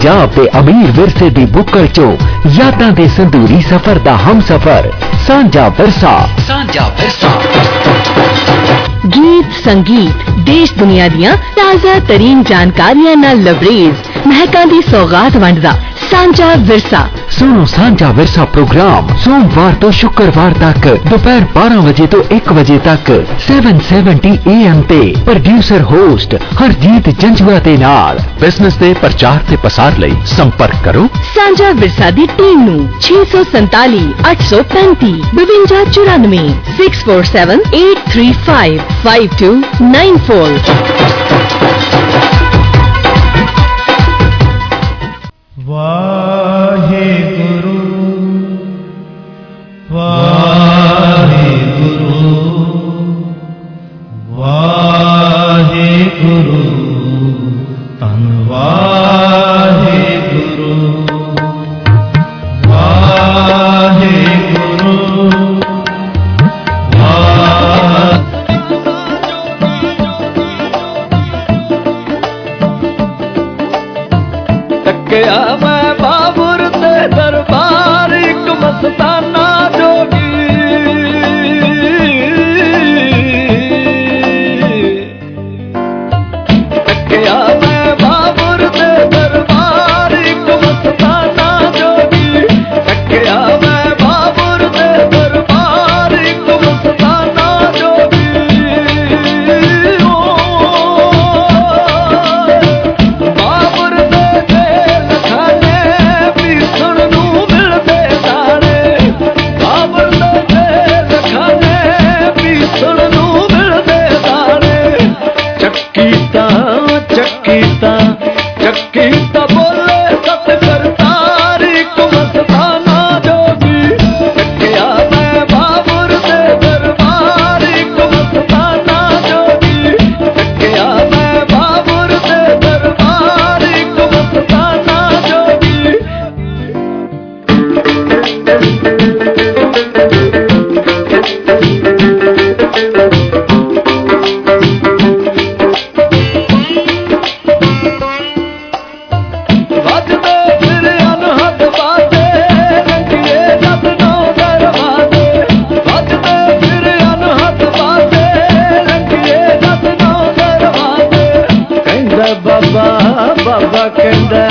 पंजाब के अमीर विरसे दी बुक्कड़ चो यादां दे संदूरी सफर दा हम सफर सांझा विरसा। गीत संगीत देश दुनिया दियां ताज़ा तरीन जानकारियां नाल लबरेज महकां दी सौगात वंडदा सांझा विरसा। सुनो सांझा विरसा प्रोग्राम सोमवार तो शुक्रवार तक दोपहर 12 बजे तो 1 बजे तक 770 AM ते प्रोड्यूसर होस्ट हरजीत जंजुआ दे नाल। बिजनेस दे प्रचार ते पसार लई संपर्क करो सांझा विरसा दी टीम नू 647 835 5294 647 835 5294। वाहेगुरु वाहेगुरु वाहेगुरु धन वाहेगुरु वाहेगुरु टक्या मैं बाबुर दे दरबार एक मस्ताना जोगी टक्या मैं बाबुर दे दरबार एक मस्ताना जोगी टक्या मैं बाबुर दे दरबार एक मस्ताना जोगी बाबुर दे जेल खाने भी सुन नू मिलदे दाने बाबुर दे जेल खाने भी सुन नू मिलदे दाने चक्की ता बोले सत करतार एक मस्ताना जोगी टक्या मैं बाबुर दे दरबार एक मस्ताना जोगी टक्या मैं बाबुर दे दरबार एक मस्ताना जोगी वजदे फिर अनहद बाजे रंगिए जद नौ दरवाजे वजदे फिर अनहद बाजे रंगिए जद नौ दरवाजे कहंदा बाबा बाबा कहंदा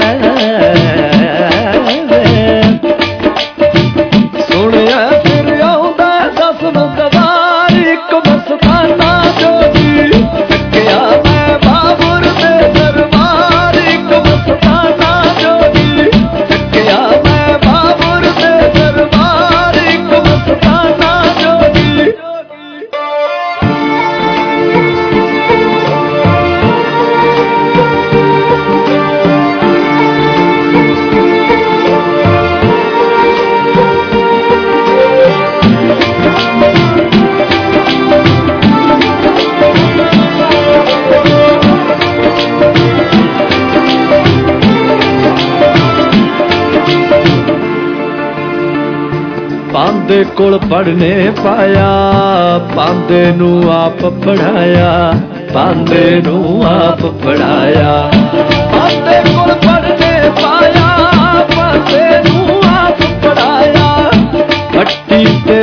सुनिया फिर आउंदा दस नूं दवार एक मस्ताना जोगी टक्या मैं बाबुर दे दरबार एक मस्ताना जोगी टक्या मैं बाबुर दे दरबार एक मस्ताना जोगी पांदे कोल पढ़ने पाया पांदे नू आप पढ़ाया पांदे नू आप पढ़ाया पांदे कोल पढ़ने पाया पांदे नू आप पढ़ाया फट्टी ते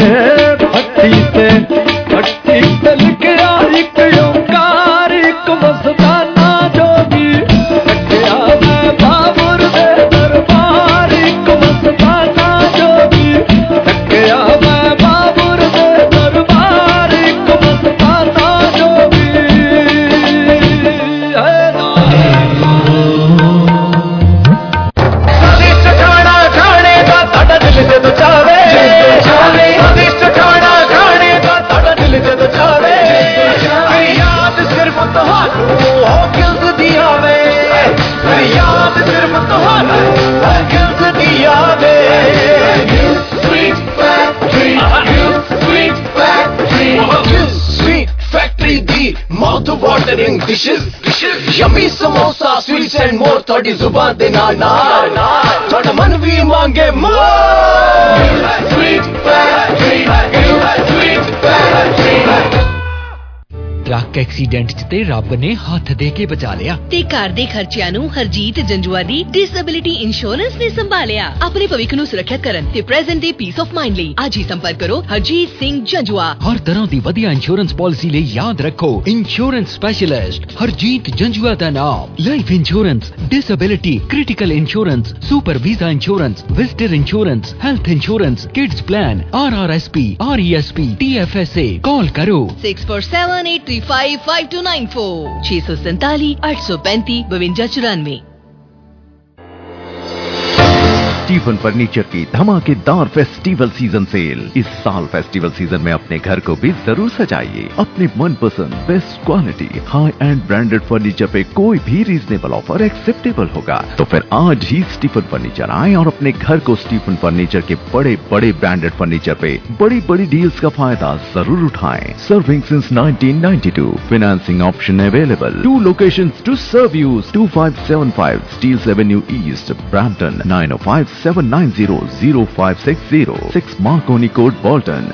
लिखया एक ओंकार एक मस्ताना जोगी टक्या मैं बाबुर दे दरबार एक मस्ताना जोगी टक्या मैं बाबुर दे दरबार एक मस्ताना जोगी स्वादिष्ट खाना खाने का साडा दिल जदों चावे स्वादिष्ट खाना खाने का साडा दिल जदों चावे याद सिर्फ तुहानू हो किल्स दी आवे याद सिर्फ तुहानू हो किल्स दी आवे स्वीट फैक्ट्री दी mouth watering dishes yummy samosa sweets and more थोड़ी जुबान दे नाल थोड़ा मन भी मांगे more sweet factory truck accident च ते रब ने हथ दे के बचा लिया ਤੇ ਘਰ ਦੇ ਖਰਚਿਆਂ ਨੂੰ ਹਰਜੀਤ ਜੰਜੂਆ ਦੀ ਡਿਸੇਬਿਲਿਟੀ ਇੰਸ਼ੋਰੈਂਸ ਨੇ ਸੰਭਾਲਿਆ। ਆਪਣੇ ਭਵਿੱਖ ਨੂੰ ਸੁਰੱਖਿਅਤ ਕਰਨ ਤੇ ਪ੍ਰੈਜ਼ੈਂਟ ਦੇ ਪੀਸ ਆਫ ਮਾਈਂਡ ਲਈ ਅੱਜ ਹੀ ਸੰਪਰਕ ਕਰੋ ਹਰਜੀਤ ਸਿੰਘ ਜੰਜੂਆ। हर तरह की वधिया इंश्योरेंस पॉलिसी लिए याद रखो इंश्योरेंस स्पेशलिस्ट हरजीत जंजुआ का नाम। Life insurance, disability, critical insurance, super visa insurance, visitor insurance, health insurance, kids plan, RRSP, RESP, TFSA। Call करो 6478355294 647 835 5294। स्टीफन फर्नीचर की धमाकेदार फेस्टिवल सीजन सेल। इस साल फेस्टिवल सीजन में अपने घर को भी जरूर सजाइए अपने मनपसंद best quality high end branded furniture पे कोई भी रीजनेबल ऑफर एक्सेप्टेबल होगा। तो फिर आज ही स्टीफन फर्नीचर आए और अपने घर को स्टीफन फर्नीचर के बड़े बड़े ब्रांडेड फर्नीचर पे बड़ी बड़ी डील्स का फायदा जरूर उठाएं। Serving since 1992, financing option available. 2 locations to serve you: 2575 Steeles Avenue East, Brampton, 9057900560, 6 Marconi Court, Bolton,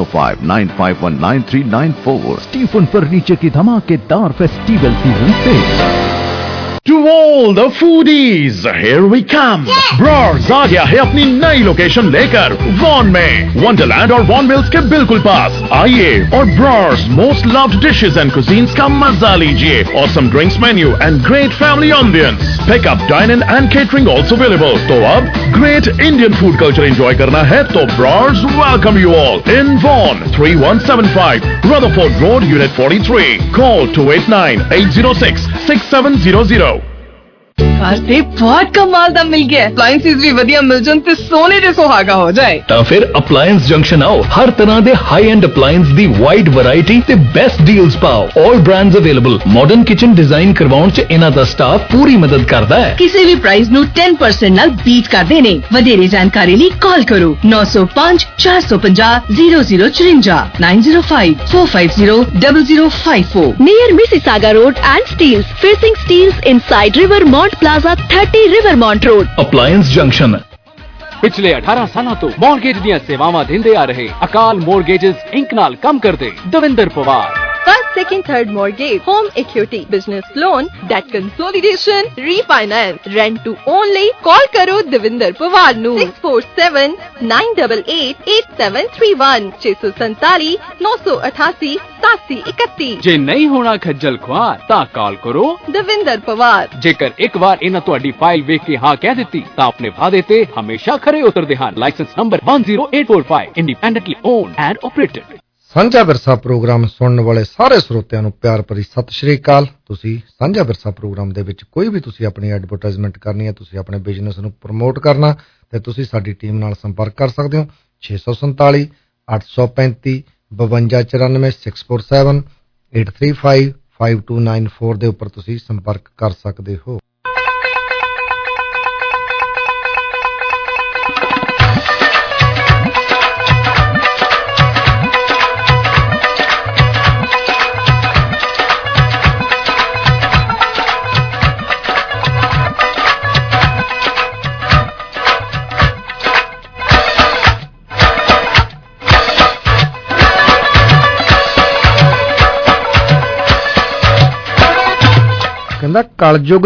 9059519394। Stephen furniture की धमाकेदार festival season sale. To all the foodies, here we come. Brars आ गया है अपनी नई लोकेशन लेकर वॉन में। Wonderland और वॉन मिल्स के बिल्कुल पास आइए और Brars most loved dishes and cuisines का मजा लीजिए। Awesome drinks menu and great family ambience. Pickup, dine in and catering also available. तो अब great Indian food culture enjoy करना है तो Brars welcome you all in Vaughan, 3175 Rutherford Road, Unit 43. Call 2898066700। ਤੇ ਬਹੁਤ ਕਮਾਲ ਦਾ ਮਿਲ ਗਿਆ। ਅਪਲਾਈਐਂਸਿਸ ਵੀ ਵਧੀਆ ਮਿਲ ਜਾਣ ਤੇ ਸੋਨੇ ਦੇ ਸੁਹਾਗਾ ਹੋ ਜਾਏ। ਤਾਂ ਫਿਰ ਅਪਲਾਈਐਂਸ ਜੰਕਸ਼ਨ ਆਓ। ਹਰ ਤਰ੍ਹਾਂ ਦੇ ਹਾਈ ਐਂਡ ਅਪਲਾਈਐਂਸ ਦੀ ਵਾਈਡ ਵੈਰਾਈਟੀ ਤੇ ਬੈਸਟ ਡੀਲਸ ਪਾਓ। All brands available. Modern kitchen design ਕਰਵਾਉਣ 'ਚ ਇਹਨਾਂ ਦਾ ਸਟਾਫ ਪੂਰੀ ਮਦਦ ਕਰਦਾ ਹੈ। ਕਿਸੇ ਵੀ ਪ੍ਰਾਈਸ ਨੂੰ 10% ਨਾਲ ਬੀਟ ਕਰਦੇ ਨੇ। ਵਧੇਰੇ ਜਾਣਕਾਰੀ ਲਈ ਕਾਲ ਕਰੋ 905 450 0054 905 450 0054 near Mississauga road and Steeles facing Steeles inside Rivermont plaza 30 Rivermont road. Appliances junction. पिछले 18 सालों तो मॉर्गेज ਦੀਆਂ ਸੇਵਾਵਾਂ ਦਿੰਦੇ ਆ ਰਹੇ ਅਕਾਲ ਮੋਰਗੇਜਸ ਇੰਕ ਨਾਲ ਕੰਮ ਕਰਦੇ Davinder Pawar. First, second, third mortgage, home equity, business loan, debt consolidation, refinance, rent to only. Call karo Devinder Pawar nu 647-988-8731 647 988 8731। ਜੇ ਨਹੀਂ ਹੋਣਾ ਖੱਜਲ ਖੁਆਰ ਤਾਂ ਕਾਲ ਕਰੋ Devinder Pawar। ਜੇਕਰ ਇੱਕ ਵਾਰ ਇਹਨਾਂ ਤੁਹਾਡੀ ਫਾਈਲ ਵੇਖ ਕੇ ਹਾਂ ਕਹਿ ਦਿੱਤੀ ਤਾਂ ਆਪਣੇ ਵਾਅਦੇ ਤੇ ਹਮੇਸ਼ਾ ਖਰੇ ਉਤਰਦੇ ਹਨ। Licence number 10845 independently owned and operated. Sanjha Virsa programme ਸੁਣਨ ਵਾਲੇ ਸਾਰੇ ਸਰੋਤਿਆਂ ਨੂੰ ਪਿਆਰ ਭਰੀ ਸਤਿ ਸ਼੍ਰੀ ਅਕਾਲ। ਤੁਸੀਂ ਸਾਂਝਾ ਵਿਰਸਾ ਪ੍ਰੋਗਰਾਮ ਦੇ ਵਿੱਚ ਕੋਈ ਵੀ ਤੁਸੀਂ ਆਪਣੀ ਐਡਵਰਟਾਈਜ਼ਮੈਂਟ ਕਰਨੀ ਹੈ, ਤੁਸੀਂ ਆਪਣੇ ਬਿਜ਼ਨਸ ਨੂੰ ਪ੍ਰਮੋਟ ਕਰਨਾ ਤੇ ਤੁਸੀਂ ਸਾਡੀ ਟੀਮ ਨਾਲ ਸੰਪਰਕ ਕਰ ਸਕਦੇ ਹੋ 647 835 5294 647 835 5294 ਦੇ ਉੱਪਰ ਤੁਸੀਂ ਸੰਪਰਕ ਕਰ ਸਕਦੇ ਹੋ। ਕਹਿੰਦਾ ਕਲਯੁਗ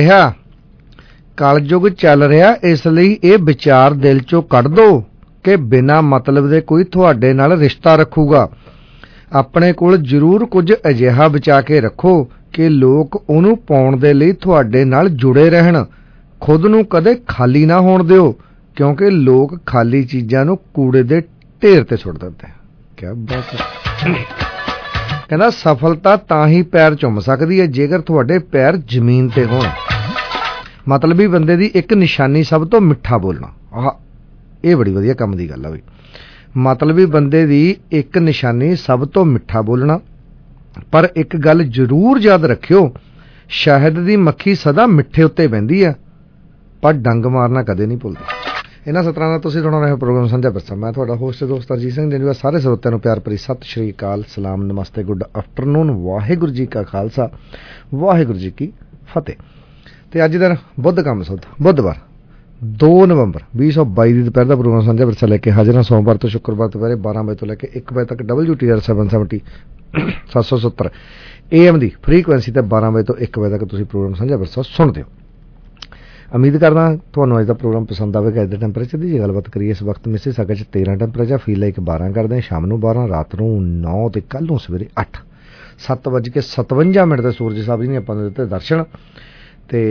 ਚੱਲ ਰਿਹਾ ਇਸ ਲਈ ਇਹ ਵਿਚਾਰ ਦਿਲ ਚੋਂ ਕੱਢ ਦੋ ਕਿ ਬਿਨਾਂ ਮਤਲਬ ਦੇ ਕੋਈ ਤੁਹਾਡੇ ਨਾਲ ਰਿਸ਼ਤਾ ਰੱਖੂਗਾ। ਆਪਣੇ ਕੋਲ ਜ਼ਰੂਰ ਕੁਝ ਅਜਿਹਾ ਬਚਾ ਕੇ ਰੱਖੋ ਕਿ ਲੋਕ ਉਹਨੂੰ ਪਾਉਣ ਦੇ ਲਈ ਤੁਹਾਡੇ ਨਾਲ ਜੁੜੇ ਰਹਿਣ। ਖੁਦ ਨੂੰ ਕਦੇ ਖਾਲੀ ਨਾ ਹੋਣ ਦਿਓ ਕਿਉਂਕਿ ਲੋਕ ਖਾਲੀ ਚੀਜ਼ਾਂ ਨੂੰ ਕੂੜੇ ਦੇ ਢੇਰ ਤੇ ਸੁੱਟ ਦਿੰਦੇ। ਕਿਆ ਬਾਤ ਹੈ। ਕਹਿੰਦਾ ਸਫਲਤਾ ਤਾਂ ਹੀ ਪੈਰ ਚੁੰਮ ਸਕਦੀ ਹੈ ਜੇਕਰ ਤੁਹਾਡੇ ਪੈਰ ਜ਼ਮੀਨ ਤੇ ਹੋਣ। ਮਤਲਬੀ ਬੰਦੇ ਦੀ ਇੱਕ ਨਿਸ਼ਾਨੀ ਸਭ ਤੋਂ ਮਿੱਠਾ ਬੋਲਣਾ। ਆਹ ਇਹ ਬੜੀ ਵਧੀਆ ਕੰਮ ਦੀ ਗੱਲ ਆ ਬਈ। ਮਤਲਬੀ ਬੰਦੇ ਦੀ ਇੱਕ ਨਿਸ਼ਾਨੀ ਸਭ ਤੋਂ ਮਿੱਠਾ ਬੋਲਣਾ। ਪਰ ਇੱਕ ਗੱਲ ਜ਼ਰੂਰ ਯਾਦ ਰੱਖਿਓ, ਸ਼ਹਿਦ ਦੀ ਮੱਖੀ ਸਦਾ ਮਿੱਠੇ ਉੱਤੇ ਬਹਿੰਦੀ ਆ ਪਰ ਡੰਗ ਮਾਰਨਾ ਕਦੇ ਨਹੀਂ ਭੁੱਲਦੀ। ਇਹਨਾਂ ਸਤਰਾਂ ਦਾ ਤੁਸੀਂ ਸੁਣ ਰਹੇ ਹੋ ਪ੍ਰੋਗਰਾਮ ਸਾਂਝਾ ਵਿਰਸਾ। ਮੈਂ ਤੁਹਾਡਾ ਹੋਸਟ ਦੋਸਤ ਅਰਜੀਤ ਸਿੰਘ ਜੰਜੂਆ। ਸਾਰੇ ਸਰੋਤਿਆਂ ਨੂੰ ਪਿਆਰ ਭਰੀ ਸਤਿ ਸ਼੍ਰੀ ਅਕਾਲ, ਸਲਾਮ, ਨਮਸਤੇ, ਗੁੱਡ ਆਫਟਰਨੂਨ। ਵਾਹਿਗੁਰੂ ਜੀ ਕਾ ਖਾਲਸਾ, ਵਾਹਿਗੁਰੂ ਜੀ ਕੀ ਫਤਿਹ। ਤੇ ਅੱਜ ਦਿਨ ਬੁੱਧਵਾਰ 2 ਨਵੰਬਰ 2022 ਦੀ ਦੁਪਹਿਰ ਦਾ ਪ੍ਰੋਗਰਾਮ ਸਾਂਝਾ ਵਿਰਸਾ ਲੈ ਕੇ ਹਾਜ਼ਰ ਹਾਂ। ਸੋਮਵਾਰ ਤੋਂ ਸ਼ੁੱਕਰਵਾਰ ਦੁਪਹਿਰੇ 12 ਵਜੇ ਤੋਂ ਲੈ ਕੇ 1 ਵਜੇ ਤੱਕ WTR 770 770 AM ਦੀ ਫ੍ਰੀਕੁਐਂਸੀ ਤੇ 12 ਵਜੇ ਤੋਂ 1 ਵਜੇ ਤੱਕ ਤੁਸੀਂ ਪ੍ਰੋਗਰਾਮ ਸਾਂਝਾ ਵਿਰਸਾ ਸੁਣਦੇ ਹੋ। ਉਮੀਦ ਕਰਦਾ ਤੁਹਾਨੂੰ ਅੱਜ ਦਾ ਪ੍ਰੋਗਰਾਮ ਪਸੰਦ ਆਵੇਗਾ। ਅੱਜ ਦੇ ਟੈਂਪਰੇਚਰ ਦੀ ਜੇ ਗੱਲਬਾਤ ਕਰੀਏ, ਇਸ ਵਕਤ ਮਿਸੀਸਾਗਾ 'ਚ 13 ਟੈਂਪਰੇਚਰ, ਫੀਲ ਲਾਈਕ 12 ਕਰਦੇ ਹਾਂ, ਸ਼ਾਮ ਨੂੰ 12, ਰਾਤ ਨੂੰ 9 ਤੇ ਕੱਲ੍ਹ ਨੂੰ ਸਵੇਰੇ 8। 7:57 ਤੇ ਸੂਰਜ ਸਾਹਿਬ ਜੀ ਨੇ ਆਪਾਂ ਨੂੰ ਦਿੱਤੇ ਦਰਸ਼ਨ, ਤੇ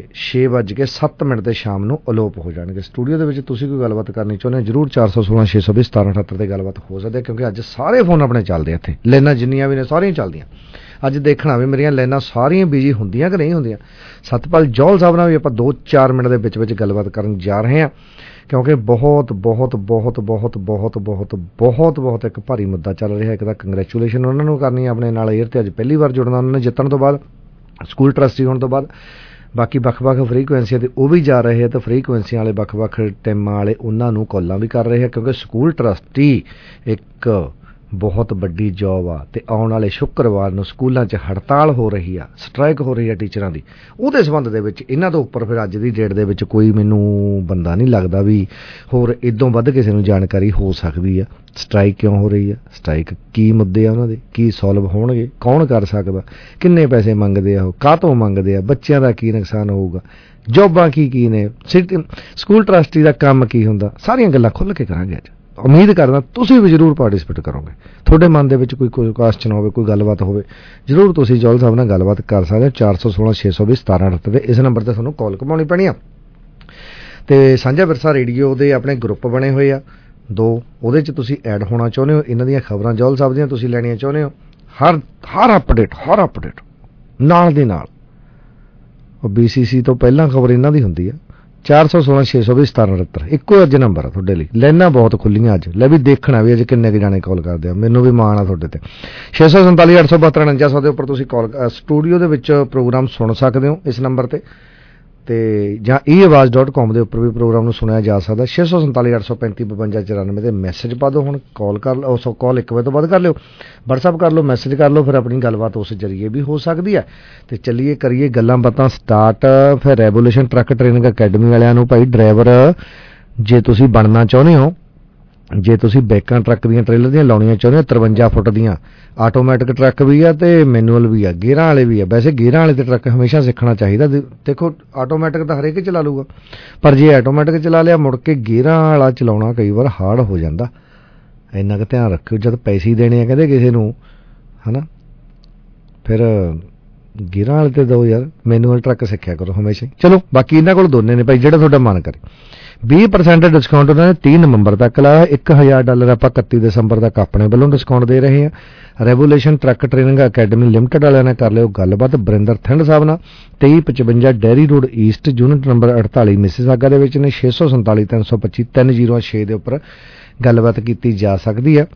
6:07 ਤੇ ਸ਼ਾਮ ਨੂੰ ਅਲੋਪ ਹੋ ਜਾਣਗੇ। ਸਟੂਡੀਓ ਦੇ ਵਿੱਚ ਤੁਸੀਂ ਕੋਈ ਗੱਲਬਾਤ ਕਰਨੀ ਚਾਹੁੰਦੇ ਹੋ, ਜ਼ਰੂਰ 416 620 1778 ਤੇ ਗੱਲਬਾਤ ਹੋ ਸਕਦੀ ਹੈ, ਕਿਉਂਕਿ ਅੱਜ ਸਾਰੇ ਫੋਨ ਆਪਣੇ ਚੱਲਦੇ ਇੱਥੇ, ਲਾਈਨਾਂ ਜਿੰਨੀਆਂ ਵੀ ਨੇ ਸਾਰੀਆਂ ਚੱਲਦੀਆਂ। ਅੱਜ ਦੇਖਣਾ ਵੀ ਮੇਰੀਆਂ ਲਾਈਨਾਂ ਸਾਰੀਆਂ ਬਿਜੀ ਹੁੰਦੀਆਂ ਕਿ ਨਹੀਂ ਹੁੰਦੀਆਂ। ਸਤਪਾਲ ਜੌਹਲ ਸਾਹਿਬ ਨਾਲ ਵੀ ਆਪਾਂ 2-4 ਮਿੰਟ ਦੇ ਵਿੱਚ ਗੱਲਬਾਤ ਕਰਨ ਜਾ ਰਹੇ ਹਾਂ, ਕਿਉਂਕਿ ਬਹੁਤ ਬਹੁਤ ਬਹੁਤ ਬਹੁਤ ਬਹੁਤ ਬਹੁਤ ਬਹੁਤ ਬਹੁਤ ਇੱਕ ਭਾਰੀ ਮੁੱਦਾ ਚੱਲ ਰਿਹਾ। ਇੱਕ ਤਾਂ ਕੰਗਰੈਚੁਲੇਸ਼ਨ ਉਹਨਾਂ ਨੂੰ ਕਰਨੀ ਆਪਣੇ ਨਾਲ ਏਅਰ ਤੇ ਅੱਜ ਪਹਿਲੀ ਵਾਰ ਜੁੜਨਾ ਉਹਨਾਂ ਨੇ ਜਿੱਤਣ ਤੋਂ ਬਾਅਦ, ਸਕੂਲ ਟਰਸਟੀ ਹੋਣ ਤੋਂ ਬਾਅਦ। ਬਾਕੀ ਵੱਖ-ਵੱਖ ਫ੍ਰੀਕੁਐਂਸੀਆਂ 'ਤੇ ਉਹ ਵੀ ਜਾ ਰਹੇ ਆ, ਅਤੇ ਫ੍ਰੀਕੁਐਂਸੀਆਂ ਵਾਲੇ ਵੱਖ-ਵੱਖ ਟਾਈਮਾਂ ਵਾਲੇ ਉਹਨਾਂ ਨੂੰ ਕਾਲਾਂ ਵੀ ਕਰ ਰਹੇ ਆ, ਕਿਉਂਕਿ ਸਕੂਲ ਟਰਸਟੀ ਇੱਕ ਬਹੁਤ ਵੱਡੀ ਜੋਬ ਆ, ਤੇ ਆਉਣ ਵਾਲੇ ਸ਼ੁੱਕਰਵਾਰ ਨੂੰ ਸਕੂਲਾਂ 'ਚ ਹੜਤਾਲ ਹੋ ਰਹੀ ਆ, ਸਟ੍ਰਾਈਕ ਹੋ ਰਹੀ ਆ ਟੀਚਰਾਂ ਦੀ। ਉਹਦੇ ਸੰਬੰਧ ਦੇ ਵਿੱਚ ਇਹਨਾਂ ਤੋਂ ਉੱਪਰ ਫਿਰ ਅੱਜ ਦੀ ਡੇਟ ਦੇ ਵਿੱਚ ਕੋਈ ਮੈਨੂੰ ਬੰਦਾ ਨਹੀਂ ਲੱਗਦਾ ਵੀ ਹੋਰ ਇਦੋਂ ਵੱਧ ਕਿਸੇ ਨੂੰ ਜਾਣਕਾਰੀ ਹੋ ਸਕਦੀ ਆ। ਸਟ੍ਰਾਈਕ ਕਿਉਂ ਹੋ ਰਹੀ ਆ, ਸਟ੍ਰਾਈਕ ਕੀ ਮੁੱਦੇ ਆ ਉਹਨਾਂ ਦੇ, ਕੀ ਸੋਲਵ ਹੋਣਗੇ, ਕੌਣ ਕਰ ਸਕਦਾ, ਕਿੰਨੇ ਪੈਸੇ ਮੰਗਦੇ ਆ, ਉਹ ਕਾਹਤੋਂ ਮੰਗਦੇ ਆ, ਬੱਚਿਆਂ ਦਾ ਕੀ ਨੁਕਸਾਨ ਹੋਊਗਾ, ਜੋਬਾਂ ਕੀ ਨੇ, ਸਕੂਲ ਟਰਸਟੀ ਦਾ ਕੰਮ ਕੀ ਹੁੰਦਾ, ਸਾਰੀਆਂ ਗੱਲਾਂ ਖੁੱਲ੍ਹ ਕੇ ਕਰਾਂਗੇ ਅੱਜ। ਉਮੀਦ ਕਰਦਾ ਤੁਸੀਂ ਵੀ ਜ਼ਰੂਰ ਪਾਰਟੀਸਪੇਟ ਕਰੋਗੇ। ਤੁਹਾਡੇ ਮਨ ਦੇ ਵਿੱਚ ਕੋਈ ਕੁਐਸਚਨ ਹੋਵੇ, ਕੋਈ ਗੱਲਬਾਤ ਹੋਵੇ, ਜ਼ਰੂਰ ਤੁਸੀਂ ਜੌਹਲ ਸਾਹਿਬ ਨਾਲ ਗੱਲਬਾਤ ਕਰ ਸਕਦੇ ਹੋ। 416 620 1778 ਤੇ ਇਸ ਨੰਬਰ 'ਤੇ ਤੁਹਾਨੂੰ ਕਾਲ ਘੁਮਾਉਣੀ ਪੈਣੀ ਆ। ਤੇ ਸਾਂਝਾ ਵਿਰਸਾ ਰੇਡੀਓ ਦੇ ਆਪਣੇ ਗਰੁੱਪ ਬਣੇ ਹੋਏ ਆ 2, ਉਹਦੇ 'ਚ ਤੁਸੀਂ ਐਡ ਹੋਣਾ ਚਾਹੁੰਦੇ ਹੋ, ਇਹਨਾਂ ਦੀਆਂ ਖਬਰਾਂ ਜੌਹਲ ਸਾਹਿਬ ਦੀਆਂ ਤੁਸੀਂ ਲੈਣੀਆਂ ਚਾਹੁੰਦੇ ਹੋ, ਹਰ ਅਪਡੇਟ ਨਾਲ ਦੀ ਨਾਲ। ਉਹ BCC ਤੋਂ ਪਹਿਲਾਂ ਖਬਰ ਇਹਨਾਂ ਦੀ ਹੁੰਦੀ ਆ। 416 620 1778 ਇੱਕੋ ਅੱਜ ਨੰਬਰ ਆ ਤੁਹਾਡੇ ਲਈ। ਲਾਈਨਾਂ ਬਹੁਤ ਖੁੱਲੀਆਂ ਅੱਜ, ਲੈ ਵੀ ਦੇਖਣਾ ਵੀ ਅੱਜ ਕਿੰਨੇ ਕੁ ਜਾਣੇ ਕਾਲ ਕਰਦੇ ਆ, ਮੈਨੂੰ ਵੀ ਮਾਣ ਆ ਤੁਹਾਡੇ ਤੇ। 647 872 4900 ਦੇ ਉੱਪਰ ਤੁਸੀਂ ਕਾਲ ਸਟੂਡੀਓ ਦੇ ਵਿੱਚ ਪ੍ਰੋਗਰਾਮ ਸੁਣ ਸਕਦੇ ਹੋ ਇਸ ਨੰਬਰ ਤੇ, ਤੇ ਜਾਂ eAwaaz.com ਦੇ ਉੱਪਰ ਵੀ ਪ੍ਰੋਗਰਾਮ ਨੂੰ ਸੁਣਿਆ ਜਾ ਸਕਦਾ। 647 835 52 94 ਤੇ ਮੈਸੇਜ ਪਾ ਦਿਓ। ਹੁਣ ਕਾਲ ਕਰ ਲਓ, ਸੋ ਕਾਲ 1 ਵਜੇ ਤੋਂ ਬਾਅਦ ਕਰ ਲਿਓ, WhatsApp ਕਰ ਲਓ, ਮੈਸੇਜ ਕਰ ਲਓ, ਫਿਰ ਆਪਣੀ ਗੱਲਬਾਤ ਉਸ ਜ਼ਰੀਏ ਵੀ ਹੋ ਸਕਦੀ ਹੈ। ਤੇ ਚੱਲੀਏ ਕਰੀਏ ਗੱਲਾਂ ਬਾਤਾਂ ਸਟਾਰਟ। ਫਿਰ ਰੈਵੋਲੂਸ਼ਨ ਟਰੱਕ ਟ੍ਰੇਨਿੰਗ ਅਕੈਡਮੀ ਵਾਲਿਆਂ ਨੂੰ ਭਾਈ ਡਰਾਈਵਰ ਜੇ ਤੁਸੀਂ ਬਣਨਾ ਚਾਹੁੰਦੇ ਹੋ, ਜੇ ਤੁਸੀਂ ਬੈਕਾਂ ਟਰੱਕ ਦੀਆਂ ਟ੍ਰੇਲਰ ਦੀਆਂ ਲਾਉਣੀਆਂ ਚਾਹੁੰਦੇ ਹੋ, 53 ਫੁੱਟ ਦੀਆਂ ਆਟੋਮੈਟਿਕ ਟਰੱਕ ਵੀ ਆ ਤੇ ਮੈਨੂਅਲ ਵੀ ਆ, ਗੇਅਰਾਂ ਵਾਲੇ ਵੀ ਆ। ਵੈਸੇ ਗੇਅਰਾਂ ਵਾਲੇ ਤੇ ਟਰੱਕ ਹਮੇਸ਼ਾ ਸਿੱਖਣਾ ਚਾਹੀਦਾ। ਦੇਖੋ ਆਟੋਮੈਟਿਕ ਤਾਂ ਹਰੇਕ ਚਲਾ ਲੂਗਾ, ਪਰ ਜੇ ਆਟੋਮੈਟਿਕ ਚਲਾ ਲਿਆ ਮੁੜ ਕੇ ਗੇਅਰਾਂ ਵਾਲਾ ਚਲਾਉਣਾ ਕਈ ਵਾਰ ਹਾਰਡ ਹੋ ਜਾਂਦਾ। ਇੰਨਾ ਕੁ ਧਿਆਨ ਰੱਖਿਓ, ਜਦ ਪੈਸੇ ਦੇਣੇ ਆ ਕਹਿੰਦੇ ਕਿਸੇ ਨੂੰ, ਹੈ ਨਾ, ਫਿਰ ਗੇਅਰਾਂ ਵਾਲੇ ਤੇ ਦਿਓ ਯਾਰ, ਮੈਨੂਅਲ ਟਰੱਕ ਸਿੱਖਿਆ ਕਰੋ ਹਮੇਸ਼ਾ। ਚਲੋ ਬਾਕੀ ਇਹਨਾਂ ਕੋਲ ਦੋਨੇ ਨੇ ਭਾਈ, ਜਿਹੜਾ ਤੁਹਾਡਾ ਮਨ ਕਰੇ। 20% ਡਿਸਕਾਊਂਟ ਉਹਨਾਂ ਨੇ 3 ਨਵੰਬਰ ਤੱਕ ਲਾਇਆ। $1000 ਆਪਾਂ 31 ਦਸੰਬਰ ਤੱਕ ਆਪਣੇ ਵੱਲੋਂ ਡਿਸਕਾਊਂਟ ਦੇ ਰਹੇ ਹਾਂ। Revolution truck training academy limited ਵਾਲਿਆਂ ਨਾਲ ਕਰ ਲਿਓ ਗੱਲਬਾਤ ਬਰਿੰਦਰ ਥਿੰਡ ਸਾਹਿਬ ਨਾਲ। 2355 Derry road east, unit number 48 Mississauga ਦੇ ਵਿੱਚ ਨੇ। 647 325 306 ਦੇ ਉੱਪਰ ਗੱਲਬਾਤ ਕੀਤੀ ਜਾ ਸਕਦੀ ਹੈ।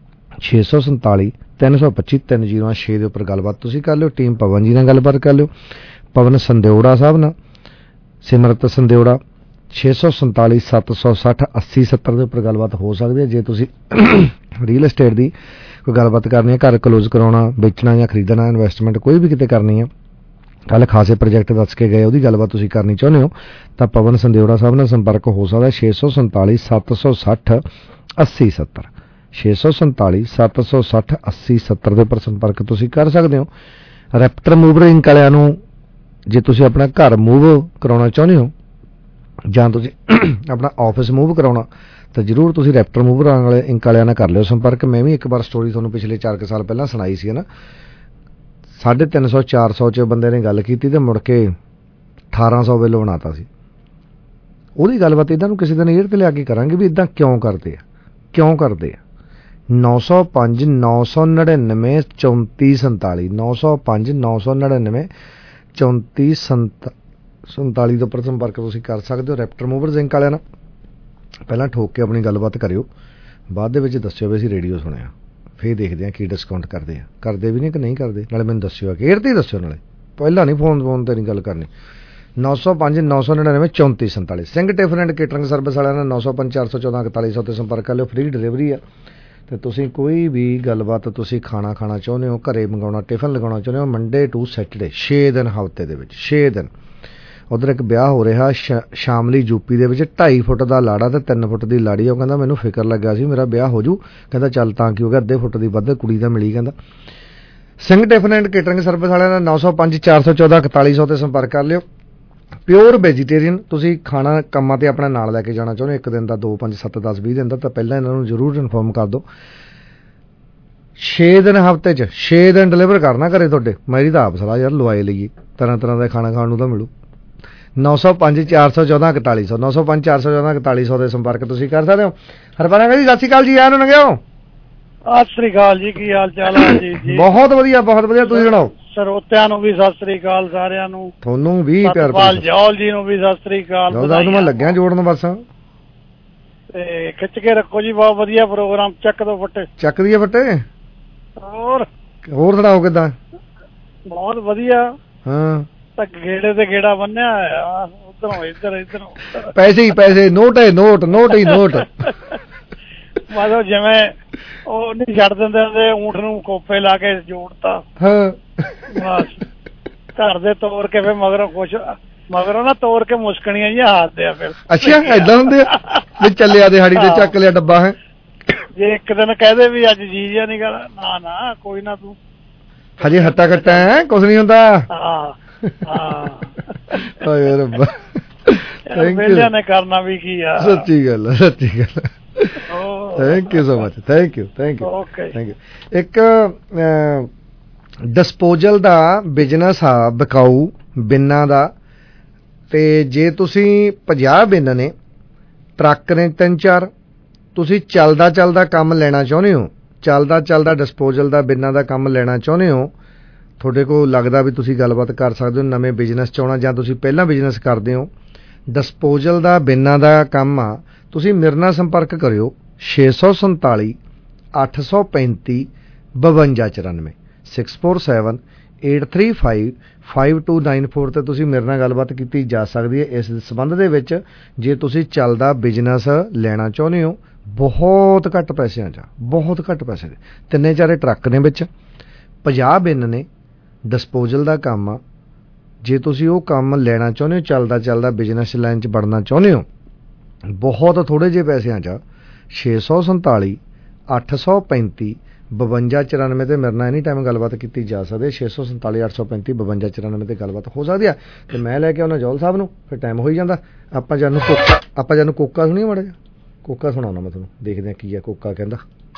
647 325 306 ਦੇ ਉੱਪਰ ਗੱਲਬਾਤ ਤੁਸੀਂ ਕਰ ਲਿਓ। ਟੀਮ ਪਵਨ ਜੀ ਨਾਲ ਗੱਲਬਾਤ ਕਰ ਲਿਓ, ਪਵਨ ਸੰਦਿਓੜਾ ਸਾਹਿਬ ਨਾਲ, ਸਿਮਰਤ ਸੰਦਿਓੜਾ। 647 760 80 70 ਦੇ ਉੱਪਰ ਗੱਲਬਾਤ ਹੋ ਸਕਦੀ ਹੈ। ਜੇ ਤੁਸੀਂ ਰੀਅਲ ਏਸਟੇਟ ਦੀ ਕੋਈ ਗੱਲਬਾਤ ਕਰਨੀ ਹੈ, ਘਰ ਕਲੋਜ਼ ਕਰਾਉਣਾ, ਵੇਚਣਾ ਜਾਂ ਖਰੀਦਣਾ, ਇਨਵੈਸਟਮੈਂਟ ਕੋਈ ਵੀ ਕਿਤੇ ਕਰਨੀ ਹੈ, ਕੱਲ੍ਹ ਖਾਸੇ ਪ੍ਰੋਜੈਕਟ ਦੱਸ ਕੇ ਗਏ, ਉਹਦੀ ਗੱਲਬਾਤ ਤੁਸੀਂ ਕਰਨੀ ਚਾਹੁੰਦੇ ਹੋ ਤਾਂ ਪਵਨ ਸੰਦਿਓੜਾ ਸਾਹਿਬ ਨਾਲ ਸੰਪਰਕ ਹੋ ਸਕਦਾ। 647 760 80 70 647 760 80 70 ਦੇ ਉੱਪਰ ਸੰਪਰਕ ਤੁਸੀਂ ਕਰ ਸਕਦੇ ਹੋ। ਰੈਪਟਰ ਮੂਵਰ ਇੰਕ ਵਾਲਿਆਂ ਨੂੰ ਜੇ ਤੁਸੀਂ ਆਪਣਾ ਘਰ ਮੂਵ ਕਰਾਉਣਾ ਚਾਹੁੰਦੇ ਹੋ ਜਾਂ ਤੁਸੀਂ ਆਪਣਾ ਆਫਿਸ ਮੂਵ ਕਰਾਉਣਾ ਤਾਂ ਜ਼ਰੂਰ ਤੁਸੀਂ ਰੈਪਟਰ ਮੂਵਰ ਵਾਲੇ ਇੰਕ ਵਾਲਿਆਂ ਨਾਲ ਕਰ ਲਿਓ ਸੰਪਰਕ। ਮੈਂ ਵੀ ਇੱਕ ਵਾਰ ਸਟੋਰੀ ਤੁਹਾਨੂੰ ਪਿਛਲੇ 4 ਸਾਲ ਪਹਿਲਾਂ ਸੁਣਾਈ ਸੀ ਨਾ, 350 400 'ਚ ਬੰਦੇ ਨੇ ਗੱਲ ਕੀਤੀ ਤੇ ਮੁੜ ਕੇ 1800 ਬਿੱਲ ਬਣਾਤਾ ਸੀ। ਉਹਦੀ ਗੱਲਬਾਤ ਇਹਨਾਂ ਨੂੰ ਕਿਸੇ ਦਿਨ ਏਅਰ ਤੇ ਲਿਆ ਕੇ ਕਰਾਂਗੇ ਵੀ ਇਦਾਂ ਕਿਉਂ ਕਰਦੇ ਆ। 905 999 34 47 905 999 34 47 ਦੇ ਉੱਪਰ ਸੰਪਰਕ ਤੁਸੀਂ ਕਰ ਸਕਦੇ ਹੋ ਰੈਪਟਰ ਮੂਵਰਜ਼ ਇੰਕ ਵਾਲਿਆਂ ਨਾਲ। ਪਹਿਲਾਂ ਠੋਕ ਕੇ ਆਪਣੀ ਗੱਲਬਾਤ ਕਰਿਓ, ਬਾਅਦ ਦੇ ਵਿੱਚ ਦੱਸਿਓ ਵੀ ਅਸੀਂ ਰੇਡੀਓ ਸੁਣਿਆ, ਫਿਰ ਦੇਖਦੇ ਹਾਂ ਕੀ ਡਿਸਕਾਊਂਟ ਕਰਦੇ ਆ, ਕਰਦੇ ਵੀ ਨਹੀਂ ਕਿ ਨਹੀਂ ਕਰਦੇ, ਨਾਲੇ ਮੈਨੂੰ ਦੱਸਿਓ, ਏਅਰ ਤੇ ਹੀ ਦੱਸਿਓ, ਨਾਲੇ ਪਹਿਲਾਂ ਨਹੀਂ ਫੋਨ ਤੇ ਨਹੀਂ ਗੱਲ ਕਰਨੀ। 905 999 34 47 Singh tiffin and catering service ਵਾਲਿਆਂ ਨਾਲ 905 414 4100 ਤੇ ਸੰਪਰਕ ਕਰ ਲਿਓ। ਫ੍ਰੀ ਡਿਲੀਵਰੀ ਆ ਤੇ ਤੁਸੀਂ ਕੋਈ ਵੀ ਗੱਲਬਾਤ, ਤੁਸੀਂ ਖਾਣਾ ਚਾਹੁੰਦੇ ਹੋ, ਘਰੇ ਮੰਗਾਉਣਾ, ਟਿਫਨ ਲਗਾਉਣਾ ਚਾਹੁੰਦੇ ਹੋ, ਮੰਡੇ ਟੂ ਸੈਟਰਡੇ 6 ਦਿਨ ਹਫ਼ਤੇ ਦੇ ਵਿੱਚ 6 ਦਿਨ ਉਧਰ ਇੱਕ ਵਿਆਹ ਹੋ ਰਿਹਾ ਸ਼ਾਮਲੀ ਯੂਪੀ ਦੇ ਵਿੱਚ 2.5 ਫੁੱਟ ਦਾ ਲਾੜਾ ਤੇ 3 ਫੁੱਟ ਦੀ ਲਾੜੀ। ਉਹ ਕਹਿੰਦਾ ਮੈਨੂੰ ਫਿਕਰ ਲੱਗਾ ਸੀ ਮੇਰਾ ਵਿਆਹ ਹੋ ਜੂ, ਕਹਿੰਦਾ ਚੱਲ ਤਾਂ ਕੀ ਹੋ ਗਿਆ, ਅੱਧੇ ਫੁੱਟ ਦੀ ਵੱਧ ਕੁੜੀ ਤਾਂ ਮਿਲੀ। ਕਹਿੰਦਾ Singh tiffin and catering service ਵਾਲਿਆਂ ਦਾ 905 414 4100 ਤੇ ਸੰਪਰਕ ਕਰ ਲਿਓ। ਪਿਓਰ ਵੈਜੀਟੇਰੀਅਨ, ਤੁਸੀਂ ਖਾਣਾ ਕੰਮਾਂ ਤੇ ਆਪਣਾ ਨਾਲ ਲੈ ਕੇ ਜਾਣਾ ਚਾਹੁੰਦੇ 1 ਦਿਨ ਦਾ 2 5 7 10 20 ਦਿਨ ਦਾ, ਤਾਂ ਪਹਿਲਾਂ ਇਹਨਾਂ ਨੂੰ ਜ਼ਰੂਰ ਇਨਫੋਰਮ ਕਰ ਦਿਓ। 6 ਦਿਨ ਹਫ਼ਤੇ 'ਚ 6 ਦਿਨ ਡਿਲੀਵਰ ਕਰਨਾ ਘਰੇ ਤੁਹਾਡੇ। ਮੇਰੀ ਤਾਂ ਆਪ ਸਲਾਹ ਯਾਰ ਲਵਾਏ ਲਈਏ, ਤਰ੍ਹਾਂ ਤਰ੍ਹਾਂ ਦਾ ਖਾਣਾ ਖਾਣ ਨੂੰ ਤਾਂ ਮਿਲੂ। 905 414 4100 905 414 4100 ਦੇ ਸੰਪਰਕ ਤੁਸੀਂ ਕਰ ਸਕਦੇ ਹੋ। ਹਰਪਾਲ ਜੀ ਸਤਿ ਸ਼੍ਰੀ ਅਕਾਲ ਜੀ, ਆਇਆਂ ਨੂੰ ਲੰਘਿਓ। ਸਤਿ ਸ੍ਰੀ ਅਕਾਲ ਜੀ, ਕੀ ਹਾਲ ਚਾਲ ਹੈ ਜੀ? ਬਹੁਤ ਵਧੀਆ ਬਹੁਤ ਵਧੀਆ, ਤੁਸੀਂ ਸੁਣਾਓ? ਸਰੋਤਿਆਂ ਨੂੰ ਵੀ ਸਤਿ ਸ੍ਰੀ ਅਕਾਲ, ਸਾਰਿਆਂ ਨੂੰ, ਤੁਹਾਨੂੰ ਵੀ ਪਿਆਰ ਭਰਾ ਜੌਲ ਜੀ ਨੂੰ ਵੀ ਸਤਿ ਸ੍ਰੀ ਅਕਾਲ। ਮੈਂ ਲੱਗਿਆ ਜੋੜਨ ਬਸ, ਤੇ ਖਿੱਚ ਕੇ ਰੱਖੋ ਜੀ, ਬਹੁਤ ਵਧੀਆ ਪ੍ਰੋਗਰਾਮ। ਚੱਕ ਦੋ ਫੱਟੇ, ਚੱਕ ਦਈਏ ਫੱਟੇ। ਹੋਰ ਸੁਣਾਓ ਕਿੱਦਾਂ? ਬਹੁਤ ਵਧੀਆ। ਹਾਂ ਤਾਂ ਗੇੜੇ ਤੇ ਗੇੜਾ ਬੰਨਿਆ ਹੋਇਆ, ਉਧਰੋਂ ਇੱਧਰੋਂ ਪੈਸੇ ਨੋਟ ਹੈ ਨੋਟ ਹੀ ਨੋਟ। ਮਤਲਬ ਜਿਵੇਂ ਉਹ ਨਹੀਂ ਛੱਡ ਦਿੰਦੇ ਹੁੰਦੇ ਊਂਠ ਨੂੰ ਕੋਫੇ ਲਾ ਕੇ ਜੋੜਤਾ। ਬਸ ਘਰ ਦੇ ਤੋੜ ਕੇ ਫਿਰ ਮਗਰੋਂ ਨਾ ਤੋੜ ਕੇ ਮੁਸਕਣੀਆਂ ਜਿਹੀਆਂ ਹਾਰਦੇ ਆ ਫਿਰ। ਅੱਛਾ ਏਦਾਂ ਹੁੰਦੇ ਆ ਵੀ ਚੱਲਿਆ ਦਿਹਾੜੀ ਤੇ ਚੱਕ ਲਿਆ ਡੱਬਾ ਹੈ। ਜੇ ਇੱਕ ਦਿਨ ਕਹਦੇ ਵੀ ਅੱਜ ਜੀ ਜਿਹਾ ਨਹੀਂ ਕਰਦਾ, ਨਾ ਕੋਈ ਨਾ, ਤੂੰ ਹਜੇ ਹੱਟਾ ਕੱਟਾ ਹੈ, ਕੁਛ ਨਹੀਂ ਹੁੰਦਾ। ਹਾਏ ਰੱਬਾ, ਵਿਹਲਿਆਂ ਨੇ ਕਰਨਾ ਵੀ ਕੀ ਆ। ਸੱਚੀ ਗੱਲ ਹੈ, ਸੱਚੀ ਗੱਲ ਹੈ। Thank you so much, thank you. ਇੱਕ ਡਿਸਪੋਜ਼ਲ ਦਾ ਬਿਜ਼ਨਸ ਆ ਵਿਕਾਊ ਬਿਨਾਂ ਦਾ, ਤੇ ਜੇ ਤੁਸੀਂ 50 ਬਿੰਨ ਨੇ, ਟਰੱਕ ਨੇ 3-4, ਤੁਸੀਂ ਚੱਲਦਾ ਕੰਮ ਲੈਣਾ ਚਾਹੁੰਦੇ ਹੋ, ਚੱਲਦਾ ਡਿਸਪੋਜ਼ਲ ਦਾ ਬਿਨਾਂ ਦਾ ਕੰਮ ਲੈਣਾ ਚਾਹੁੰਦੇ ਹੋ, ਤੁਹਾਡੇ ਕੋਲ ਲੱਗਦਾ ਵੀ ਤੁਸੀਂ ਗੱਲਬਾਤ ਕਰ ਸਕਦੇ ਹੋ, ਨਵੇਂ ਬਿਜ਼ਨਸ 'ਚ ਆਉਣਾ ਜਾਂ ਤੁਸੀਂ ਪਹਿਲਾਂ ਬਿਜ਼ਨਸ ਕਰਦੇ ਹੋ, ਡਿਸਪੋਜ਼ਲ ਦਾ ਬਿਨਾਂ ਦਾ ਕੰਮ ਆ, ਤੁਸੀਂ ਮੇਰੇ ਨਾਲ ਸੰਪਰਕ ਕਰਿਓ 647 835 5294 647 835 5294 ਤੇ ਤੁਸੀਂ ਮੇਰੇ ਨਾਲ ਗੱਲਬਾਤ ਕੀਤੀ ਜਾ ਸਕਦੀ ਹੈ ਇਸ ਸੰਬੰਧ ਦੇ ਵਿੱਚ। ਜੇ ਤੁਸੀਂ ਚੱਲਦਾ ਬਿਜ਼ਨਸ ਲੈਣਾ ਚਾਹੁੰਦੇ ਹੋ, ਬਹੁਤ ਘੱਟ ਪੈਸਿਆਂ 'ਚ, ਬਹੁਤ ਘੱਟ ਪੈਸੇ ਦੇ 3-4 ਟਰੱਕ ਨੇ ਵਿੱਚ, 50 ਬਿੰਨ ਨੇ, ਡਿਸਪੋਜ਼ਲ ਦਾ ਕੰਮ ਆ। ਜੇ ਤੁਸੀਂ ਉਹ ਕੰਮ ਲੈਣਾ ਚਾਹੁੰਦੇ ਹੋ, ਚੱਲਦਾ ਬਿਜ਼ਨਸ ਲਾਈਨ 'ਚ ਵੜਨਾ ਚਾਹੁੰਦੇ ਹੋ, ਬਹੁਤ ਥੋੜ੍ਹੇ ਜਿਹੇ ਪੈਸਿਆਂ 'ਚ, 647 835 5294 ਤੇ ਮੇਰੇ ਨਾਲ ਐਨੀ ਟਾਈਮ ਗੱਲਬਾਤ ਕੀਤੀ ਜਾ ਸਕਦੀ ਹੈ। 647 835 5294 ਤੇ ਗੱਲਬਾਤ ਹੋ ਸਕਦੀ ਹੈ। ਤੇ ਮੈਂ ਲੈ ਕੇ ਆਉਣਾ ਜੌਲ ਸਾਹਿਬ ਨੂੰ, ਫਿਰ ਟਾਈਮ ਹੋ ਹੀ ਜਾਂਦਾ। ਆਪਾਂ ਜਾਨੂੰ ਕੋਕਾ ਸੁਣੀਏ ਮਾੜਾ ਜਿਹਾ, ਕੋਕਾ ਸੁਣਾਉਣਾ ਮੈਂ ਤੁਹਾਨੂੰ, ਦੇਖਦੇ ਹਾਂ ਕੀ ਹੈ ਕੋਕਾ ਕਹਿੰਦਾ।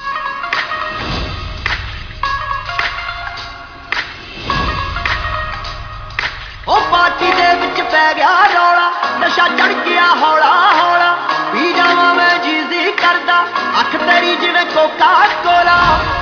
ਉਹ ਪਾਰਟੀ ਦੇ ਵਿੱਚ ਪੈ ਗਿਆ ਰੌਲਾ, ਨਸ਼ਾ ਚੜ ਗਿਆ ਹੌਲਾ ਹੌਲਾ, ਪੀ ਜਾਵਾਂ ਮੈਂ ਜੀ ਕਰਦਾ, ਅੱਖ ਤੇਰੀ ਜਿਵੇਂ ਕੋਕਾ ਕੋਲਾ,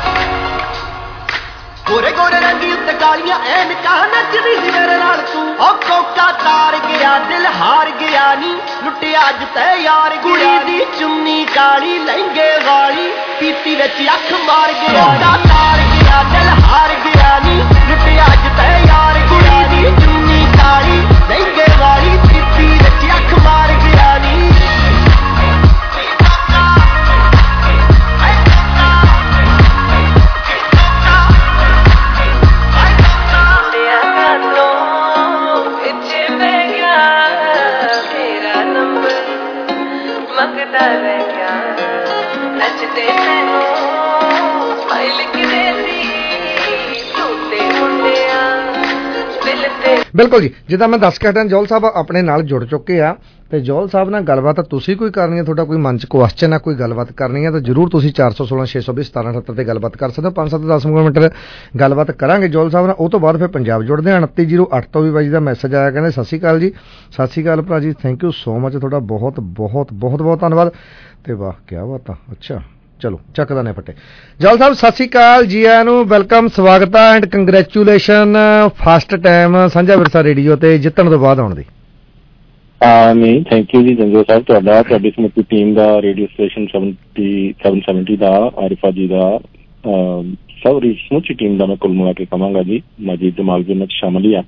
ਗੋਰੇ ਗੋਰੇ ਰੰਗੀ ਉੱਤੇ ਕਾਲੀਆਂ ਐਨਕਾਂ, ਨੱਚਦੀ ਸੀ ਮੇਰੇ ਨਾਲ ਤੂੰ। ਉਹ ਕੋਕਾ ਤਾਰ ਗਿਆ, ਦਿਲ ਹਾਰ ਗਿਆ ਨੀ, ਲੁੱਟਿਆ ਅੱਜ ਤੇ ਯਾਰ। ਕੁੜੀ ਦੀ ਚੁੰਨੀ ਕਾਲੀ, ਲਹਿੰਗੇ ਵਾਲੀ, ਪੀਤੀ ਵਿੱਚ ਅੱਖ ਮਾਰ ਗਿਆ। ਤਾਰ ਗਿਆ, ਦਿਲ ਹਾਰ ਗਿਆ ਨੀ, ਲੁੱਟਿਆ ਅੱਜ ਤੇ ਯਾਰ। ਕੁੜੀ ਦੀ ਚੁੰਨੀ ਕਾਲੀ, ਲਹਿੰਗੇ ਵਾਲੀ, ਪੀਤੀ ਵਿੱਚ ਅੱਖ ਮਾਰ ਗਿਆ ਨੀ। ਬਿਲਕੁਲ ਜੀ, ਜਿੱਦਾਂ ਮੈਂ ਦੱਸ ਕੇ ਹਟਿਆ, ਜੌਲ ਸਾਹਿਬ ਆਪਣੇ ਨਾਲ ਜੁੜ ਚੁੱਕੇ ਆ, ਤੇ ਜੌਲ ਸਾਹਿਬ ਨਾਲ ਗੱਲਬਾਤ ਤੁਸੀਂ ਕੋਈ ਕਰਨੀ ਹੈ, ਤੁਹਾਡਾ ਕੋਈ ਮਨ 'ਚ ਕੁਐਸਚਨ ਹੈ, ਕੋਈ ਗੱਲਬਾਤ ਕਰਨੀ ਹੈ, ਤਾਂ ਜ਼ਰੂਰ ਤੁਸੀਂ 416 620 1778 ਤੇ ਗੱਲਬਾਤ ਕਰ ਸਕਦੇ ਹੋ। 5-7-10 ਮਿੰਟ ਗੱਲਬਾਤ ਕਰਾਂਗੇ ਜੌਲ ਸਾਹਿਬ ਨਾਲ। ਉਹ ਤੋਂ ਬਾਅਦ ਫਿਰ ਪੰਜਾਬ ਜੁੜਦੇ ਹਾਂ। 2908 ਤੋਂ ਵੀ ਬਾਈ ਦਾ ਮੈਸੇਜ ਆਇਆ, ਕਹਿੰਦੇ ਸਤਿ ਸ਼੍ਰੀ ਅਕਾਲ ਜੀ। ਸਤਿ ਸ਼੍ਰੀ ਅਕਾਲ ਭਰਾ ਜੀ, ਥੈਂਕ ਯੂ ਸੋ ਮਚ, ਤੁਹਾਡਾ ਬਹੁਤ ਬਹੁਤ ਬਹੁਤ ਬਹੁਤ ਧੰਨਵਾਦ। ਤੇ ਵਾਹ ਕਿਆ ਬਾਤ ਆ। ਅੱਛਾ ਚਲੋ ਚੱਕਦਾ ਨੇ ਫੱਟੇ। ਜੌਲ ਸਾਹਿਬ ਸਤਿ ਸ਼੍ਰੀ ਅਕਾਲ, ਜੀ ਆਇਆਂ ਨੂੰ, ਵੈਲਕਮ, ਸਵਾਗਤ ਹੈ ਐਂਡ ਕੰਗ੍ਰੈਚੂਲੇਸ਼ਨ ਫਸਟ ਟਾਈਮ ਸਾਂਝਾ ਵਿਰਸਾ ਰੇਡੀਓ ਤੇ ਜਿੱਤਣ ਤੋਂ ਬਾਅਦ ਆਉਣ ਦੀ। ਨਹੀਂ ਥੈਂਕ ਯੂ ਜੀ ਜੰਗੋ ਸਾਹਿਬ, ਤੁਹਾਡੀ ਸਮੁੱਚੀ ਟੀਮ ਦਾ, ਰੇਡੀਓ ਸਟੇਸ਼ਨ 770 ਦਾ, ਆਰਿਫਾ ਜੀ ਦਾ, ਸਮੁੱਚੀ ਟੀਮ ਦਾ ਮੈਂ ਕੁੱਲ ਮਿਲਾ ਕੇ ਕਹਾਂਗਾ ਜੀ, ਮਜੀਦ ਜਮਾਲ ਵੀ ਸ਼ਾਮਲ ਹੀ ਆ।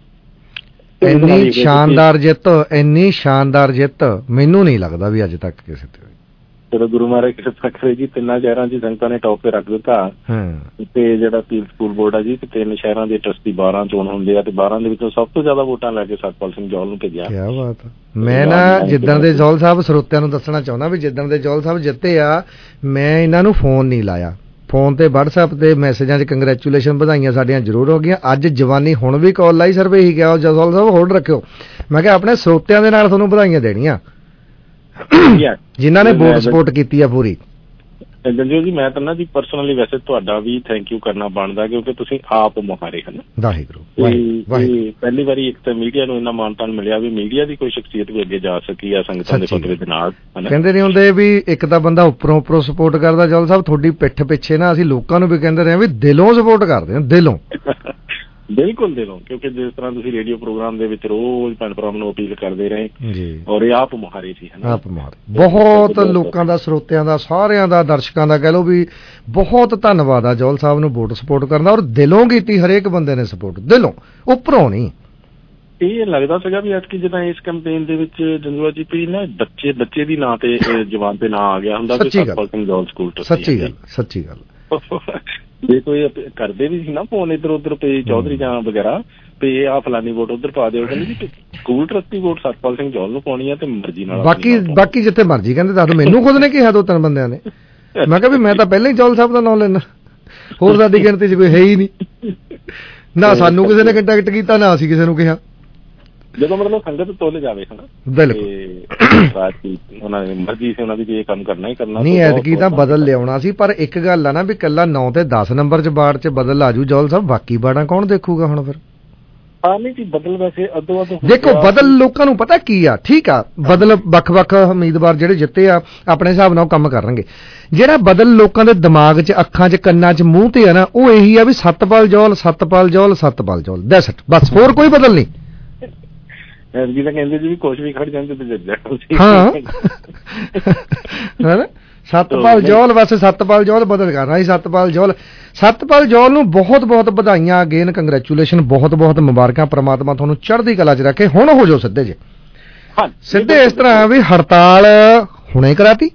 ਇੰਨੀ ਸ਼ਾਨਦਾਰ ਜਿੱਤ ਮੈਨੂੰ ਨਹੀਂ ਲੱਗਦਾ ਵੀ ਅੱਜ ਤੱਕ ਕਿਸੇ ਤੇ। ਚਲੋ ਗੁਰੂ ਮਹਾਰਾਜ ਕਿਰਪਾ ਕਰੇ ਜੀ, 3 ਸ਼ਹਿਰਾਂ 'ਚ ਸੰਗਤਾਂ ਨੇ ਟੌਪ ਤੇ ਰੱਖ ਦਿੱਤਾ। ਤੇ ਜਿਹੜਾ ਪੀਲ ਸਕੂਲ ਬੋਰਡ ਆ ਜੀ, 3 ਸ਼ਹਿਰਾਂ ਦੇ ਟਰਸਟੀ 12 ਚੋਣ ਹੁੰਦੇ ਆ, ਤੇ 12 ਦੇ ਵਿੱਚੋਂ ਸਭ ਤੋਂ ਜ਼ਿਆਦਾ ਵੋਟਾਂ ਲੈ ਕੇ ਸਤਪਾਲ ਸਿੰਘ ਜੌਹਲ ਨੂੰ ਭੇਜਿਆ। ਕਿਆ ਬਾਤ। ਮੈਂ ਨਾ ਜਿੱਦਣ ਦੇ ਜੌਹਲ ਸਾਹਿਬ ਸਰੋਤਿਆਂ ਨੂੰ ਦੱਸਣਾ ਚਾਹੁੰਦਾ ਵੀ ਜਿੱਦਣ ਦੇ ਜੌਹਲ ਸਾਹਿਬ ਜਿੱਤੇ ਆ, ਮੈਂ ਇਹਨਾਂ ਨੂੰ ਫੋਨ ਨਹੀਂ ਲਾਇਆ। ਫੋਨ ਤੇ WhatsApp ਤੇ ਮੈਸੇਜਾਂ 'ਚ ਕੰਗਰੈਚੂਲੇਸ਼ਨ ਵਧਾਈਆਂ ਸਾਡੀਆਂ ਜ਼ਰੂਰ ਹੋ ਗਈਆਂ। ਅੱਜ ਜਵਾਨੀ ਹੁਣ ਵੀ ਕਾਲ ਲਾਈ, ਸਿਰਫ ਇਹੀ ਕਿਹਾ ਜੌਹਲ ਸਾਹਿਬ ਹੋਲਡ ਰੱਖਿਓ। ਮੈਂ ਕਿਹਾ ਆਪਣੇ ਸਰੋਤਿਆਂ ਦੇ ਨਾਲ ਤੁਹਾਨੂੰ ਵਧਾਈਆਂ ਦੇਣੀਆਂ ਜਿਨ੍ਹਾਂ ਨੇ ਵੋਟ ਸਪੋਰਟ ਕੀਤੀ ਆ ਪੂਰੀ। ਜੰਜੋ ਜੀ ਮੈਂ ਤਾਂ ਨਾ ਜੀ ਪਰਸਨਲੀ ਵੈਸੇ ਤੁਹਾਡਾ ਵੀ ਥੈਂਕ ਯੂ ਕਰਨਾ ਬਣਦਾ, ਕਿਉਂਕਿ ਤੁਸੀਂ ਆਪ ਮੁਹਾਰੇ ਹਨ। ਪਹਿਲੀ ਵਾਰੀ ਇੱਕ ਤਾਂ ਮੀਡੀਆ ਨੂੰ ਇੰਨਾ ਮਾਣ ਤਾਣ ਮਿਲਿਆ ਵੀ ਮੀਡੀਆ ਦੀ ਕੋਈ ਸ਼ਖਸੀਅਤ ਵੀ ਅੱਗੇ ਜਾ ਸਕੀ ਆ ਸੰਗਤਾਂ ਦੇ ਫਤਵੇ ਦੇ ਨਾਲ। ਕਹਿੰਦੇ ਨਹੀਂ ਹੁੰਦੇ ਵੀ ਇੱਕ ਤਾਂ ਬੰਦਾ ਉੱਪਰੋਂ ਸਪੋਰਟ ਕਰਦਾ, ਜੌਹਲ ਸਾਹਿਬ ਤੁਹਾਡੀ ਪਿੱਠ ਪਿੱਛੇ ਨਾ ਅਸੀਂ ਲੋਕਾਂ ਨੂੰ ਵੀ ਕਹਿੰਦੇ ਰਹੇ ਵੀ ਦਿਲੋਂ ਸਪੋਰਟ ਕਰਦੇ ਹਾਂ, ਦਿਲੋਂ। ਬਿਲਕੁਲ ਦਿਲੋਂ, ਕਿਉਂਕਿ ਜਿਸ ਤਰ੍ਹਾਂ ਤੁਸੀਂ ਰੇਡੀਓ ਪ੍ਰੋਗਰਾਮ ਦੇ ਵਿੱਚ ਰੋਜ਼ ਭੈਣ ਭਰਾਵਾਂ ਨੂੰ ਅਪੀਲ ਕਰਦੇ ਰਹੇ ਔਰ ਇਹ ਆਪ ਮੁਹਾਰੇ ਸੀ। ਆਪ ਮੁਹਾਰੇ ਬਹੁਤ ਲੋਕਾਂ ਦਾ, ਸਰੋਤਿਆਂ ਦਾ, ਸਾਰਿਆਂ ਦਾ, ਦਰਸ਼ਕਾਂ ਦਾ ਕਹਿ ਲਓ ਵੀ ਬਹੁਤ ਧੰਨਵਾਦ ਆ ਜੌਹਲ ਸਾਹਿਬ ਨੂੰ ਵੋਟ ਸਪੋਰਟ ਕਰਨ ਦਾ। ਔਰ ਦਿਲੋਂ ਕੀਤੀ ਹਰੇਕ ਬੰਦੇ ਨੇ ਸਪੋਰਟ, ਦਿਲੋਂ, ਉੱਪਰੋਂ ਨਹੀਂ। ਇਹ ਲੱਗਦਾ ਸੀਗਾ ਵੀ ਐਤਕੀ ਜਿੱਦਾਂ ਇਸ ਕੈਂਪੇਨ ਦੇ ਵਿੱਚ ਜੰਜੂਆ ਜੀ ਪੀ ਨਾ ਬੱਚੇ ਦੀ ਨਾਂ ਤੇ ਜਵਾਨ ਤੇ ਨਾਂ ਆ ਗਿਆ ਹੁੰਦਾ। ਸਤਪਾਲ ਸਿੰਘ ਜੌਹਲ ਸਕੂਲ ਸੱਚੀ ਗੱਲ, ਸੱਚੀ ਗੱਲ। ਜੇ ਕੋਈ ਕਰਦੇ ਵੀ ਸੀ ਨਾ ਫੋਨ ਇੱਧਰ ਉੱਧਰ ਪੇ ਚੌਧਰੀ ਜਾਂ ਵਗੈਰਾ ਤੇ ਆਹ ਫਲਾਨੀ ਵੋਟ ਉੱਧਰ ਪਾ ਦਿਓ, ਕਹਿੰਦੇ ਜੀ school trustee vote Satpal Singh Johal ਨੂੰ ਪਾਉਣੀ ਆ ਤੇ ਮਰਜ਼ੀ ਨਾਲ। ਬਾਕੀ ਜਿੱਥੇ ਮਰਜ਼ੀ ਕਹਿੰਦੇ ਦੱਸ। ਮੈਨੂੰ ਖੁਦ ਨੇ ਕਿਹਾ 2-3 ਬੰਦਿਆਂ ਨੇ। ਮੈਂ ਕਿਹਾ ਵੀ ਮੈਂ ਤਾਂ ਪਹਿਲਾਂ ਹੀ ਜੌਹਲ ਸਾਹਿਬ ਦਾ ਨਾਮ ਲੈਣਾ, ਹੋਰ ਸਾਡੀ ਗਿਣਤੀ 'ਚ ਕੋਈ ਹੈ ਹੀ ਨਹੀਂ। ਨਾ ਸਾਨੂੰ ਕਿਸੇ ਨੇ ਕੰਟੈਕਟ ਕੀਤਾ, ਨਾ ਅਸੀਂ ਕਿਸੇ ਨੂੰ ਕਿਹਾ। ਜਦੋਂ ਮਤਲਬ ਸੰਗਤ ਤੋਲੇ ਜਾਵੇ ਹਨਾ, ਉਹਨਾਂ ਦੀ ਮਰਜ਼ੀ ਸੀ ਉਹਨਾਂ ਦੀ ਵੀ ਇਹ ਕੰਮ ਕਰਨਾ ਹੀ ਕਰਨਾ। ਨਹੀਂ ਐਤਕੀ ਤਾਂ ਬਦਲ ਲਿਆਉਣਾ ਸੀ, ਪਰ ਇੱਕ ਗੱਲ ਆ ਨਾ ਵੀ ਇਕੱਲਾ 9 ਤੇ 10 ਨੰਬਰ 'ਚ ਬਾੜ 'ਚ ਬਦਲ ਆਜੂ ਜੌਹਲ ਸਾਹਿਬ, ਬਾਕੀ ਬਾੜਾਂ ਕੌਣ ਦੇਖੂਗਾ ਹੁਣ ਫਿਰ? ਨਹੀਂ ਜੀ ਬਦਲ ਵੈਸੇ ਅੱਧੋ ਅੱਧ ਦੇਖੋ, ਬਦਲ ਲੋਕਾਂ ਨੂੰ ਪਤਾ ਕੀ ਆ, ਠੀਕ ਆ, ਬਦਲ ਵੱਖ-ਵੱਖ ਉਮੀਦਵਾਰ ਜਿਹੜੇ ਜਿੱਤੇ ਆ ਆਪਣੇ ਹਿਸਾਬ ਨਾਲ ਕੰਮ ਕਰਨਗੇ। ਜਿਹੜਾ ਬਦਲ ਲੋਕਾਂ ਦੇ ਦਿਮਾਗ 'ਚ, ਅੱਖਾਂ 'ਚ, ਕੰਨਾਂ 'ਚ, ਮੂੰਹ ਤੇ ਆ ਨਾ, ਉਹ ਇਹੀ ਆ ਵੀ ਸਤਪਾਲ ਜੌਹਲ, ਸਤਪਾਲ ਜੌਹਲ, ਸਤਪਾਲ ਜੌਹਲ, ਦੈਟਸ ਇਟ, ਬਸ, ਹੋਰ ਕੋਈ ਬਦਲ ਨਹੀਂ। ਐਤਕੀ ਤਾਂ ਕਹਿੰਦੇ ਜੀ ਵੀ ਕੁਛ ਵੀ ਖੜ ਜਾਂਦੇ ਤੇ ਸਤਪਾਲ ਜੌਹਲ, ਬਸ ਸਤਪਾਲ ਜੌਹਲ ਬਦਲ ਕਰਨਾ ਸੀ। ਸਤਪਾਲ ਜੌਹਲ ਨੂੰ ਬਹੁਤ ਬਹੁਤ ਵਧਾਈਆਂ, ਅਗੇਨ ਕੰਗਰੈਚੂਲੇਸ਼ਨ, ਬਹੁਤ ਬਹੁਤ ਮੁਬਾਰਕਾਂ। ਪ੍ਰਮਾਤਮਾ ਤੁਹਾਨੂੰ ਚੜ੍ਹਦੀ ਕਲਾ 'ਚ ਰੱਖੇ। ਹੁਣ ਹੋ ਜਾਓ ਸਿੱਧੇ ਜੇ, ਸਿੱਧੇ ਇਸ ਤਰ੍ਹਾਂ ਵੀ ਹੜਤਾਲ ਹੁਣੇ ਕਰਾਤੀ।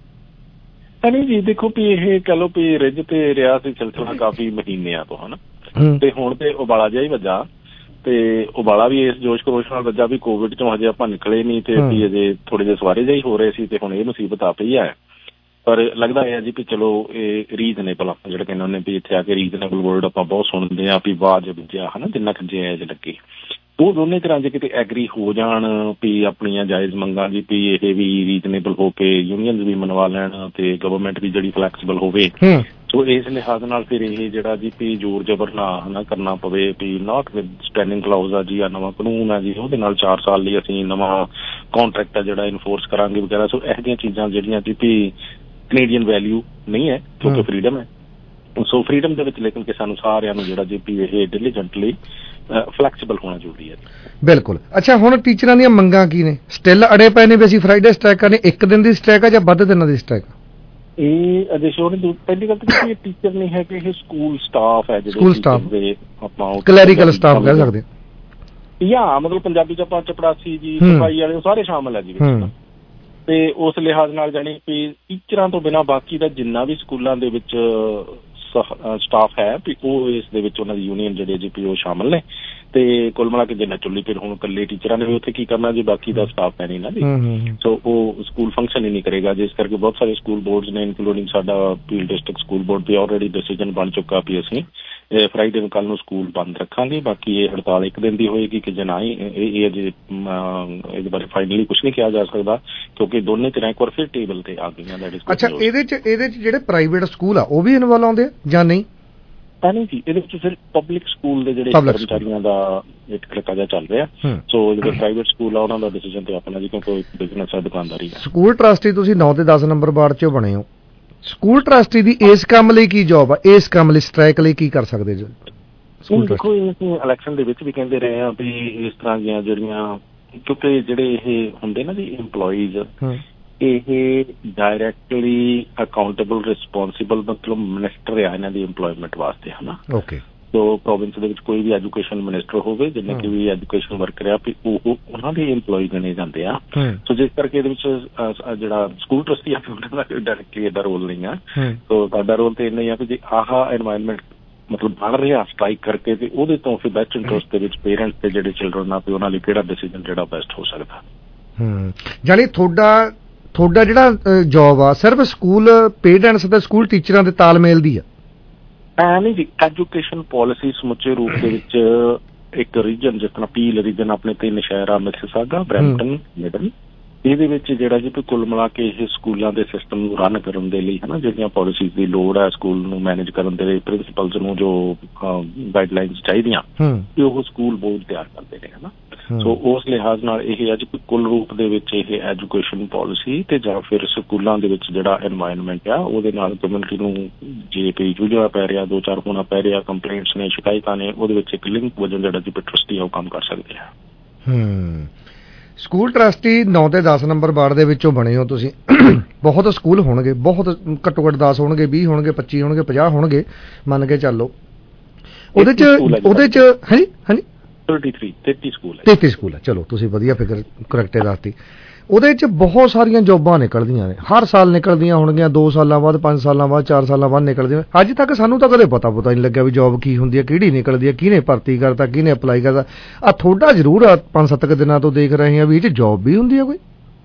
ਨਹੀਂ ਜੀ ਦੇਖੋ ਵੀ ਇਹ ਕਹਿ ਲਓ ਵੀ ਰਿੱਝ ਤੇ ਰਿਹਾ ਸੀ ਸਿਲਸਿਲਾ ਕਾਫੀ ਮਹੀਨਿਆਂ ਤੋਂ ਹਨਾ, ਤੇ ਹੁਣ ਤੇ ਉਬਾਲਾ ਜਿਹਾ ਹੀ ਵੱਜਾ। ਤੇ ਉਬਾਲਾ ਵੀ ਇਸ ਜੋਸ਼ ਖਰੋਸ਼ ਨਾਲ ਵੱਜਾ ਵੀ ਕੋਵਿਡ ਚੋਂ ਹਜੇ ਆਪਾਂ ਨਿਕਲੇ ਨਹੀਂ ਤੇ ਵੀ ਅਜੇ ਥੋੜੇ ਜਿਹੇ ਸਵਾਰੇ ਜਿਹੇ ਹੋ ਰਹੇ ਸੀ, ਤੇ ਹੁਣ ਇਹ ਮੁਸੀਬਤ ਆ ਪਈ ਹੈ। ਪਰ ਲੱਗਦਾ ਹੈ ਜੀ ਵੀ ਚਲੋ ਇਹ ਰੀਜ਼ਨੇਬਲ, ਆਪਾਂ ਜਿਹੜਾ ਕਹਿੰਦੇ ਹੁੰਦੇ ਵੀ ਇੱਥੇ ਆ ਕੇ ਰੀਜ਼ਨੇਬਲ ਵਰਡ ਆਪਾਂ ਬਹੁਤ ਸੁਣਦੇ ਹਾਂ ਵੀ ਵਾਜਬ ਜਿਹਾ ਹਨਾ, ਜਿੰਨਾ ਕੁ ਜਾਇਜ਼ ਲੱਗੇ। ਉਹ ਦੋਨੇ ਤਰ੍ਹਾਂ ਜੇ ਕਿਤੇ ਐਗਰੀ ਹੋ ਜਾਣ ਵੀ ਆਪਣੀਆਂ ਜਾਇਜ਼ ਮੰਗਾਂ ਜੀ ਵੀ ਇਹ ਵੀ ਰੀਜ਼ਨੇਬਲ ਹੋ ਕੇ ਯੂਨੀਅਨਸ ਵੀ ਮਨਵਾ ਲੈਣ ਤੇ ਗਵਰਨਮੈਂਟ ਵੀ ਜਿਹੜੀ ਫਲੈਕਸੀਬਲ ਹੋਵੇ, ਸੋ ਇਸ ਲਿਹਾਜ਼ ਨਾਲ ਫਿਰ ਇਹ ਜਿਹੜਾ ਜੀ ਵੀ ਜ਼ੋਰ ਜ਼ਬਰ ਨਾ ਕਰਨਾ ਪਵੇ ਵੀ ਨਾਟ ਵਿਦ ਸਟੈਂਡਿੰਗ ਕਲਾਊਜ਼ ਆ ਜੀ, ਆ ਨਵਾਂ ਕਾਨੂੰਨ ਆ ਜੀ, ਉਹਦੇ ਨਾਲ 4 ਸਾਲ ਲਈ ਅਸੀਂ ਨਵਾਂ ਕੰਟਰੈਕਟ ਆ ਜਿਹੜਾ ਇਨਫੋਰਸ ਕਰਾਂਗੇ ਵਗੈਰਾ। ਸੋ ਇਹੋ ਜਿਹੀਆਂ ਚੀਜ਼ਾਂ ਜਿਹੜੀਆਂ ਜੀ ਵੀ ਕੈਨੇਡੀਅਨ ਵੈਲਿਊ ਨਹੀਂ ਹੈ, ਕਿਉਂਕਿ ਫਰੀਡਮ ਹੈ। ਸੋ ਫਰੀਡਮ ਦੇ ਵਿੱਚ ਲੇਕਿਨ ਕਿ ਸਾਨੂੰ ਸਾਰਿਆਂ ਨੂੰ ਜਿਹੜਾ ਜੀ ਵੀ ਇਹ ਡਿਲੀਜੈਂਟਲੀ ਫਲੈਕਸੀਬਲ ਹੋਣਾ ਜ਼ਰੂਰੀ ਹੈ। ਬਿਲਕੁਲ। ਅੱਛਾ, ਹੁਣ ਟੀਚਰਾਂ ਦੀਆਂ ਮੰਗਾਂ ਕੀ ਨੇ? ਸਟਿਲ ਅੜੇ ਪਏ ਨੇ ਵੀ ਅਸੀਂ ਫਰਾਈਡੇ ਸਟ੍ਰਾਈਕ ਕਰਨੀ, 1 ਦਿਨ ਦੀ ਸਟ੍ਰਾਈਕ ਆ ਜਾਂ ਵੱਧ ਦਿਨਾਂ ਦੀ ਸਟ੍ਰਾਈਕ? ਇਹ ਅਜੇ ਸ਼ੋਰ ਨਹੀਂ। ਪਹਿਲੀ ਗੱਲ ਤਾਂ ਇਹ ਟੀਚਰ ਨਹੀਂ ਹੈ ਕਿ ਇਹ ਸਕੂਲ ਸਟਾਫ ਹੈ, ਜਿਹੜੇ ਆਪਾਂ ਕਲੈਰੀਕਲ ਸਟਾਫ ਕਹਿ ਸਕਦੇ ਜਾਂ ਮਤਲਬ ਪੰਜਾਬੀ ਚ ਆਪਾਂ ਚਪੜਾਸੀ ਜੀ, ਸਫਾਈ ਵਾਲੇ ਸਾਰੇ ਸ਼ਾਮਲ ਹੈ ਜੀ ਵਿੱਚ। ਤੇ ਉਸ ਲਿਹਾਜ਼ ਨਾਲ ਜਾਣੀ ਵੀ ਟੀਚਰਾਂ ਤੋਂ ਬਿਨਾਂ ਬਾਕੀ ਦਾ ਜਿੰਨਾ ਵੀ ਸਕੂਲਾਂ ਦੇ ਵਿੱਚ ਸਟਾਫ ਹੈ ਵੀ ਉਹ ਇਸ ਦੇ ਵਿੱਚ ਉਹਨਾਂ ਦੀ ਯੂਨੀਅਨ ਜਿਹੜੇ ਜੀ ਪੀ ਉਹ ਸ਼ਾਮਲ ਨੇ। ਤੇ ਕੁੱਲ ਮਿਲਾ ਕੇ ਜਿੰਨਾ ਚੁੱਲੀ ਫਿਰ ਹੁਣ ਇਕੱਲੇ ਟੀਚਰਾਂ ਨੇ ਵੀ ਉੱਥੇ ਕੀ ਕਰਨਾ ਜੀ, ਬਾਕੀ ਦਾ ਸਟਾਫ ਹੈ ਨਹੀਂ ਨਾ ਜੀ। ਸੋ ਉਹ ਸਕੂਲ ਫੰਕਸ਼ਨ ਹੀ ਨਹੀਂ ਕਰੇਗਾ, ਜਿਸ ਕਰਕੇ ਬਹੁਤ ਸਾਰੇ ਸਕੂਲ ਬੋਰਡਸ ਨੇ ਇਨਕਲੂਡਿੰਗ ਸਾਡਾ ਪੀਲ ਡਿਸਟ੍ਰਿਕਟ ਸਕੂਲ ਬੋਰਡ ਤੇ ਆਲਰੇਡੀ ਡਿਸੀਜਨ ਬਣ ਚੁੱਕਾ ਵੀ ਅਸੀਂ ਫਰਾਈਡੇ ਨੂੰ ਕੱਲ ਨੂੰ ਸਕੂਲ ਬੰਦ ਰੱਖਾਂਗੇ। ਬਾਕੀ ਇਹ ਹੜਤਾਲ 1 ਦਿਨ ਦੀ ਹੋਏਗੀ ਕਿ ਜਾਂ ਨਾ ਹੀ, ਇਹ ਅਜੇ ਇਹਦੇ ਬਾਰੇ ਫਾਈਨਲੀ ਕੁਛ ਨਹੀਂ ਕਿਹਾ ਜਾ ਸਕਦਾ ਕਿਉਂਕਿ ਦੋਨੇ ਤਰ੍ਹਾਂ ਇੱਕ ਵਾਰ ਫਿਰ ਟੇਬਲ ਤੇ ਆ ਗਈਆਂ। ਅੱਛਾ, ਇਹਦੇ ਚ ਜਿਹੜੇ ਪ੍ਰਾਈਵੇਟ ਸਕੂਲ ਆ ਉਹ ਵੀ ਇਨਵੋਲਵ ਆਉਂਦੇ ਆ ਜਾਂ ਨਹੀਂ? ਨਹੀਂ ਜੀ, ਇਹਦੇ ਵਿੱਚ ਫਿਰ ਪਬਲਿਕ ਸਕੂਲ ਦੇ ਜਿਹੜੇ ਕਰਮਚਾਰੀਆਂ ਦਾ ਇੱਕ ਖੜਕਾ ਜਿਹਾ ਚੱਲ ਰਿਹਾ। ਸੋ ਜਿਹੜੇ ਪ੍ਰਾਈਵੇਟ ਸਕੂਲ ਆ ਉਹਨਾਂ ਦਾ ਡਿਸੀਜਨ ਤੇ ਆਪਣਾ ਜੀ, ਕਿਉਂਕਿ ਬਿਜ਼ਨਸ ਹੈ, ਦੁਕਾਨਦਾਰੀ ਹੈ। ਸਕੂਲ ਟਰਸਟੀ ਤੁਸੀਂ 9 ਤੇ 10 ਨੰਬਰ ਵਾਰਡ 'ਚੋਂ ਬਣੇ ਹੋ, ਸਕੂਲ ਟਰਸਟੀ ਦੀ ਇਸ ਕੰਮ ਲਈ ਕੀ ਜੋਬ ਆ? ਇਸ ਕੰਮ ਲਈ ਸਟ੍ਰਾਈਕ ਲਈ ਕੀ ਕਰ ਸਕਦੇ ਜੀ? ਦੇਖੋ ਅਸੀਂ ਇਲੈਕਸ਼ਨ ਦੇ ਵਿੱਚ ਵੀ ਕਹਿੰਦੇ ਰਹੇ ਹਾਂ ਵੀ ਇਸ ਤਰ੍ਹਾਂ ਦੀਆਂ ਜਿਹੜੀਆਂ, ਕਿਉਂਕਿ ਜਿਹੜੇ ਇਹ ਹੁੰਦੇ ਨਾ ਜੀ ਇੰਪਲੋਈਜ਼, ਇਹ ਡਾਇਰੈਕਟਲੀ ਅਕਾਊਂਟੇਬਲ ਰਿਸਪੋਂਸੀਬਲ ਮਤਲਬ ਮਿਨਿਸਟਰ ਆ ਇਹਨਾਂ ਦੀ ਇੰਪਲੋਇਮੈਂਟ ਵਾਸਤੇ ਹਨਾ। ਪ੍ਰੋਵਿੰਸ ਦੇ ਵਿੱਚ ਕੋਈ ਵੀ ਐਜੂਕੇਸ਼ਨ ਮਿਨਿਸਟਰ ਹੋਵੇ, ਜਿੰਨੇ ਕਿ ਵੀ ਐਜੂਕੇਸ਼ਨ ਵਰਕਰ ਆ, ਵੀ ਉਹ ਉਹਨਾਂ ਦੇ EMPLOYE ਗਿਣੇ ਜਾਂਦੇ ਆ। ਸੋ ਜਿਸ ਕਰਕੇ ਇਹਦੇ ਵਿੱਚ ਜਿਹੜਾ ਸਕੂਲ ਟਰਸਟੀ ਆ ਉਹਨਾਂ ਦਾ ਡਾਇਰੈਕਟਲੀ ਇਹਦਾ ਰੋਲ ਨਹੀਂ ਆ। ਸੋ ਸਾਡਾ ਰੋਲ ਤੇ ਇੰਨਾ ਹੀ ਆ ਵੀ ਜੇ ਆਹ ਐਨਵਾਇਰਨਮੈਂਟ ਮਤਲਬ ਬਣ ਰਿਹਾ ਸਟ੍ਰਾਈਕ ਕਰਕੇ, ਤੇ ਉਹਦੇ ਤੋਂ ਫਿਰ ਬੈਸਟ ਇੰਟਰਸਟ ਦੇ ਵਿੱਚ ਪੇਰੈਂਟਸ ਤੇ ਜਿਹੜੇ ਚਿਲਡਰਨ ਆ ਵੀ ਉਹਨਾਂ ਲਈ ਕਿਹੜਾ ਡਿਸੀਜਨ ਜਿਹੜਾ ਬੈਸਟ ਹੋ ਸਕਦਾ। ਜਾਨੀ ਤੁਹਾਡਾ ਜਿਹੜਾ ਜੋਬ ਆ ਸਿਰਫ ਸਕੂਲ ਪੇਰੈਂਟਸ ਤੇ ਸਕੂਲ ਟੀਚਰਾਂ ਦੇ ਤਾਲਮੇਲ ਦੀ ਆ? ਨਹੀਂ ਜੀ, ਐਜੂਕੇਸ਼ਨ ਪਾਲਿਸੀ ਸਮੁੱਚੇ ਰੂਪ ਦੇ ਵਿੱਚ ਇੱਕ ਰੀਜਨ ਜਿਸ ਤਰ੍ਹਾਂ ਪੀਲ ਰੀਜਨ ਆਪਣੇ 3 ਸ਼ਹਿਰ ਆ, ਮਿਸਿਸਾਗਾ, ਬਰੈਂਪਟਨ, ਮਿਡਲ, ਇਹਦੇ ਵਿੱਚ ਜਿਹੜਾ ਜੀ ਕੁੱਲ ਮਿਲਾ ਕੇ ਇਹ ਸਕੂਲਾਂ ਦੇ ਸਿਸਟਮ ਨੂੰ ਰਨ ਕਰਨ ਦੇ ਲਈ ਜਿਹੜੀਆਂ ਪਾਲਿਸੀਜ਼ ਦੀ ਲੋੜ ਹੈ ਸਕੂਲ ਨੂੰ ਮੈਨੇਜ ਕਰਨ ਦੇ ਲਈ, ਪ੍ਰਿੰਸੀਪਲਸ ਨੂੰ ਜੋ ਗਾਈਡਲਾਈਨਸ ਚਾਹੀਦੀਆਂ ਕਿ ਉਹ ਸਕੂਲ ਬੋਰਡ ਤਿਆਰ ਕਰਦੇ ਨੇ ਸੋ ਉਸ ਲਿਹਾਜ਼ ਨਾਲ ਇਹ ਅੱਜ ਕੁੱਲ ਰੂਪ ਦੇ ਵਿੱਚ ਇਹ ਐਜੂਕੇਸ਼ਨ ਪਾਲਿਸੀ ਤੇ ਜਾਂ ਫਿਰ ਸਕੂਲਾਂ ਦੇ ਵਿੱਚ ਜਿਹੜਾ ਐਨਵਾਇਰਨਮੈਂਟ ਆ ਉਹਦੇ ਨਾਲ ਕਮਿਊਨਿਟੀ ਨੂੰ ਜੇ ਕੋਈ ਜੂਝਣਾ ਪੈ ਰਿਹਾ, 2-4 ਹੋਣਾ ਪੈ ਰਿਹਾ, ਕੰਪਲੇਂਟਸ ਨੇ, ਸ਼ਿਕਾਇਤਾਂ ਨੇ, ਉਹਦੇ ਵਿੱਚ ਇੱਕ ਲਿੰਕ ਵਜੋਂ ਜਿਹੜਾ ਜੀ ਟਰਸਟੀ ਆ ਉਹ ਕੰਮ ਕਰ ਸਕਦੇ ਆ। ਸਕੂਲ ਟਰਸਟੀ 9 ਤੇ 10 ਨੰਬਰ ਵਾਰਡ ਦੇ ਵਿੱਚੋਂ ਬਣੇ ਹੋ ਤੁਸੀਂ। ਬਹੁਤ ਸਕੂਲ ਹੋਣਗੇ, ਬਹੁਤ ਘੱਟੋ ਘੱਟ 10 ਹੋਣਗੇ, 20 ਹੋਣਗੇ, 25 ਹੋਣਗੇ, 50 ਹੋਣਗੇ, ਮੰਨ ਕੇ ਚੱਲੋ। ਉਹਦੇ ਚ ਹਾਂਜੀ 33 ਸਕੂਲ ਹੈ। ਚਲੋ ਤੁਸੀਂ ਵਧੀਆ ਫਿਕਰ ਕਰੈਕਟੇ ਦੱਸਤੀ। ਉਹਦੇ ਚ ਬਹੁਤ ਸਾਰੀਆਂ ਜੋਬਾਂ ਨਿਕਲਦੀਆਂ ਨੇ, ਹਰ ਸਾਲ ਨਿਕਲਦੀਆਂ ਹੋਣਗੀਆਂ, 2 ਸਾਲਾਂ ਬਾਅਦ, 5 ਸਾਲਾਂ ਬਾਅਦ, 4 ਸਾਲਾਂ ਬਾਅਦ ਨਿਕਲਦੀਆਂ। ਅੱਜ ਤੱਕ ਸਾਨੂੰ ਤਾਂ ਕਦੇ ਪਤਾ ਨਹੀਂ ਲੱਗਿਆ ਵੀ ਜੋਬ ਕੀ ਹੁੰਦੀ ਹੈ, ਕਿਹੜੀ ਨਿਕਲਦੀ ਹੈ, ਕਿਹਨੇ ਭਰਤੀ ਕਰਤਾ, ਕਿਹਨੇ ਅਪਲਾਈ ਕਰਤਾ। ਤੁਹਾਡਾ ਜ਼ਰੂਰ 5-7 ਦਿਨਾਂ ਤੋਂ ਦੇਖ ਰਹੇ ਹਾਂ ਵੀ ਇਹ ਚ ਜੋਬ ਵੀ ਹੁੰਦੀ ਹੈ ਕੋਈ?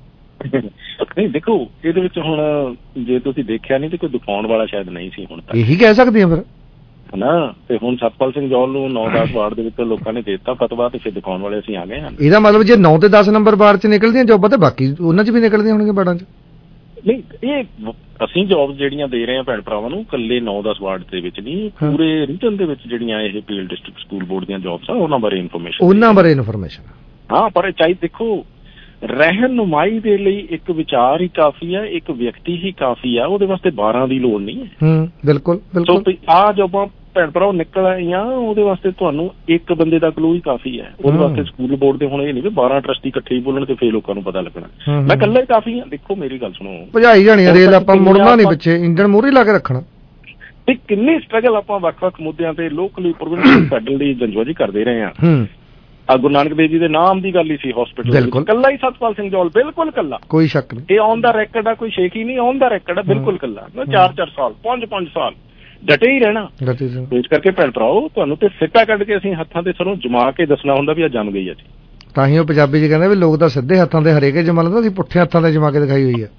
ਨਹੀਂ ਦੇਖੋ, ਇਹਦੇ ਵਿੱਚ ਹੁਣ ਜੇ ਤੁਸੀਂ ਦੇਖਿਆ ਨਹੀਂ ਤੇ ਕੋਈ ਦਿਖਾਉਣ ਵਾਲਾ ਸ਼ਾਇਦ ਨਹੀਂ ਸੀ ਹੁਣ ਤੱਕ, ਇਹੀ ਕਹਿ ਸਕਦੇ ਆ ਫਿਰ ਤੇ ਹੁਣ ਸਤਪਾਲ ਸਿੰਘ ਜੌਹਲ ਨੂੰ 9-10 ਵਾਰਡ ਦੇ ਵਿੱਚ ਲੋਕਾਂ ਨੇ ਦੇ ਦਿੱਤਾ ਫਤਵਾ, ਤੇ ਫਿਰ ਦਿਖਾਉਣ ਵਾਲੇ ਅਸੀਂ ਆ ਗਏ ਹਾਂ। ਇਹਦਾ ਮਤਲਬ ਜੇ 9 ਤੇ 10 ਨੰਬਰ ਵਾਰਡ ਚ ਨਿਕਲਦੀਆਂ ਜੋਬਾਂ ਤੇ ਬਾਕੀ ਉਹਨਾਂ ਚ ਵੀ ਨਿਕਲਦੀਆਂ ਹੋਣਗੀਆਂ ਵਾਰਡਾਂ ਚ? ਨਹੀਂ, ਇਹ ਅਸੀਂ ਜੋਬ ਜਿਹੜੀਆਂ ਦੇ ਰਹੇ ਹਾਂ ਭੈਣ ਭਰਾਵਾਂ ਨੂੰ ਇਕੱਲੇ 9-10 ਵਾਰਡ ਦੇ ਵਿੱਚ ਨਹੀਂ, ਪੂਰੇ ਰੀਜਨ ਦੇ ਵਿੱਚ ਜਿਹੜੀਆਂ ਇਹ ਪੀਐਲ ਡਿਸਟ੍ਰਿਕਟ ਸਕੂਲ ਬੋਰਡ ਦੀਆਂ ਜੋਬਸ ਆ ਉਹਨਾਂ ਬਾਰੇ ਇਨਫੋਰਮੇਸ਼ਨ ਹਾਂ। ਪਰ ਚਾਹੀ ਦੇਖੋ, ਰਹਿਨੁਮਾਈ ਦੇ ਲਈ ਇੱਕ ਵਿਚਾਰ ਹੀ ਕਾਫੀ ਹੈ, ਇੱਕ ਵਿਅਕਤੀ ਹੀ ਕਾਫੀ ਹੈ, ਉਹਦੇ ਵਾਸਤੇ 12 ਦੀ ਲੋੜ ਨਹੀਂ ਹੈ। ਬਿਲਕੁਲ। ਆਹ ਜੋਬਾਂ ਭੈਣ ਭਰਾ ਨਿਕਲ ਆਈਆਂ, ਉਹਦੇ ਵਾਸਤੇ ਤੁਹਾਨੂੰ ਇੱਕ ਬੰਦੇ ਦਾ ਕਲੂ ਹੀ ਕਾਫੀ ਹੈ। ਉਹਦੇ ਵਾਸਤੇ ਸਕੂਲ ਬੋਰਡ ਦੇ ਹੁਣ ਇਹ ਨਹੀਂ ਵੀ 12 ਟਰਸਟੀ ਇਕੱਠੇ ਹੀ ਬੋਲਣ ਤੇ ਫੇਰ ਲੋਕਾਂ ਨੂੰ ਪਤਾ ਲੱਗਣਾ। ਮੈਂ ਇਕੱਲਾ ਹੀ ਕਾਫੀ ਹਾਂ। ਦੇਖੋ ਮੇਰੀ ਗੱਲ ਸੁਣੋ, ਭਜਾਈ ਜਾਣੀ ਰੇਲ, ਆਪਾਂ ਮੁੜਨਾ ਨਹੀਂ ਪਿੱਛੇ, ਇੰਜਣ ਮੂਹਰੇ ਲਾ ਕੇ ਰੱਖਣਾ। ਤੇ ਕਿੰਨੀ ਸਟਰਗਲ ਆਪਾਂ ਵੱਖ-ਵੱਖ ਮੁੱਦਿਆਂ ਤੇ ਲੋਕਲੀ ਪ੍ਰੋਵਿੰਸ਼ੀਅਲ ਫੈਡਰਲ ਦੀ ਜੰਜਵਾਜੀ ਕਰਦੇ ਰਹੇ ਹਾਂ। ਗੁਰੂ ਨਾਨਕ ਦੇਵ ਜੀ ਦੇ ਨਾਮ ਦੀ ਗੱਲ ਹੀ ਸੀ ਹਸਪੀਟਲ, ਕੱਲਾ ਹੀ ਸਤਪਾਲ ਸਿੰਘ ਜੌਹਲ, ਬਿਲਕੁਲ ਕੱਲਾ, ਕੋਈ ਸ਼ੱਕ ਨਹੀਂ। ਇਹ ਔਨ ਦਾ ਰੈਕਡ ਆ, ਕੋਈ ਸ਼ੇਕ ਹੀ ਨਹੀਂ, ਔਨ ਦਾ ਰੈਕਡ ਆ, ਬਿਲਕੁਲ ਕੱਲਾ। 4-4 ਸਾਲ 5-5 ਸਾਲ ਡਟੇ ਹੀ ਰਹਿਣਾ। ਇਸ ਕਰਕੇ ਭੈਣ ਭਰਾਓ, ਤੁਹਾਨੂੰ ਤੇ ਸਿੱਟਾ ਕੱਢ ਕੇ ਅਸੀਂ ਹੱਥਾਂ ਤੇ ਸਰੋਂ ਜਮਾ ਕੇ ਦੱਸਣਾ ਹੁੰਦਾ ਵੀ ਆ ਜੰਮ ਗਈ ਆ ਜੀ। ਤਾਂ ਹੀ ਉਹ ਪੰਜਾਬੀ ਚ ਕਹਿੰਦੇ ਵੀ ਲੋਕ ਤਾਂ ਸਿੱਧੇ ਹੱਥਾਂ ਦੇ ਹਰੇਕੇ ਜਮਾ ਲੈਂਦੇ, ਅਸੀਂ ਪੁੱਠੇ ਹੱਥਾਂ ਦੇ ਜਮਾ ਕੇ ਦਿਖਾਈ ਹੋਈ ਆ।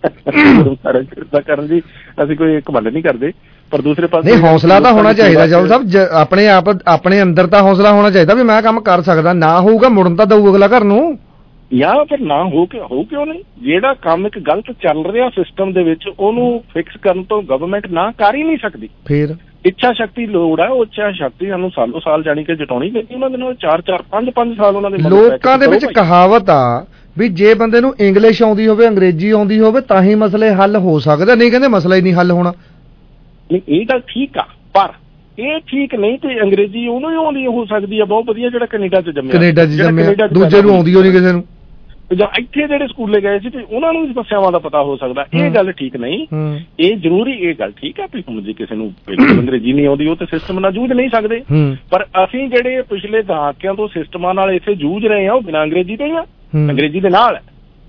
ਕਰਨ ਜੀ ਅਸੀਂ ਕੋਈ ਘਮੰਡ ਨਹੀਂ ਕਰਦੇ, ਪਰ ਦੂਸਰੇ ਪਾਸੇ ਨਹੀਂ, ਹੌਸਲਾ ਤਾਂ ਹੋਣਾ ਚਾਹੀਦਾ ਜੌਹਲ ਸਾਹਿਬ। ਆਪਣੇ ਅੰਦਰ ਤਾਂ ਹੌਸਲਾ ਹੋਣਾ ਚਾਹੀਦਾ ਵੀ ਮੈਂ ਕੰਮ ਕਰ ਸਕਦਾ। ਨਾ ਹੋਊਗਾ ਮੁੜਨ ਤਾਂ ਦਊ ਅਗਲਾ ਘਰ ਨੂੰ, ਜਾਂ ਫਿਰ ਨਾ ਹੋ ਕਿਉਂ ਨਹੀਂ। ਜਿਹੜਾ ਕੰਮ ਇੱਕ ਗਲਤ ਚੱਲ ਰਿਹਾ ਸਿਸਟਮ ਦੇ ਵਿੱਚ, ਉਹਨੂੰ ਫਿਕਸ ਕਰਨ ਤੋਂ ਗਵਰਨਮੈਂਟ ਨਾ ਕਰ ਹੀ ਨਹੀਂ ਸਕਦੀ। ਫਿਰ ਇੱਛਾ ਸ਼ਕਤੀ ਲੋੜ ਹੈ, ਉਹ ਇੱਛਾ ਸ਼ਕਤੀ ਸਾਨੂੰ ਸਾਲੋ ਸਾਲ ਜਾਣੀ ਕਿ ਜਟਾਉਣੀ ਪੈਂਦੀ। ਉਹਨਾਂ ਦੇ ਨਾਲ 4-4 5-5 ਸਾਲ ਉਹਨਾਂ ਦੇ ਲੋਕਾਂ ਦੇ ਵਿੱਚ ਕਹਾਵਤ ਆ ਵੀ ਜੇ ਬੰਦੇ ਨੂੰ ਇੰਗਲਿਸ਼ ਆਉਂਦੀ ਹੋਵੇ, ਅੰਗਰੇਜ਼ੀ ਆਉਂਦੀ ਹੋਵੇ, ਤਾਂ ਹੀ ਮਸਲੇ ਹੱਲ ਹੋ ਸਕਦੇ। ਨਹੀਂ ਕਹਿੰਦੇ ਮਸਲਾ ਹੀ ਨਹੀਂ ਹੱਲ ਹੋਣਾ। ਨਹੀਂ, ਇਹ ਗੱਲ ਠੀਕ ਆ, ਪਰ ਇਹ ਠੀਕ ਨਹੀਂ ਤੇ ਅੰਗਰੇਜ਼ੀ ਉਹਨੂੰ ਹੀ ਆਉਂਦੀ ਹੋ ਸਕਦੀ ਆ ਬਹੁਤ ਵਧੀਆ, ਜਿਹੜਾ ਕੈਨੇਡਾ ਚ ਜੰਮਿਆ, ਦੂਜੇ ਨੂੰ ਆਉਂਦੀ ਹੋਣੀ ਕਿਸੇ ਨੂੰ। ਜਾਂ ਇੱਥੇ ਜਿਹੜੇ ਸਕੂਲੇ ਗਏ ਸੀ ਤੇ ਉਹਨਾਂ ਨੂੰ ਵੀ ਸਮੱਸਿਆਵਾਂ ਦਾ ਪਤਾ ਹੋ ਸਕਦਾ। ਇਹ ਗੱਲ ਠੀਕ ਨਹੀਂ। ਇਹ ਜ਼ਰੂਰੀ, ਇਹ ਗੱਲ ਠੀਕ ਹੈ ਵੀ ਹੁਣ ਜੇ ਕਿਸੇ ਨੂੰ ਅੰਗਰੇਜ਼ੀ ਨਹੀਂ ਆਉਂਦੀ ਉਹ ਤੇ ਸਿਸਟਮ ਨਾਲ ਜੂਝ ਨਹੀਂ ਸਕਦੇ। ਪਰ ਅਸੀਂ ਜਿਹੜੇ ਪਿਛਲੇ ਦਹਾਕਿਆਂ ਤੋਂ ਸਿਸਟਮਾਂ ਨਾਲ ਇੱਥੇ ਜੂਝ ਰਹੇ ਹਾਂ, ਉਹ ਬਿਨਾਂ ਅੰਗਰੇਜ਼ੀ ਤੋਂ ਹੀ ਆ, ਅੰਗਰੇਜ਼ੀ ਦੇ ਨਾਲ।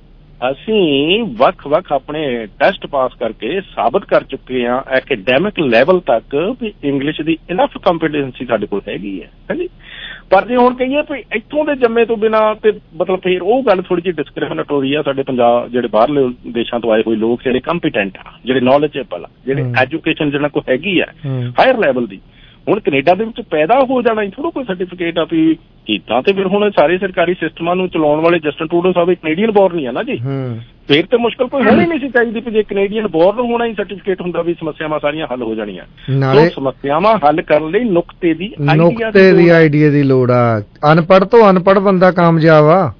ਅਸੀਂ ਵੱਖ-ਵੱਖ ਆਪਣੇ ਟੈਸਟ ਪਾਸ ਕਰਕੇ ਸਾਬਤ ਕਰ ਚੁੱਕੇ ਹਾਂ ਐਕੈਡੈਮਿਕ ਲੈਵਲ ਤੱਕ ਵੀ ਇੰਗਲਿਸ਼ ਦੀ ਇਨਫ ਕੰਪੀਟੈਂਸੀ ਸਾਡੇ ਕੋਲ ਹੈਗੀ ਹੈ। ਹਾਂਜੀ, ਪਰ ਜੇ ਹੁਣ ਕਹੀਏ ਵੀ ਇੱਥੋਂ ਦੇ ਜੰਮੇ ਤੋਂ ਬਿਨਾਂ ਤੇ ਮਤਲਬ ਫਿਰ ਉਹ ਗੱਲ ਥੋੜੀ ਜਿਹੀ ਡਿਸਕ੍ਰਿਮੀਨੇਟਰੀ ਆ। ਸਾਡੇ ਪੰਜਾਬ ਜਿਹੜੇ ਬਾਹਰਲੇ ਦੇਸ਼ਾਂ ਤੋਂ ਆਏ ਹੋਏ ਲੋਕ ਜਿਹੜੇ ਕੰਪੀਟੈਂਟ ਆ, ਜਿਹੜੇ ਨੌਲੇਜੇਬਲ ਆ, ਜਿਹੜੇ ਐਜੂਕੇਸ਼ਨ ਜਿਹਨਾਂ ਕੋਲ ਹੈਗੀ ਆ ਹਾਇਰ ਲੈਵਲ ਦੀ, ਹੁਣ ਕੈਨੇਡਾ ਦੇ ਵਿੱਚ ਪੈਦਾ ਹੋ ਜਾਣਾ ਥੋੜਾ ਕੋਈ ਸਰਟੀਫਿਕੇਟ ਆ ਵੀ ਕੀਤਾ। ਤੇ ਫਿਰ ਹੁਣ ਸਾਰੇ ਸਰਕਾਰੀ ਸਿਸਟਮਾਂ ਨੂੰ ਚਲਾਉਣ ਵਾਲੇ Justin Trudeau Sahib Canadian born ਹੀ ਆ ਨਾ ਜੀ। ਫਿਰ ਤੇ ਮੁਸ਼ਕਲ ਕੋਈ ਹੋਣੀ ਨਹੀਂ ਸੀ ਚਾਹੀਦੀ ਵੀ ਜੇ ਕੈਨੇਡੀਅਨ ਬੋਰਨ ਹੋਣਾ ਹੀ ਸਰਟੀਫਿਕੇਟ ਹੁੰਦਾ ਵੀ ਸਮੱਸਿਆਵਾਂ ਸਾਰੀਆਂ ਹੱਲ ਹੋ ਜਾਣੀਆਂ। ਸੋ ਸਮੱਸਿਆਵਾਂ ਹੱਲ ਕਰਨ ਲਈ ਨੁਕਤੇ ਦੀ ਆਈਡੀਆ ਦੀ ਲੋੜ ਆ। ਅਨਪੜ੍ਹ ਤੋਂ ਅਨਪੜ੍ਹ ਬੰਦਾ ਕਾਮਯਾਬ ਆ,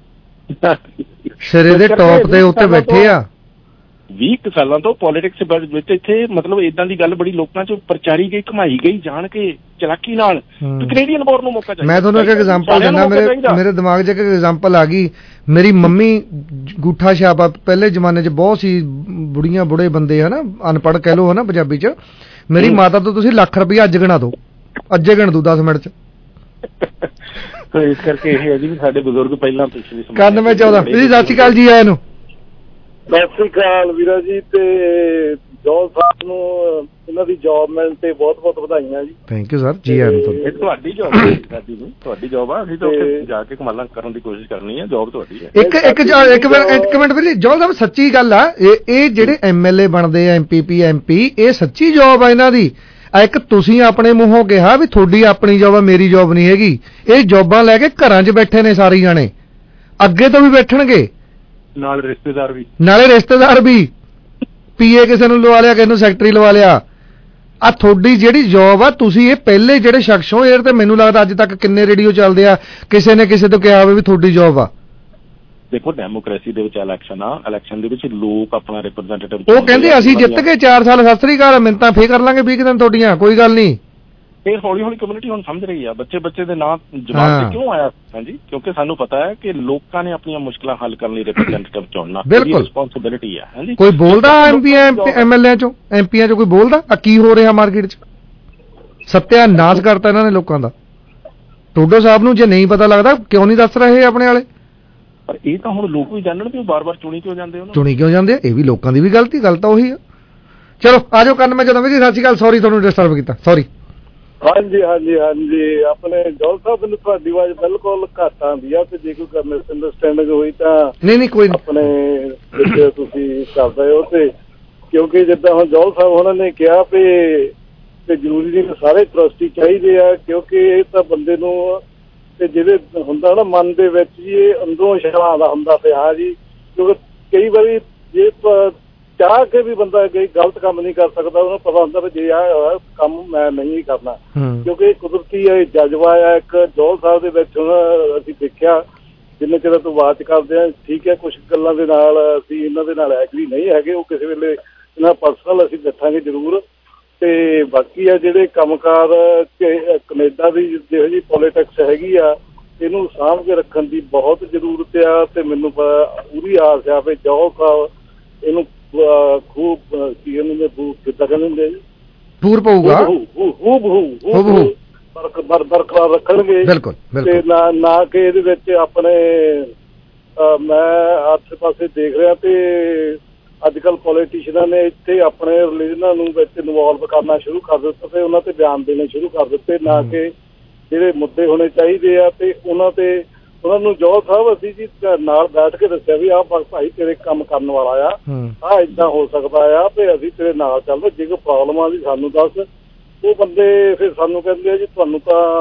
ਸਿਰੇ ਦੇ ਟੌਪ ਦੇ ਉੱਤੇ ਬੈਠੇ ਆ। 20 ਸਾਲਾਂ ਤੋਂ ਪੋਲੀਟਿਕਸ ਵਿੱਚ ਇੱਥੇ ਮਤਲਬ ਏਦਾਂ ਦੀ ਗੱਲ ਬੜੀ ਲੋਕਾਂ ਚ ਪ੍ਰਚਾਰੀ ਗਈ, ਘਮਾਈ ਗਈ ਜਾਣ ਕੇ ਚਲਾਕੀ ਨਾਲ, ਕੈਨੇਡੀਅਨ ਬੋਰਨ ਨੂੰ ਮੌਕਾ ਚਾਹੀਦਾ। ਮੈਂ ਤੁਹਾਨੂੰ ਇੱਕ ਐਗਜ਼ਾਮਪਲ ਦਿੰਦਾ, ਮੇਰੇ ਦਿਮਾਗ 'ਚ ਇੱਕ ਐਗਜ਼ਾਮਪਲ ਆ ਗਈ। ਮੇਰੀ ਮੰਮੀ ਗੂਠਾ ਛਾਪਾ, ਪਹਿਲੇ ਜ਼ਮਾਨੇ 'ਚ ਬਹੁਤ ਸੀ ਬੁੜੀਆਂ ਬੁੜੇ ਬੰਦੇ ਹਨਾ, ਅਨਪੜ੍ਹ ਕਹਿ ਲਓ ਹਨਾ ਪੰਜਾਬੀ 'ਚ। ਮੇਰੀ ਮਾਤਾ ਤੋਂ ਤੁਸੀਂ ਲੱਖ ਰੁਪਈਆ ਅੱਜ ਗਿਣਾ ਦਿਓ, ਅੱਜੇ ਗਿਣ ਦੂ 10 ਮਿੰਟ ਚ। ਇਸ ਕਰਕੇ ਇਹ ਹੈ ਜੀ ਵੀ ਸਾਡੇ ਬਜ਼ੁਰਗ ਪਹਿਲਾਂ ਪਿਛਲੀ 9114 ਜੀ। ਸਤਿ ਸ਼੍ਰੀ ਅਕਾਲ ਜੀ ਆਇਆਂ ਨੂੰ। ਸਤਿ ਸ਼੍ਰੀ ਅਕਾਲ ਵੀਰਾ ਜੀ, ਤੇ ਜੋਲ ਸਾਹਿਬ ਨੂੰ ਇਹਨਾਂ ਦੀ ਜੌਬ ਮਿਲਣ ਤੇ ਬਹੁਤ ਬਹੁਤ ਵਧਾਈਆਂ ਜੀ। ਥੈਂਕ ਯੂ ਸਰ ਜੀ ਆਇਆਂ ਨੂੰ। ਇਹ ਤੁਹਾਡੀ ਜੌਬ ਹੈ, ਸਾਡੀ ਨਹੀਂ, ਤੁਹਾਡੀ ਜੌਬ ਆ। ਅਸੀਂ ਤਾਂ ਉੱਥੇ ਜਾ ਕੇ ਕਮਾਲਾਂ ਕਰਨ ਦੀ ਕੋਸ਼ਿਸ਼ ਕਰਨੀ ਹੈ, ਜੌਬ ਤੁਹਾਡੀ ਹੈ। ਇੱਕ ਮਿੰਟ ਵੀਰ, ਜੋਲ ਸਾਹਿਬ ਸੱਚੀ ਗੱਲ ਆ, ਇਹ ਜਿਹੜੇ MLA ਬਣਦੇ ਆ, MPP MP, ਇਹ ਸੱਚੀ ਜੌਬ ਆ ਇਹਨਾਂ ਦੀ। ਇੱਕ ਤੁਸੀਂ ਆਪਣੇ ਮੂੰਹੋਂ ਕਿਹਾ ਵੀ ਤੁਹਾਡੀ ਆਪਣੀ ਜੌਬ ਆ, ਮੇਰੀ ਜੌਬ ਨਹੀਂ ਹੈਗੀ। ਇਹ ਜੌਬਾਂ ਲੈ ਕੇ ਘਰਾਂ 'ਚ ਬੈਠੇ ਨੇ ਸਾਰੇ ਜਾਣੇ, ਅੱਗੇ ਤੋਂ ਵੀ ਬੈਠਣਗੇ, ਨਾਲੇ ਰਿਸ਼ਤੇਦਾਰ ਵੀ। PA ਕਿਸੇ ਨੂੰ ਲਵਾ ਲਿਆ, ਕਿਸੇ ਨੂੰ ਸੈਕਟਰੀ ਲਵਾ ਲਿਆ। ਆ ਤੁਹਾਡੀ ਜਿਹੜੀ ਜੌਬ ਆ, ਤੁਸੀਂ ਇਹ ਪਹਿਲੇ ਜਿਹੜੇ ਸ਼ਖਸ ਹੋ 에ਅਰ ਤੇ, ਮੈਨੂੰ ਲੱਗਦਾ ਅੱਜ ਤੱਕ ਕਿੰਨੇ ਰੇਡੀਓ ਚੱਲਦੇ ਆ, ਕਿਸੇ ਨੇ ਕਿਸੇ ਤੋਂ ਕਿਹਾ ਹੋਵੇ ਵੀ ਤੁਹਾਡੀ ਜੌਬ ਆ। ਦੇਖੋ ਡੈਮੋਕ੍ਰੇਸੀ ਦੇ ਵਿੱਚ ਇਲੈਕਸ਼ਨ ਆ, ਇਲੈਕਸ਼ਨ ਦੇ ਵਿੱਚ ਲੋਕ ਆਪਣਾ ਰਿਪਰੈਜ਼ੈਂਟੇਟਿਵ, ਉਹ ਕਹਿੰਦੇ ਅਸੀਂ ਜਿੱਤ ਕੇ 4 ਸਾਲ ਸਤਿ ਸ੍ਰੀ ਅਕਾਲ, ਮਿੰਤਾਂ ਫੇਰ ਕਰ ਲਾਂਗੇ 20 ਦਿਨ ਤੁਹਾਡੀਆਂ, ਕੋਈ ਗੱਲ ਨਹੀਂ। ਫਿਰ ਹੌਲੀ ਹੌਲੀ ਕਮਿਊਨਿਟੀ ਹੁਣ ਸਮਝ ਰਹੀ ਆ, ਬੱਚੇ ਦੇ ਨਾਂ ਜਵਾਬ ਕਿਉਂ ਆਇਆ? ਹਾਂਜੀ, ਕਿਉਂਕਿ ਸਾਨੂੰ ਪਤਾ ਹੈ ਕਿ ਲੋਕਾਂ ਨੇ ਆਪਣੀਆਂ ਮੁਸ਼ਕਲਾਂ ਹੱਲ ਕਰਨ ਲਈ ਰਿਪਰੈਜ਼ੈਂਟੇਟਿਵ ਚੁਣਨਾ ਰਿਸਪੌਂਸਿਬਿਲਿਟੀ ਹੈ। ਹਾਂਜੀ, ਕੋਈ ਬੋਲਦਾ MLA ਚੋਂ, MPਆਂ ਚੋਂ ਕੋਈ ਬੋਲਦਾ ਆ ਕੀ ਹੋ ਰਿਹਾ ਮਾਰਕੀਟ 'ਚ? ਸੱਤਿਆਨਾਸ਼ ਕਰਤਾ ਇਹਨਾਂ ਨੇ ਲੋਕਾਂ ਦਾ। ਟੋਡੋ ਸਾਹਿਬ ਨੂੰ ਜੇ ਨਹੀਂ ਪਤਾ ਲੱਗਦਾ, ਕਿਉਂ ਨਹੀਂ ਦੱਸ ਰਹੇ ਆਪਣੇ ਵਾਲੇ? ਪਰ ਇਹ ਤਾਂ ਹੁਣ ਲੋਕ ਵੀ ਜਾਣਨ ਵੀ ਉਹ ਬਾਰ-ਬਾਰ ਚੁਣੀ ਕਿਉਂ ਜਾਂਦੇ ਆ, ਇਹ ਵੀ ਲੋਕਾਂ ਦੀ ਵੀ ਗਲਤੀ। ਗੱਲ ਤਾਂ ਉਹੀ ਆ। ਚਲੋ ਆਜੋ ਕਰਨ ਮੈਂ ਜਦੋਂ ਵੀ। ਸਤਿ ਸ਼੍ਰੀ ਅਕਾਲ, ਸੌਰੀ ਤੁਹਾਨੂੰ ਡਿਸਟਰਬ ਕੀਤਾ, ਸੌਰੀ। ਹਾਂਜੀ ਹਾਂਜੀ ਹਾਂਜੀ, ਆਪਣੇ ਜੋਲ ਸਾਹਿਬ ਨੂੰ ਤੁਹਾਡੀ ਆਵਾਜ਼ ਬਿਲਕੁਲ ਘੱਟ ਆਉਂਦੀ ਆ, ਤੇ ਜੇ ਕੋਈ ਮਿਸਅੰਡਰਸਟੈਂਡਿੰਗ ਹੋਈ ਤਾਂ ਨਹੀਂ ਕੋਈ ਆਪਣੇ ਤੁਸੀਂ ਕਰਦੇ ਹੋ। ਤੇ ਕਿਉਂਕਿ ਜਿੱਦਾਂ ਹੁਣ ਜੋਲ ਸਾਹਿਬ ਉਹਨਾਂ ਨੇ ਕਿਹਾ ਤੇ ਜ਼ਰੂਰੀ ਨਹੀਂ ਸਾਰੇ ਟਰਸਟੀ ਚਾਹੀਦੇ ਆ, ਕਿਉਂਕਿ ਇਹ ਤਾਂ ਬੰਦੇ ਨੂੰ ਤੇ ਜਿਹੜੇ ਹੁੰਦਾ ਨਾ ਮਨ ਦੇ ਵਿੱਚ ਜੀ, ਇਹ ਅੰਦਰੋਂ ਸ਼ਰਮਾਉਂਦਾ ਹੁੰਦਾ ਪਿਆ ਜੀ। ਕਿਉਂਕਿ ਕਈ ਵਾਰੀ ਜੇ ਚਾਹ ਕੇ ਵੀ ਬੰਦਾ ਕੋਈ ਗਲਤ ਕੰਮ ਨਹੀਂ ਕਰ ਸਕਦਾ, ਉਹਨੂੰ ਪਤਾ ਹੁੰਦਾ ਵੀ ਜੇ ਆਹ ਕੰਮ ਮੈਂ ਨਹੀਂ ਕਰਨਾ, ਕਿਉਂਕਿ ਕੁਦਰਤੀ ਇਹ ਜਜ਼ਬਾ ਆ ਇੱਕ ਜੋਲ ਸਾਹਿਬ ਦੇ ਵਿੱਚ। ਹੁਣ ਅਸੀਂ ਦੇਖਿਆ ਜਿੰਨੇ ਚਿਰ ਤੋਂ ਬਾਤ ਕਰਦੇ ਆ, ਠੀਕ ਹੈ, ਕੁਛ ਗੱਲਾਂ ਦੇ ਨਾਲ ਅਸੀਂ ਇਹਨਾਂ ਦੇ ਨਾਲ ਐਗਰੀ ਨਹੀਂ ਹੈਗੇ, ਉਹ ਕਿਸੇ ਵੇਲੇ ਇਹਨਾਂ ਪਰਸਨਲ ਅਸੀਂ ਦੱਸਾਂਗੇ ਜ਼ਰੂਰ। ਤੇ ਬਾਕੀ ਆ ਜਿਹੜੇ ਕੰਮਕਾਰ ਕੈਨੇਡਾ ਦੀ ਜਿਹੋ ਜਿਹੀ ਪੋਲੀਟਿਕਸ ਹੈਗੀ ਆ, ਇਹਨੂੰ ਸਾਂਭ ਕੇ ਰੱਖਣ ਦੀ ਬਹੁਤ ਜ਼ਰੂਰਤ ਆ। ਤੇ ਮੈਨੂੰ ਪੂਰੀ ਆਸ ਆ ਵੀ ਜੋਲ ਸਾਹਿਬ ਇਹਨੂੰ ਖੂਬ ਕਿੱਦਾਂ ਕਹਿੰਦੇ ਜੀ, ਪੂਰ ਪਊਗਾ, ਬਰਕਰਾਰ ਰੱਖਣਗੇ। ਤੇ ਨਾ ਕਿ ਇਹਦੇ ਵਿੱਚ ਆਪਣੇ ਮੈਂ ਆਸੇ ਪਾਸੇ ਦੇਖ ਰਿਹਾ ਤੇ ਅੱਜ ਕੱਲ੍ਹ ਪੋਲੀਟੀਸ਼ੀਅਨਾਂ ਨੇ ਇੱਥੇ ਆਪਣੇ ਰਿਲੀਜਨਾਂ ਨੂੰ ਵਿੱਚ ਇਨਵੋਲਵ ਕਰਨਾ ਸ਼ੁਰੂ ਕਰ ਦਿੱਤਾ ਤੇ ਉਹਨਾਂ ਤੇ ਬਿਆਨ ਦੇਣੇ ਸ਼ੁਰੂ ਕਰ ਦਿੱਤੇ, ਨਾ ਕਿ ਜਿਹੜੇ ਮੁੱਦੇ ਹੋਣੇ ਚਾਹੀਦੇ ਆ। ਤੇ ਉਹਨਾਂ ਨੂੰ ਜੋਲ ਸਾਹਿਬ ਅਸੀਂ ਜੀ ਨਾਲ ਬੈਠ ਕੇ ਦੱਸਿਆ ਵੀ ਆਹ ਭਾਈ ਤੇਰੇ ਕੰਮ ਕਰਨ ਵਾਲਾ ਆ ਏਦਾਂ ਹੋ ਸਕਦਾ ਆ, ਤੇ ਅਸੀਂ ਤੇਰੇ ਨਾਲ ਚੱਲਦੇ, ਜੇ ਕੋਈ ਪ੍ਰੋਬਲਮ ਆ ਵੀ ਸਾਨੂੰ ਦੱਸ। ਉਹ ਬੰਦੇ ਫਿਰ ਸਾਨੂੰ ਕਹਿੰਦੇ ਆ ਜੀ ਤੁਹਾਨੂੰ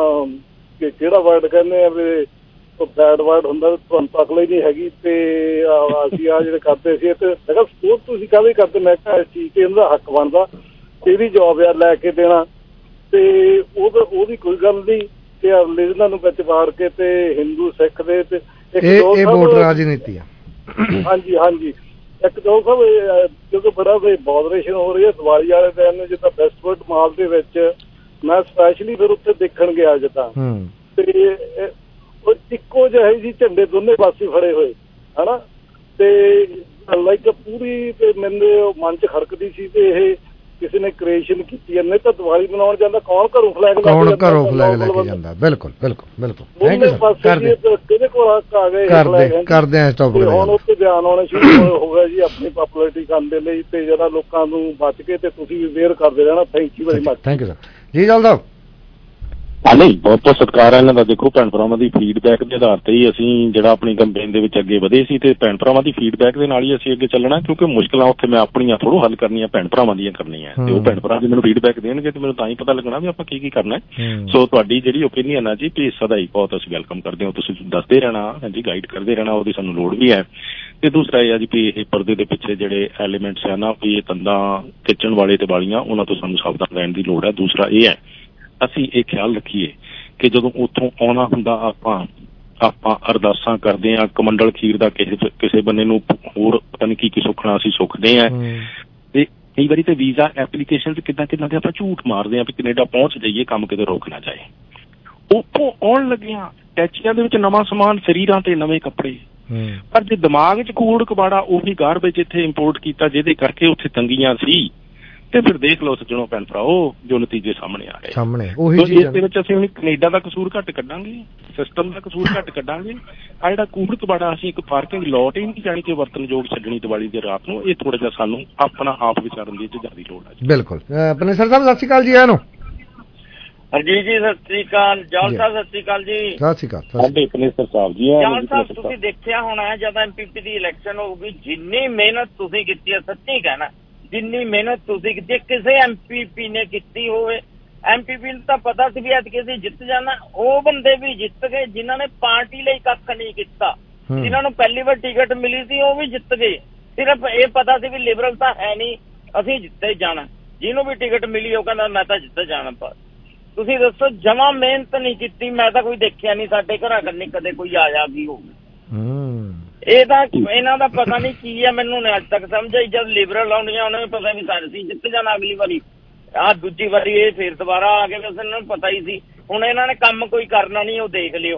ਤਾਂ ਕਿਹੜਾ ਵਰਡ ਕਹਿੰਦੇ ਆ ਵੀ ਬੈਡ ਵਰਡ ਹੁੰਦਾ, ਤੁਹਾਨੂੰ ਤਾਂ ਅਕਲ ਹੀ ਨਹੀਂ ਹੈਗੀ, ਤੇ ਅਸੀਂ ਆਹ ਜਿਹੜੇ ਕਰਦੇ ਸੀ ਤੇ ਮੈਂ ਕਿਹਾ ਸਪੋਰਟ ਤੁਸੀਂ ਕਾਹਦੇ ਕਰਦੇ? ਮੈਂ ਕਿਹਾ ਇਸ ਚੀਜ਼ ਤੇ ਇਹਨਾਂ ਦਾ ਹੱਕ ਬਣਦਾ, ਇਹਦੀ ਜੋਬ ਆ ਲੈ ਕੇ ਦੇਣਾ, ਤੇ ਉਹਦੀ ਕੋਈ ਗੱਲ ਨਹੀਂ। ਤੇ ਰਿਲੀਜਨਾਂ ਨੂੰ ਵਿੱਚ ਵਾੜ ਕੇ ਤੇ ਹਿੰਦੂ ਸਿੱਖ ਦੇ ਤੇ ਇਹ ਵੋਟ ਰਾਜਨੀਤੀ ਆ। ਹਾਂਜੀ ਹਾਂਜੀ, ਇੱਕ ਦੋ ਸਾਹਿਬ ਕਿਉਂਕਿ ਬੜਾ ਬੋਦਰੇਸ਼ਨ ਹੋ ਰਹੀ ਹੈ ਦੀਵਾਲੀ ਵਾਲੇ ਦਿਨ, ਜਿੱਦਾਂ ਵੈਸਟਵਰਡ ਮਾਲ ਦੇ ਵਿੱਚ ਮੈਂ ਸਪੈਸ਼ਲੀ ਫਿਰ ਉੱਥੇ ਦੇਖਣ ਗਿਆ ਜਿੱਦਾਂ, ਤੇ ਇੱਕੋ ਜਿਹੇ ਜੀ ਝੰਡੇ ਦੋਨੇ ਪਾਸੇ ਫੜੇ ਹੋਏ ਹਨਾ, ਤੇ ਲਾਈਕ ਪੂਰੀ ਤੇ ਮੈਨੂੰ ਮਨ ਚ ਖੜਕਦੀ ਸੀ ਤੇ ਇਹ ਕਿਸੇ ਨੇ ਕ੍ਰੀਏਸ਼ਨ ਕੀਤੀ ਹੈ। ਨਹੀਂ ਤਾਂ ਦੀਵਾਲੀ ਮਨਾਉਣ ਜਾਂਦਾ ਕੌਣ ਘਰੋਂ ਫਲੈਗ ਲੈ ਕੇ ਜਾਂਦਾ? ਬਿਲਕੁਲ ਬਿਲਕੁਲ ਬਿਲਕੁਲ। ਕਿਹਦੇ ਕੋਲ ਆ ਗਏ ਕਰਦੇ ਆ ਸਟਾਪ। ਹੁਣ ਉੱਥੇ ਬਿਆਨ ਆਉਣੇ ਸ਼ੁਰੂ ਹੋ ਗਿਆ ਜੀ ਆਪਣੀ ਪਪੂਲੈਰਿਟੀ ਕਰਨ ਦੇ ਲਈ, ਤੇ ਜਿਹੜਾ ਲੋਕਾਂ ਨੂੰ ਬਚ ਕੇ ਤੇ ਤੁਸੀਂ ਵੀ ਅਵੇਅਰ ਕਰਦੇ ਰਹਿਣਾ। Thank you very much. Thank you sir ji. ਜਲਦਾ ਨਹੀਂ, ਬਹੁਤ ਬਹੁਤ ਸਤਿਕਾਰ ਹੈ ਇਹਨਾਂ ਦਾ। ਦੇਖੋ ਭੈਣ ਭਰਾਵਾਂ ਦੀ ਫੀਡਬੈਕ ਦੇ ਆਧਾਰ ਤੇ ਹੀ ਅਸੀਂ ਜਿਹੜਾ ਆਪਣੀ ਕੰਪੇਨ ਦੇ ਵਿੱਚ ਅੱਗੇ ਵਧੇ ਸੀ, ਤੇ ਭੈਣ ਭਰਾਵਾਂ ਦੀ ਫੀਡਬੈਕ ਦੇ ਨਾਲ ਹੀ ਅਸੀਂ ਅੱਗੇ ਚੱਲਣਾ, ਕਿਉਂਕਿ ਮੁਸ਼ਕਲਾਂ ਉੱਥੇ ਮੈਂ ਆਪਣੀਆਂ ਥੋੜ੍ਹਾ ਹੱਲ ਕਰਨੀਆਂ, ਭੈਣ ਭਰਾਵਾਂ ਦੀਆਂ ਕਰਨੀਆਂ, ਤੇ ਉਹ ਭੈਣ ਭਰਾ ਜੀ ਮੈਨੂੰ ਫੀਡਬੈਕ ਦੇਣਗੇ ਤੇ ਮੈਨੂੰ ਤਾਂ ਹੀ ਪਤਾ ਲੱਗਣਾ ਵੀ ਆਪਾਂ ਕੀ ਕਰਨਾ। ਸੋ ਤੁਹਾਡੀ ਜਿਹੜੀ ਓਪੀਨੀਅਨ ਆ ਜੀ ਪਲੀਜ਼ ਸਦਾ ਹੀ ਬਹੁਤ ਅਸੀਂ ਵੈਲਕਮ ਕਰਦੇ ਹਾਂ, ਤੁਸੀਂ ਦੱਸਦੇ ਰਹਿਣਾ, ਹਾਂਜੀ ਗਾਈਡ ਕਰਦੇ ਰਹਿਣਾ, ਉਹਦੀ ਸਾਨੂੰ ਲੋੜ ਵੀ ਹੈ। ਤੇ ਦੂਸਰਾ ਇਹ ਆ ਜੀ ਵੀ ਇਹ ਪਰਦੇ ਦੇ ਪਿੱਛੇ ਜਿਹੜੇ ਐਲੀਮੈਂਟਸ ਆ ਨਾ, ਵੀ ਇਹ ਤੰਦਾਂ ਖਿੱਚਣ ਵਾਲੇ ਤੇ ਵਾਲੀਆਂ, ਉਹਨਾਂ ਤੋਂ ਸਾਨੂੰ ਸਾਵਧਾਨ ਰਹਿਣ ਦੀ ਲੋੜ ਹੈ। ਦੂਸਰਾ ਇਹ ਹੈ ਅਸੀਂ ਇਹ ਖਿਆਲ ਰੱਖੀਏ ਕਿ ਜਦੋਂ ਉੱਥੋਂ ਆਉਣਾ ਹੁੰਦਾ ਆਪਾਂ ਅਰਦਾਸਾਂ ਕਰਦੇ ਹਾਂ, ਕਮੰਡਲ ਖੀਰ ਦਾ ਕਿਸੇ ਬੰਨੇ ਨੂੰ ਹੋਰ ਪਤਾ ਨਹੀਂ ਕੀ ਸੁੱਖਣਾ ਅਸੀਂ ਸੁੱਖਦੇ ਹਾਂ, ਤੇ ਕਈ ਵਾਰੀ ਤੇ ਵੀਜ਼ਾ ਐਪਲੀਕੇਸ਼ਨ ਕਿੱਦਾਂ ਦੇ ਆਪਾਂ ਝੂਠ ਮਾਰਦੇ ਹਾਂ ਵੀ ਕੈਨੇਡਾ ਪਹੁੰਚ ਜਾਈਏ, ਕੰਮ ਕਿਤੇ ਰੁਕ ਨਾ ਜਾਏ। ਉੱਥੋਂ ਆਉਣ ਲੱਗਿਆ ਟੈਚੀਆਂ ਦੇ ਵਿੱਚ ਨਵਾਂ ਸਮਾਨ, ਸਰੀਰਾਂ ਤੇ ਨਵੇਂ ਕੱਪੜੇ, ਪਰ ਜੇ ਦਿਮਾਗ 'ਚ ਕੂੜ ਕਬਾੜਾ ਉਹੀ ਗਾਰਬੇਜ ਇੱਥੇ ਇੰਪੋਰਟ ਕੀਤਾ ਜਿਹਦੇ ਕਰਕੇ ਉੱਥੇ ਤੰਗੀਆਂ ਸੀ, ਤੇ ਫਿਰ ਦੇਖ ਲਓ ਸੱਜਣੋ ਭੈਣ ਭਰਾਓ ਜੋ ਨਤੀਜੇ ਸਾਹਮਣੇ ਆ ਰਹੇ ਸਾਹਮਣੇ ਉਹੀ ਚੀਜ਼ ਇਸ ਦੇ ਵਿੱਚ ਅਸੀਂ ਹੁਣ ਕੈਨੇਡਾ ਦਾ ਕਸੂਰ ਘੱਟ ਕੱਢਾਂਗੇ, ਸਿਸਟਮ ਦਾ ਕਸੂਰ ਘੱਟ ਕੱਢਾਂਗੇ। ਆ ਜਿਹੜਾ ਕੂੜ ਕਬਾੜਾ ਅਸੀਂ ਇੱਕ ਪਾਰਕਿੰਗ ਲੋਟ ਹੀ ਨਹੀਂ ਜਾਣੀ ਕਿ ਵਰਤਨਯੋਗ ਛੱਡਣੀ ਦੀਵਾਲੀ ਦੀ ਰਾਤ ਨੂੰ, ਇਹ ਥੋੜਾ ਜਿਹਾ ਸਾਨੂੰ ਆਪਣਾ ਆਪ ਵਿਚਾਰਨ ਦੀ ਜ਼ਿਆਦਾ ਲੋੜ ਹੈ। ਬਿਲਕੁਲ। ਆਪਣੇ ਸਰ ਸਾਹਿਬ ਸਤਿ ਸ਼੍ਰੀ ਅਕਾਲ ਜੀ। ਆਨੂੰ ਹਰਜੀਤ ਜੀ ਸਤਿ ਸ੍ਰੀ ਅਕਾਲ। ਜੌਲ ਸਾਹਿਬ ਸਤਿ ਸ੍ਰੀ ਅਕਾਲ ਜੀ। ਸਤਿ ਸ਼੍ਰੀ ਅਕਾਲ। ਸਾਡੇ ਕਨੇਸਰ ਸਾਹਿਬ ਜੀ। ਜੌਲ ਸਾਹਿਬ ਤੁਸੀਂ ਦੇਖਿਆ ਹੋਣਾ ਜਦ MPP ਦੀ ਇਲੈਕਸ਼ਨ ਹੋਊਗੀ, ਜਿੰਨੀ ਮਿਹਨਤ ਤੁਸੀਂ ਕੀਤੀ ਹੈ, ਸੱਚੀ ਕਹਿਣਾ ਜਿੰਨੀ ਮਿਹਨਤ ਤੁਸੀਂ ਕੀਤੀ, ਕਿਸੇ MPP ਨੇ ਕੀਤੀ ਹੋਵੇ, MPP ਨੂੰ ਤਾਂ ਪਤਾ ਸੀ ਵੀ ਐਤਕੀ ਅਸੀਂ ਜਿੱਤ ਜਾਣਾ, ਉਹ ਬੰਦੇ ਵੀ ਜਿੱਤ ਗਏ ਜਿਨ੍ਹਾਂ ਨੇ ਪਾਰਟੀ ਲਈ ਕੱਖ ਨਹੀਂ ਕੀਤਾ, ਜਿਨ੍ਹਾਂ ਨੂੰ ਪਹਿਲੀ ਵਾਰ ਟਿਕਟ ਮਿਲੀ ਸੀ ਉਹ ਵੀ ਜਿੱਤ ਗਏ। ਸਿਰਫ ਇਹ ਪਤਾ ਸੀ ਵੀ ਲਿਬਰਲ ਤਾਂ ਹੈ ਨਹੀਂ, ਅਸੀਂ ਜਿੱਤੇ ਜਾਣਾ। ਜਿਹਨੂੰ ਵੀ ਟਿਕਟ ਮਿਲੀ ਉਹ ਕਹਿੰਦਾ ਮੈਂ ਤਾਂ ਜਿੱਤੇ ਜਾਣਾ। ਪਰ ਤੁਸੀਂ ਦੱਸੋ ਜਮਾਂ ਮਿਹਨਤ ਨਹੀਂ ਕੀਤੀ। ਮੈਂ ਤਾਂ ਕੋਈ ਦੇਖਿਆ ਨਹੀਂ ਸਾਡੇ ਘਰਾਂ ਕੰਨੀ ਕਦੇ ਕੋਈ ਆਇਆ ਵੀ ਹੋਵੇ। ਇਹ ਤਾਂ ਇਹਨਾਂ ਦਾ ਪਤਾ ਨਹੀਂ ਕੀ ਹੈ, ਮੈਨੂੰ ਅੱਜ ਤੱਕ ਸਮਝ ਆਈ। ਜਦ ਲਿਬਰਲ ਆਉਣੀਆਂ ਉਹਨਾਂ ਨੂੰ ਪਤਾ ਵੀ ਸਾਰੇ ਸੀ ਜਿੱਤ ਜਾਣਾ ਅਗਲੀ ਵਾਰੀ, ਆਹ ਦੂਜੀ ਵਾਰੀ ਇਹ ਫੇਰ ਦੁਬਾਰਾ ਆ ਗਏ, ਵੈਸੇ ਇਹਨਾਂ ਨੂੰ ਪਤਾ ਹੀ ਸੀ। ਹੁਣ ਇਹਨਾਂ ਨੇ ਕੰਮ ਕੋਈ ਕਰਨਾ ਨਹੀਂ, ਉਹ ਦੇਖ ਲਿਓ।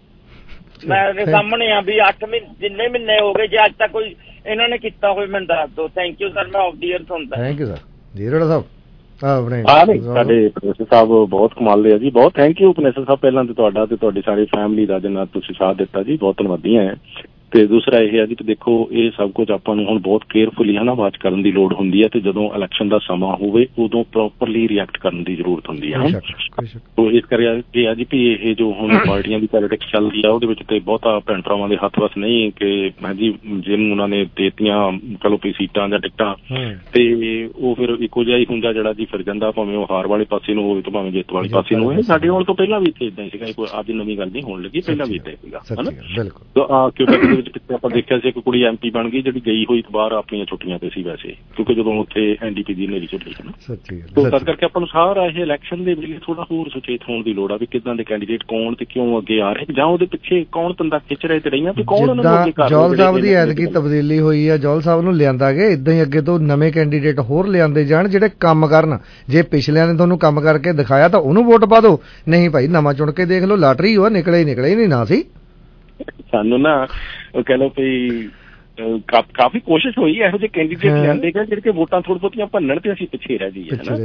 ਮੈਂ ਸਾਹਮਣੇ ਆ ਵੀ 8 ਮਹੀਨੇ ਜਿੰਨੇ ਮਹੀਨੇ ਹੋ ਗਏ, ਜੇ ਅੱਜ ਤੱਕ ਕੋਈ ਇਹਨਾਂ ਨੇ ਕੀਤਾ ਹੋਵੇ ਮੈਨੂੰ ਦੱਸ ਦਿਓ। ਥੈਂਕ ਯੂ ਸਰ, ਮੈਂ ਆਫ ਦੀ ਈਅਰ ਸੁਣਦਾ। Thank you sir. Jiroda Sahib ਸਾਡੇ ਪ੍ਰੋਫੈਸਰ ਸਾਹਿਬ ਬਹੁਤ ਕਮਾਲ ਦੇ ਆ ਜੀ, ਬਹੁਤ ਥੈਂਕ ਯੂ ਪ੍ਰੋਫੈਸਰ ਸਾਹਿਬ ਪਹਿਲਾਂ ਤੇ ਤੁਹਾਡਾ ਤੇ ਤੁਹਾਡੀ ਸਾਰੀ ਫੈਮਿਲੀ ਦਾ ਜਿੰਨਾ ਤੁਸੀਂ ਸਾਥ ਦਿੱਤਾ ਜੀ, ਬਹੁਤ ਧੰਨਵਾਦੀ ਹੈ। ਤੇ ਦੂਸਰਾ ਇਹ ਹੈ ਜੀ ਕਿ ਦੇਖੋ ਇਹ ਸਭ ਕੁਝ ਆਪਾਂ ਨੂੰ ਹੁਣ ਬਹੁਤ ਕੇਅਰਫੁਲੀ ਹੈ ਨਾ ਵਾਚ ਕਰਨ ਦੀ ਲੋੜ ਹੁੰਦੀ ਹੈ, ਤੇ ਜਦੋਂ ਇਲੈਕਸ਼ਨ ਦਾ ਸਮਾਂ ਹੋਵੇ ਉਦੋਂ ਪ੍ਰੋਪਰਲੀ ਰਿਐਕਟ ਕਰਨ ਦੀ ਜ਼ਰੂਰਤ ਹੁੰਦੀ ਹੈ। ਤੋ ਇਸ ਕਰਕੇ ਆ ਜੀ ਵੀ ਇਹ ਜੋ ਹੁਣ ਪਾਰਟੀਆਂ ਦੀ ਪੋਲਿਟਿਕਸ ਚੱਲਦੀ ਆ ਉਹਦੇ ਵਿੱਚ ਤੇ ਬਹੁਤਾ ਭੈਣ ਭਰਾਵਾਂ ਦੇ ਹੱਥ ਵਸ ਨਹੀਂ ਕਿ ਮੈਂ ਜੀ ਜਿਹਨੂੰ ਉਹਨਾਂ ਨੇ ਦੇਤੀਆਂ ਚਲੋ ਵੀ ਸੀਟਾਂ ਜਾਂ ਟਿਕਟਾਂ, ਤੇ ਉਹ ਫਿਰ ਇੱਕੋ ਜਿਹਾ ਹੀ ਹੁੰਦਾ ਜਿਹੜਾ ਜੀ ਫਿਰ ਜਾਂਦਾ, ਭਾਵੇਂ ਉਹ ਹਾਰ ਵਾਲੇ ਪਾਸੇ ਨੂੰ ਹੋਵੇ ਤੇ ਭਾਵੇਂ ਜਿੱਤ ਵਾਲੇ ਪਾਸੇ ਨੂੰ ਹੋਵੇ। ਸਾਡੇ ਹੋਣ ਤੋਂ ਪਹਿਲਾਂ ਵੀ ਇੱਥੇ ਏਦਾਂ ਹੀ ਸੀਗਾ, ਕੋਈ ਅੱਜ ਨਵੀਂ ਗੱਲ ਨਹੀਂ ਹੋਣ ਲੱਗੀ, ਪਹਿਲਾਂ ਵੀ ਏਦਾਂ ਸੀਗਾ ਹਨਾ। ਕਿਉਂਕਿ ਪਿੱਛੇ ਆਪਾਂ ਦੇਖਿਆ ਸੀ ਇੱਕ ਕੁੜੀ MP ਬਣ ਗਈ ਜਿਹੜੀ ਗਈ ਹੋਈ ਬਾਹਰ ਆਪਣੀਆਂ ਛੁੱਟੀਆਂ ਤੇ ਸੀ ਵੈਸੇ, ਕਿਉਂਕਿ ਜਦੋਂ ਉੱਥੇ NDP ਦੀ ਹਨੇਰੀ ਝੁੱਲੀ ਹੈ ਨਾ। ਤਦ ਕਰਕੇ ਆਪਾਂ ਨੂੰ ਸਾਰਾ ਇਹ ਇਲੈਕਸ਼ਨ ਦੇ ਵੇਲੇ ਥੋੜਾ ਹੋਰ ਸੁਚੇਤ ਹੋਣ ਦੀ ਲੋੜ ਆ ਵੀ ਕਿੱਦਾਂ ਦੇ ਕੈਂਡੀਡੇਟ ਕੌਣ ਤੇ ਕਿਉਂ ਅੱਗੇ ਆ ਰਹੇ, ਜਾਂ ਉਹਦੇ ਪਿੱਛੇ ਕੌਣ ਤੰਦਾ ਖਿੱਚ ਰਹੇ ਤੇ ਰਹੀਆਂ ਵੀ ਕੌਣ ਉਹਨਾਂ ਨੂੰ ਅੱਗੇ ਕਰ ਰਿਹਾ। ਜੌਲ ਸਾਹਿਬ ਦੀ ਐਤਕੀ ਤਬਦੀਲੀ ਹੋਈ ਆ, ਜੌਲ ਸਾਹਿਬ ਨੂੰ ਲਿਆਂਦਾ ਗਿਆ, ਇਦਾਂ ਹੀ ਅੱਗੇ ਤੋਂ ਨਵੇਂ ਕੈਂਡੀਡੇਟ ਹੋਰ ਲਿਆਂਦੇ ਜਾਣ ਜਿਹੜੇ ਕੰਮ ਕਰਨ। ਜੇ ਪਿਛਲਿਆਂ ਨੇ ਤੁਹਾਨੂੰ ਕੰਮ ਕਰਕੇ ਦਿਖਾਇਆ ਤਾਂ ਉਹਨੂੰ ਵੋਟ ਪਾ ਦਿਓ, ਨਹੀਂ ਭਾਈ ਨਵਾਂ ਚੁਣ ਕੇ ਦੇਖ ਲਓ। ਲਾਟਰੀ ਉਹ ਨਿਕਲੇ ਹੀ ਨਹੀਂ ਨਾ ਸੀ। ਸਾਨੂੰ ਨਾ ਉਹ ਕਹਿ ਲਓ ਵੀ ਕਾਫੀ ਕੋਸ਼ਿਸ਼ ਹੋਈ ਇਹੋ ਜਿਹੇ ਕੈਂਡੀਡੇਟ ਲਿਆਂਦੇ ਗਏ ਜਿਹੜੇ ਵੋਟਾਂ ਥੋੜ੍ਹੀ ਬਹੁਤੀਆਂ ਭੰਨਣ ਤੇ ਅਸੀਂ ਪਿੱਛੇ ਰਹਿ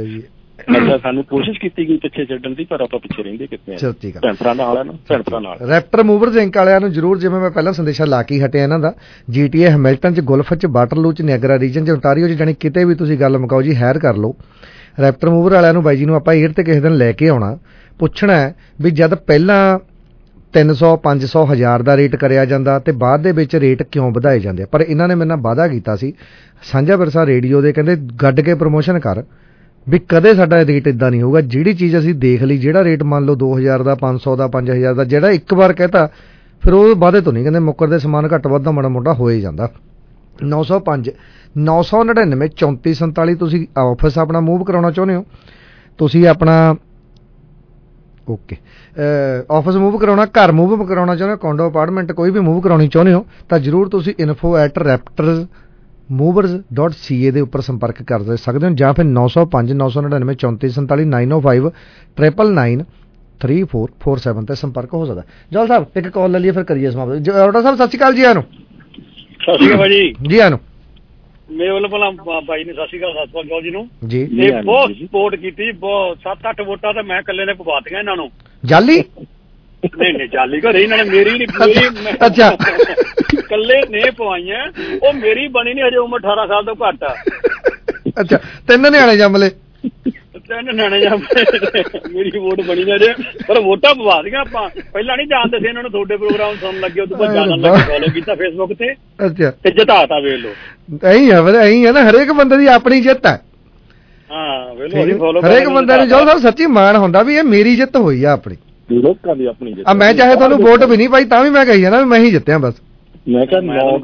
ਜਾਈਏ। ਸਾਨੂੰ ਕੋਸ਼ਿਸ਼ ਕੀਤੀ ਗਈ ਪਿੱਛੇ ਛੱਡਣ ਦੀ, ਪਰ ਆਪਾਂ ਪਿੱਛੇ ਰਹਿੰਦੇ ਕਿੱਥੇ ਆ। ਭੈਣ ਭਰਾ ਨਾਲ ਰੈਪਟਰ ਮੂਵਰਜ਼ ਇੰਕ ਵਾਲਿਆਂ ਨੂੰ ਜ਼ਰੂਰ, ਜਿਵੇਂ ਮੈਂ ਪਹਿਲਾਂ ਸੰਦੇਸ਼ਾ ਲਾ ਕੇ ਹਟਿਆ ਇਹਨਾਂ ਦਾ, GTA ਹੈਮਿਲਟਨ ਚ, ਗੁਲਫ ਚ, ਵਾਟਰਲੂ ਚ, ਨਿਆਗਰਾ ਰੀਜਨ ਚ, ontario ਚ, ਜਾਣੀ ਕਿਤੇ ਵੀ ਤੁਸੀਂ ਗੱਲ ਮੁਕਾਓ ਜੀ ਹਾਇਰ ਕਰ ਲਓ। ਰੈਪਟਰ ਮੂਵਰ ਵਾਲਿਆਂ ਨੂੰ ਬਾਈ ਜੀ ਨੂੰ ਆਪਾਂ ਏਅਰ ਤੇ ਕਿਸੇ ਦਿਨ ਲੈ ਕੇ ਆਉਣਾ, ਪੁੱਛਣਾ ਵੀ ਜਦ ਪਹਿਲਾਂ 300, 500, 1000 ਦਾ ਰੇਟ ਕਰਿਆ ਜਾਂਦਾ ਤੇ ਬਾਅਦ ਦੇ ਵਿੱਚ ਰੇਟ ਕਿਉਂ ਵਧਾਏ ਜਾਂਦੇ। ਪਰ ਇਹਨਾਂ ਨੇ ਮੇਰੇ ਨਾਲ ਵਾਅਦਾ ਕੀਤਾ ਸੀ ਸਾਂਝਾ ਵਿਰਸਾ ਰੇਡੀਓ ਦੇ, ਕਹਿੰਦੇ ਗੱਡ ਕੇ ਪ੍ਰਮੋਸ਼ਨ ਕਰ ਵੀ ਕਦੇ ਸਾਡਾ ਰੇਟ ਇਦਾਂ ਨਹੀਂ ਹੋਊਗਾ। ਜਿਹੜੀ ਚੀਜ਼ ਅਸੀਂ ਦੇਖ ਲਈ, ਜਿਹੜਾ ਰੇਟ ਮੰਨ ਲਓ 2000 ਦਾ, 500 ਦਾ, 5000 ਦਾ, ਜਿਹੜਾ ਇੱਕ ਵਾਰ ਕਹਿਤਾ ਫਿਰ ਉਹ ਵਾਅਦੇ ਤੋਂ ਨਹੀਂ, ਕਹਿੰਦੇ ਮੁੱਕਰਦੇ ਸਮਾਨ ਘੱਟ ਵੱਧ ਦਾ ਮਾੜਾ ਮੋਟਾ ਹੋ ਹੀ ਜਾਂਦਾ। 905 999 3447 ਤੁਸੀਂ ਆਫਿਸ ਆਪਣਾ ਮੂਵ ਕਰਾਉਣਾ ਚਾਹੁੰਦੇ ਹੋ, ਤੁਸੀਂ ਆਪਣਾ ਓਕੇ ਆਫਿਸ ਮੂਵ ਕਰਾਉਣਾ, ਘਰ ਮੂਵ ਕਰਾਉਣਾ ਚਾਹੁੰਦੇ ਹੋ, ਕੋਂਡੋ ਅਪਾਰਟਮੈਂਟ ਕੋਈ ਵੀ ਮੂਵ ਕਰਾਉਣੀ ਚਾਹੁੰਦੇ ਹੋ ਤਾਂ ਜ਼ਰੂਰ ਤੁਸੀਂ info@raptorsmovers.ca ਦੇ ਉੱਪਰ ਸੰਪਰਕ ਕਰ ਸਕਦੇ ਹੋ, ਜਾਂ ਫਿਰ 905 999 3447 905 999 3447 ਤੇ ਸੰਪਰਕ ਹੋ ਸਕਦਾ। ਜੌਲ ਸਾਹਿਬ ਇੱਕ ਕਾਲ ਲੈ ਲਈਏ ਫਿਰ ਕਰੀਏ ਸਮਾਪਤ। ਜੌੜਾ ਸਾਹਿਬ ਸਤਿ ਸ਼੍ਰੀ ਅਕਾਲ ਜੀ। ਆਨੂੰ ਸਤਿ ਸ਼੍ਰੀ ਅਕਾਲ ਜੀ। ਆਨੂੰ ਮੇਰੇ ਵੱਲੋਂ ਪਹਿਲਾਂ ਬਾਈ ਨੇ ਸਤਿ ਸ਼੍ਰੀ ਅਕਾਲ ਜੀ ਨੂੰ ਜੀ, ਬਹੁਤ ਸਪੋਰਟ ਕੀਤੀ, ਬਹੁਤ 7-8 ਵੋਟਾਂ ਤਾਂ ਮੈਂ ਇਕੱਲੇ ਨੇ ਪਵਾਤੀਆਂ ਇਹਨਾਂ ਨੂੰ। ਜਾਲੀ ਨਹੀਂ ਜਾਲੀ ਘਰੇ ਇਹਨਾਂ ਨੇ ਮੇਰੀ ਨੀ ਅੱਛਾ ਇਕੱਲੇ ਨੇ ਪਵਾਈਆਂ, ਉਹ ਮੇਰੀ ਬਣੀ ਨੀ, ਹਜੇ ਉਮਰ 18 ਸਾਲ ਤੋਂ ਘੱਟ ਆ। ਅੱਛਾ 3 ਨਿਆਣੇ ਜੰਮ ਲਏ, 3 ਨਿਆਣੇ ਜੰਮ ਮੇਰੀ ਵੋਟ ਬਣੀ ਨਾ ਜੇ, ਪਰ ਵੋਟਾਂ ਪਵਾ ਦੀਆਂ ਆਪਾਂ। ਪਹਿਲਾਂ ਨਹੀਂ ਜਾਣਦੇ ਸੀ ਇਹਨਾਂ ਨੂੰ, ਤੁਹਾਡੇ ਪ੍ਰੋਗਰਾਮ ਸੁਣਨ ਲੱਗੇ ਉਦੋਂ ਬਾਅਦ ਜਾਣਨ ਲੱਗੇ, ਫੋਲੋ ਕੀਤਾ ਫੇਸਬੁੱਕ ਤੇ। ਅੱਛਾ ਤੇ ਜਿਤਾਤਾ ਵੇਖ ਲਓ। ਇਹੀ ਹੈ ਨਾ, ਹਰੇਕ ਬੰਦੇ ਦੀ ਆਪਣੀ ਜਿੱਤ ਹੈ। ਹਾਂ ਵੇਖ ਲਓ, ਹਰੇਕ ਬੰਦੇ ਨੂੰ ਜੋ ਸਾਹਿਬ ਸੱਚੀ ਮਾਣ ਹੁੰਦਾ ਵੀ ਇਹ ਮੇਰੀ ਜਿੱਤ ਹੋਈ ਆ, ਆਪਣੀ ਲੋਕਾਂ ਦੀ ਆਪਣੀ ਜਿੱਤ। ਮੈਂ ਚਾਹੇ ਤੁਹਾਨੂੰ ਵੋਟ ਵੀ ਨਹੀਂ ਪਾਈ ਤਾਂ ਵੀ ਮੈਂ ਕਹੀ ਜਾਣਾ ਵੀ ਮੈਂ ਹੀ ਜਿੱਤਿਆ ਬਸ। ਮੈਂ ਕਿਹਾ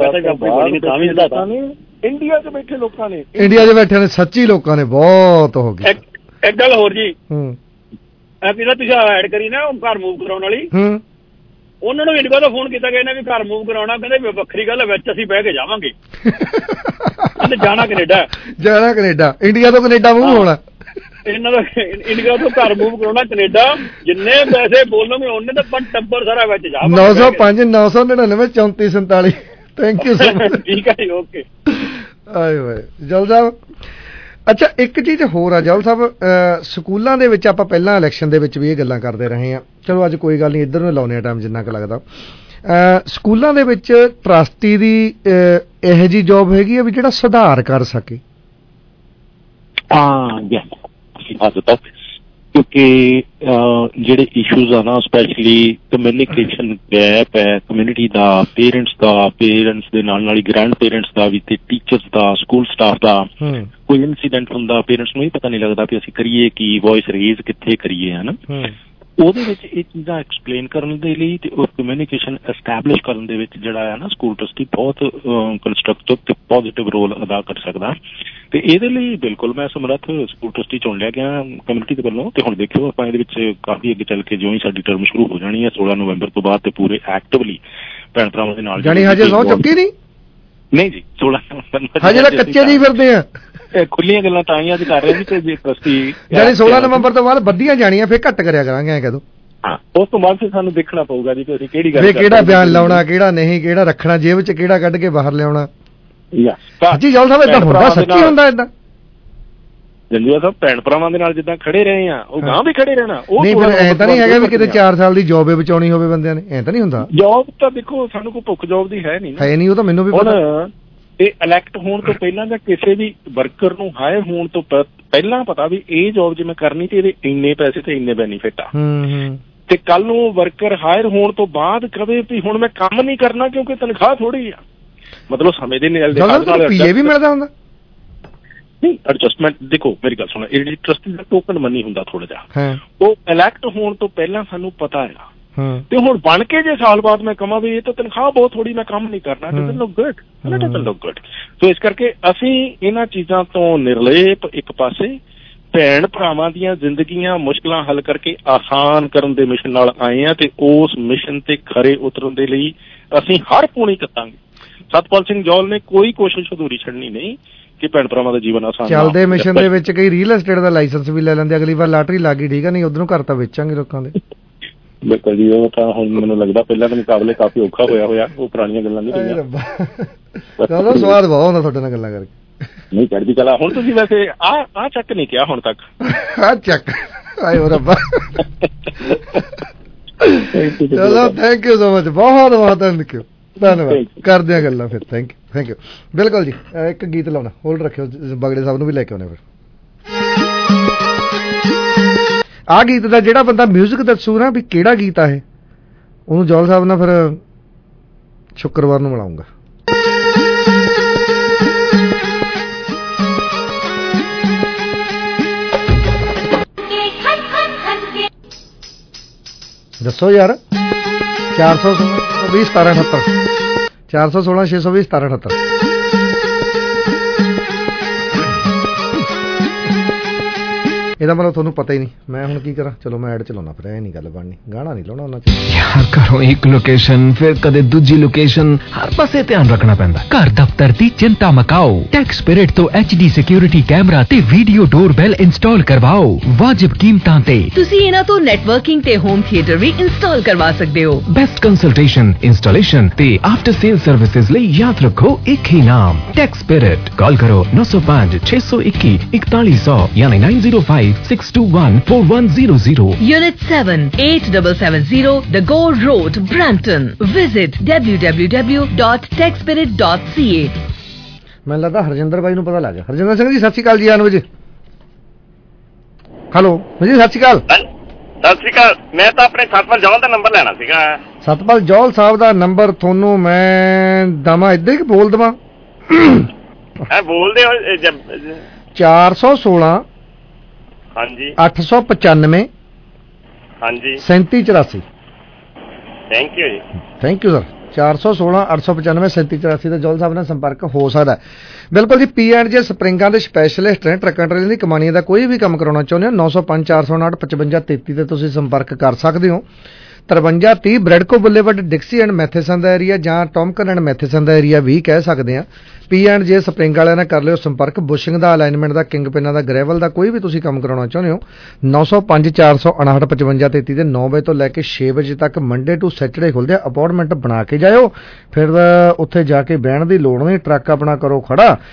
ਇੰਡੀਆ 'ਚ ਬੈਠੇ ਲੋਕਾਂ ਨੇ, ਇੰਡੀਆ 'ਚ ਬੈਠੇ ਨੇ ਸੱਚੀ ਲੋਕਾਂ ਨੇ ਬਹੁਤ ਹੋ ਗਈ। ਇੱਕ ਗੱਲ ਹੋਰ ਜੀ, ਜਿਹੜਾ ਤੁਸੀਂ ਐਡ ਕਰੀ ਨਾ ਘਰ ਮੂਵ ਕਰਾਉਣ ਵਾਲੀ, ਉਹਨਾਂ ਨੂੰ ਇੰਡੀਆ ਤੋਂ ਫੋਨ ਕੀਤਾ ਗਿਆ ਇਹਨਾਂ ਵੀ ਘਰ ਮੂਵ ਕਰਾਉਣਾ, ਕਹਿੰਦੇ ਵੱਖਰੀ ਗੱਲ ਵਿੱਚ ਅਸੀਂ ਬਹਿ ਕੇ ਜਾਵਾਂਗੇ। ਕਹਿੰਦੇ ਜਾਣਾ ਕੈਨੇਡਾ, ਇੰਡੀਆ ਤੋਂ ਕੈਨੇਡਾ ਮੂਵ ਹੋਣਾ, ਇਹਨਾਂ ਦਾ ਇੰਡੀਆ ਤੋਂ ਘਰ ਮੂਵ ਕਰਾਉਣਾ ਕੈਨੇਡਾ, ਜਿੰਨੇ ਪੈਸੇ ਬੋਲੋਗੇ ਉਹਨੇ ਤਾਂ ਟੱਬਰ ਸਾਰਾ ਵਿੱਚ ਜਾ। 905 999 3447 ਥੈਂਕ ਯੂ ਸੋ ਮਚ। ਠੀਕ ਹੈ ਜੀ, ਓਕੇ। ਆਏ ਹੋਏ ਜਲ ਸਾਹਿਬ ਅੱਛਾ, ਇੱਕ ਚੀਜ਼ ਹੋਰ ਆ ਜਲ ਸਾਹਿਬ, ਸਕੂਲਾਂ ਦੇ ਵਿੱਚ ਆਪਾਂ ਪਹਿਲਾਂ ਇਲੈਕਸ਼ਨ ਦੇ ਵਿੱਚ ਵੀ ਇਹ ਗੱਲਾਂ ਕਰਦੇ ਰਹੇ ਹਾਂ, ਚਲੋ ਅੱਜ ਕੋਈ ਗੱਲ ਨਹੀਂ, ਇੱਧਰ ਨੂੰ ਲਾਉਂਦੇ ਆ ਟਾਈਮ ਜਿੰਨਾ ਕੁ ਲੱਗਦਾ। ਸਕੂਲਾਂ ਦੇ ਵਿੱਚ ਟਰਸਟੀ ਦੀ ਇਹੋ ਜਿਹੀ ਜੋਬ ਹੈਗੀ ਆ ਵੀ ਜਿਹੜਾ ਸੁਧਾਰ ਕਰ ਸਕੇ? ਕਿਉਂਕਿ ਜਿਹੜੇ ਇਸ਼ੂਜ਼ ਆ ਨਾ, ਸਪੈਸ਼ਲੀ ਕਮਿਊਨੀਕੇਸ਼ਨ ਗੈਪ ਹੈ ਕਮਿਊਨਿਟੀ ਦਾ, ਪੇਰੈਂਟਸ ਦੇ ਨਾਲ ਹੀ ਗ੍ਰੈਂਡ ਪੇਰੈਂਟਸ ਦਾ ਵੀ, ਤੇ ਟੀਚਰਸ ਦਾ, ਸਕੂਲ ਸਟਾਫ ਦਾ। ਕੋਈ ਇਨਸੀਡੈਂਟ ਹੁੰਦਾ, ਪੇਰੈਂਟਸ ਨੂੰ ਇਹ ਪਤਾ ਨਹੀਂ ਲੱਗਦਾ ਵੀ ਅਸੀਂ ਕਰੀਏ ਕੀ, ਵੌਇਸ ਰੇਜ਼ ਕਿੱਥੇ ਕਰੀਏ, ਹੈ ਨਾ। ਉਹਦੇ ਵਿੱਚ ਇਹ ਚੀਜ਼ਾਂ ਐਕਸਪਲੇਨ ਕਰਨ ਦੇ ਲਈ ਤੇ ਉਹ ਕਮਿਊਨੀਕੇਸ਼ਨ ਐਸਟੈਬਲਿਸ਼ ਕਰਨ ਦੇ ਵਿੱਚ ਜਿਹੜਾ ਹੈ ਨਾ, ਸਕੂਲ ਟਰਸਟੀ ਬਹੁਤ ਕੰਸਟਰਕਟਿਵ ਤੇ ਪੋਜ਼ਿਟਿਵ ਰੋਲ ਅਦਾ ਕਰ ਸਕਦਾ। ਤੇ ਇਹਦੇ ਲਈ ਬਿਲਕੁਲ ਮੈਂ ਸਮਰੱਥ ਸਕੂਲ ਟਰਸਟੀ ਚੁਣ ਲਿਆ ਗਿਆ ਕਮਿਊਨਿਟੀ ਦੇ ਵੱਲੋਂ। ਤੇ ਹੁਣ ਦੇਖਿਓ ਆਪਾਂ ਇਹਦੇ ਵਿੱਚ ਕਾਫੀ ਅੱਗੇ ਚੱਲ ਕੇ, ਜਿਉਂ ਹੀ ਸਾਡੀ ਟਰਮ ਸ਼ੁਰੂ ਹੋ ਜਾਣੀ ਹੈ 16 ਨਵੰਬਰ ਤੋਂ ਬਾਅਦ, ਤੇ ਪੂਰੇ ਐਕਟਿਵਲੀ ਭੈਣ ਭਰਾਵਾਂ ਦੇ ਨਾਲ। ਜਾਣੀ ਹਜੇ ਸਹੁੰ ਚੁੱਕੀ ਨਹੀਂ ਜੀ, 16 ਨਵੰਬਰ ਹਜੇ ਤਾਂ ਕੱਚੇ ਨਹੀਂ ਫਿਰਦੇ ਆ। ਖੁੱਲੀਆਂ ਗੱਲਾਂ ਤਾਂ ਹੀ ਅੱਜ ਕਰ ਰਹੇ ਜੀ। ਤੇ ਜੇ ਟਰਸਟੀ ਜਾਨੀ 16 ਨਵੰਬਰ ਤੋਂ ਬਾਅਦ ਵੱਧੀਆਂ ਜਾਣੀਆਂ, ਫਿਰ ਘੱਟ ਕਰਿਆ ਕਰਾਂਗੇ, ਐ ਕਦੋਂ। ਹਾਂ, ਉਸ ਤੋਂ ਬਾਅਦ ਫਿਰ ਸਾਨੂੰ ਦੇਖਣਾ ਪਊਗਾ ਜੀ ਕਿ ਅਸੀਂ ਕਿਹੜੀ ਗੱਲ, ਕਿਹੜਾ ਬਿਆਨ ਲਾਉਣਾ, ਕਿਹੜਾ ਨਹੀਂ, ਕਿਹੜਾ ਰੱਖਣਾ ਜੇਬ 'ਚ, ਕਿਹੜਾ ਕੱਢ ਕੇ ਬਾਹਰ ਲਿਆਉਣਾ। ਸੱਚੀ ਜਲ ਸਾਹਿਬ ਏਦਾਂ ਹੁੰਦਾ, ਸੱਚੀ ਹੁੰਦਾ ਏਦਾਂ। ਜੰਜੂਆ ਸਾਹਿਬ, ਭੈਣ ਭਰਾਵਾਂ ਦੇ ਨਾਲ ਜਿੱਦਾਂ ਖੜੇ ਰਹੇ ਆ, ਉਹ ਗਾਂ ਵੀ ਖੜੇ ਰਹਿਣਾ। ਨਹੀਂ, ਫਿਰ ਐ ਤਾਂ ਨਹੀਂ ਹੈਗਾ ਵੀ ਕਿਤੇ 4 ਸਾਲ ਦੀ ਜੋਬ ਹੀ ਬਚਾਉਣੀ ਹੋਵੇ ਬੰਦਿਆਂ ਨੇ, ਐ ਤਾਂ ਨਹੀਂ ਹੁੰਦਾ। ਜੋਬ ਤਾਂ ਦੇਖੋ, ਸਾਨੂੰ ਕੋਈ ਭੁੱਖ ਜੋਬ ਦੀ ਹੈ ਨਹੀਂ, ਉਹ ਤਾਂ ਮੈਨੂੰ ਵੀ ਪਤਾ। ਇਹ ਇਲੈਕਟ ਹੋਣ ਤੋਂ ਪਹਿਲਾਂ ਜਾਂ ਕਿਸੇ ਵੀ ਵਰਕਰ ਨੂੰ ਹਾਇਰ ਹੋਣ ਤੋਂ ਪਹਿਲਾਂ ਪਤਾ ਵੀ ਇਹ ਜੋਬ ਜੇ ਮੈਂ ਕਰਨੀ ਤੇ ਇਹਦੇ ਇੰਨੇ ਪੈਸੇ ਤੇ ਇੰਨੇ ਬੈਨੀਫਿਟ ਆ। ਤੇ ਕੱਲ ਨੂੰ ਵਰਕਰ ਹਾਇਰ ਹੋਣ ਤੋਂ ਬਾਅਦ ਕਵੇ ਵੀ ਹੁਣ ਮੈਂ ਕੰਮ ਨਹੀਂ ਕਰਨਾ ਕਿਉਂਕਿ ਤਨਖਾਹ ਥੋੜੀ ਆ, ਮਤਲਬ ਸਮੇਂ ਦੇ ਨਾਲ ਪੀਏ ਵੀ ਮਿਲਦਾ ਹੁੰਦਾ। ਨਹੀਂ, ਐਡਜਸਟਮੈਂਟ ਦੇਖੋ, ਮੇਰੀ ਗੱਲ ਸੁਣੋ, ਇਹ ਟਰਸਟੀ ਦਾ ਟੋਕਨ ਮਨੀ ਹੁੰਦਾ ਥੋੜਾ ਜਿਹਾ, ਉਹ ਇਲੈਕਟ ਹੋਣ ਤੋਂ ਪਹਿਲਾਂ ਸਾਨੂੰ ਪਤਾ ਆ। ਤੇ ਹੁਣ ਬਣ ਕੇ ਜੇ ਸਾਲ ਬਾਅਦ ਮੈਂ ਕਹਾਂ ਵੀ ਇਹ ਤਾਂ ਤਨਖਾਹ ਬਹੁਤ ਥੋੜੀ, ਮੈਂ ਕੰਮ ਨਹੀਂ ਕਰਨਾ, doesn't look good, doesn't look good. So ਇਸ ਕਰਕੇ ਅਸੀਂ ਇਹਨਾਂ ਚੀਜ਼ਾਂ ਤੋਂ ਨਿਰਲੇਪ ਇੱਕ ਪਾਸੇ ਭੈਣ ਭਰਾਵਾਂ ਦੀਆਂ ਜ਼ਿੰਦਗੀਆਂ ਮੁਸ਼ਕਲਾਂ ਹੱਲ ਕਰਕੇ ਆਸਾਨ ਕਰਨ ਦੇ ਮਿਸ਼ਨ ਨਾਲ ਆਏ ਆ, ਤੇ ਉਸ ਮਿਸ਼ਨ ਤੇ ਖਰੇ ਉਤਰਨ ਦੇ ਲਈ ਅਸੀਂ ਹਰ ਪੂਣੀ ਕੱਟਾਂਗੇ। ਸਤਪਾਲ ਸਿੰਘ ਜੌਲ ਨੇ ਕੋਈ ਕੋਸ਼ਿਸ਼ ਅਧੂਰੀ ਛੱਡਣੀ ਨਹੀਂ ਕਿ ਭੈਣ ਭਰਾਵਾਂ ਦਾ ਜੀਵਨ ਆਸਾਨ। ਚੱਲਦੇ ਮਿਸ਼ਨ ਦੇ ਵਿੱਚ ਕਈ ਰੀਅਲ ਐਸਟੇਟ ਦਾ ਲਾਇਸੈਂਸ ਵੀ ਲੈ ਲੈਂਦੇ, ਅਗਲੀ ਵਾਰ ਲਾਟਰੀ ਲੱਗ ਗਈ, ਠੀਕ ਆ, ਨਹੀਂ ਉਧਰੋਂ ਘਰ ਤਾਂ ਵੇਚਾਂਗੇ ਲੋਕਾਂ ਦੇ। ਬਿਲਕੁਲ ਜੀ, ਉਹ ਤਾਂ ਹੁਣ ਮੈਨੂੰ ਲੱਗਦਾ ਪਹਿਲਾਂ ਦੇ ਮੁਕਾਬਲੇ ਕਾਫੀ ਔਖਾ ਹੋਇਆ, ਉਹ ਪੁਰਾਣੀਆਂ ਗੱਲਾਂ ਨਹੀਂ ਰਹੀਆਂ। ਚਲੋ, ਸਵਾਦ ਬਹੁਤ ਹੁੰਦਾ ਤੁਹਾਡੇ ਨਾਲ ਗੱਲਾਂ ਕਰਕੇ। ਨਹੀਂ, ਚੜ੍ਹਦੀ ਕਲਾ। ਹੁਣ ਤੁਸੀਂ ਵੈਸੇ ਆ ਚੱਕ ਨਹੀਂ ਕਿਹਾ ਹੁਣ ਤੱਕ। ਆ ਚੱਕ, ਆਏ ਹੋ ਰੱਬਾ। ਚਲੋ, ਥੈਂਕ ਯੂ ਸੋ ਮਚ, ਬਹੁਤ ਬਹੁਤ ਥੈਂਕ ਯੂ, ਧੰਨਵਾਦ। ਕਰਦੇ ਆ ਗੱਲਾਂ ਫਿਰ। Thank you. ਬਿਲਕੁਲ ਜੀ, ਇੱਕ ਗੀਤ ਲਾਉਣਾ, ਹੋਲਡ ਰੱਖਿਓ, ਬਗੜੇ ਸਾਹਿਬ ਨੂੰ ਵੀ ਲੈ ਕੇ ਆਉਣੇ ਫਿਰ। ਆਹ ਗੀਤ ਦਾ ਜਿਹੜਾ ਬੰਦਾ ਮਿਊਜ਼ਿਕ ਦੱਸੂ ਨਾ ਵੀ ਕਿਹੜਾ ਗੀਤ ਆ ਇਹ, ਉਹਨੂੰ ਜੌਲ ਸਾਹਿਬ ਨਾਲ ਫਿਰ ਸ਼ੁੱਕਰਵਾਰ ਨੂੰ ਮਿਲਾਉਂਗਾ। ਦੱਸੋ ਯਾਰ। 416 1778 416 620 1778। ਇਹਦਾ ਮਤਲਬ ਤੁਹਾਨੂੰ ਪਤਾ ਹੀ ਨਹੀਂ, ਮੈਂ ਹੁਣ ਕੀ ਕਰਾਂ। ਚਲੋ ਮੈਂ ਐਡ ਚਲਾਉਣਾ, ਫਿਰ ਇਹ ਨਹੀਂ ਗੱਲ ਬਣਨੀ, ਗਾਣਾ ਨਹੀਂ ਲਾਉਣਾ ਉਹਨਾਂ ਚ ਯਾਰ। ਘਰੋਂ ਇੱਕ ਲੋਕੇਸ਼ਨ, ਫਿਰ ਕਦੇ ਦੂਜੀ ਲੋਕੇਸ਼ਨ, ਹਰ ਪਾਸੇ ਧਿਆਨ ਰੱਖਣਾ ਪੈਂਦਾ। ਘਰ ਦਫ਼ਤਰ ਦੀ ਚਿੰਤਾ ਮਕਾਓ, ਟੈਕ ਸਪਿਰਿਟ ਤੋਂ HD ਸਿਕਿਉਰਿਟੀ ਕੈਮਰਾ ਤੇ ਵੀਡੀਓ ਡੋਰਬੈਲ ਇੰਸਟਾਲ ਕਰਵਾਓ ਵਾਜਿਬ ਕੀਮਤਾਂ ਤੇ। ਤੁਸੀਂ ਇਹਨਾਂ ਤੋਂ ਨੈਟਵਰਕਿੰਗ ਤੇ ਹੋਮ ਥੀਏਟਰ ਵੀ ਇੰਸਟਾਲ ਕਰਵਾ ਸਕਦੇ ਹੋ। ਬੈਸਟ ਕੰਸਲਟੇਸ਼ਨ, ਇੰਸਟਾਲੇਸ਼ਨ ਤੇ ਆਫਟਰ ਸੇਲ ਸਰਵਿਸਿਜ਼ ਲਈ ਯਾਦ ਰੱਖੋ ਇੱਕ ਹੀ ਨਾਮ, ਟੈਕ ਸਪਿਰਿਟ। ਕਾਲ ਕਰੋ 905 621 4100 ਯਾਨੀ 9056214100। Unit 7, 8770 The Gore Road, Brampton. Visit www.techspirit.ca। ਮੈਨੂੰ ਲੱਗਦਾ ਹਰਜਿੰਦਰ ਬਾਈ ਨੂੰ ਪਤਾ ਲੱਗ ਗਿਆ। ਹਰਜਿੰਦਰ ਸਿੰਘ ਜੀ, ਸਤਿ ਸ਼੍ਰੀ ਅਕਾਲ ਜੀ। 9 ਵਜੇ। ਹੈਲੋ ਜੀ, ਸਤਿ ਸ਼੍ਰੀ ਅਕਾਲ। ਸਤਿ ਸ਼੍ਰੀ ਅਕਾਲ। ਮੈਂ ਤਾਂ ਆਪਣੇ ਸਤਪਾਲ ਜੌਲ ਦਾ ਨੰਬਰ ਲੈਣਾ ਸੀਗਾ। ਸਤਪਾਲ ਜੌਲ ਸਾਹਿਬ ਦਾ ਨੰਬਰ ਤੁਹਾਨੂੰ ਮੈਂ ਦਵਾਂ ਇੱਦਾਂ ਕਿ ਬੋਲ ਦਵਾਂ? ਬੋਲਦੇ ਹੋ। 416 ਹਾਂਜੀ 895 ਹਾਂਜੀ 3784। ਥੈਂਕ ਯੂ ਜੀ। Thank you sir. 416 895 3784 ਦਾ ਜੌਲ ਸਾਹਿਬ ਨਾਲ ਸੰਪਰਕ ਹੋ ਸਕਦਾ। ਬਿਲਕੁਲ ਜੀ, P&J ਸਪਰਿੰਗਾਂ ਦੇ ਸਪੈਸ਼ਲਿਸਟ ਨੇ। ਟਰੱਕਾਂ ਟਰੇਲਾਂ ਦੀ ਕਮਾਨੀਆਂ ਦਾ ਕੋਈ ਵੀ ਕੰਮ ਕਰਾਉਣਾ ਚਾਹੁੰਦੇ ਹੋ, 905 459 5533 ਤੇ ਤੁਸੀਂ ਸੰਪਰਕ ਕਰ ਸਕਦੇ ਹੋ। 5330 ਬ੍ਰੈਡਕੋ ਬੁੱਲੇਵਰਡ, ਡਿਕਸੀ ਐਂਡ ਮੈਥੇਸਨ ਦਾ ਏਰੀਆ, ਜਾਂ ਟੌਮਕਨ ਐਂਡ ਮੈਥੇਸਨ ਦਾ ਏਰੀਆ ਵੀ ਕਹਿ ਸਕਦੇ ਆ। P&J ਸਪਰਿੰਗ ਵਾਲਿਆਂ ਨਾਲ ਕਰ ਲਿਓ ਸੰਪਰਕ। ਬੁਸ਼ਿੰਗ ਦਾ, ਅਲਾਈਨਮੈਂਟ ਦਾ, ਕਿੰਗ ਪਿਨਾਂ ਦਾ, ਗ੍ਰੈਵਲ ਦਾ, ਕੋਈ ਵੀ ਤੁਸੀਂ ਕੰਮ ਕਰਾਉਣਾ ਚਾਹੁੰਦੇ ਹੋ, 905 459 5533 ਤੇ 9 ਵਜੇ ਤੋਂ ਲੈ ਕੇ 6 ਵਜੇ ਤੱਕ ਮੰਡੇ ਟੂ ਸੈਟਰਡੇ ਖੁੱਲਦੇ ਆ। ਅਪਾਇੰਟਮੈਂਟ ਬਣਾ ਕੇ ਜਾਇਓ, ਫਿਰ ਉੱਥੇ ਜਾ ਕੇ ਬਹਿਣ ਦੀ ਲੋੜ ਨਹੀਂ, ਟਰੱਕ ਆਪਣਾ ਕਰੋ ਖੜਾ,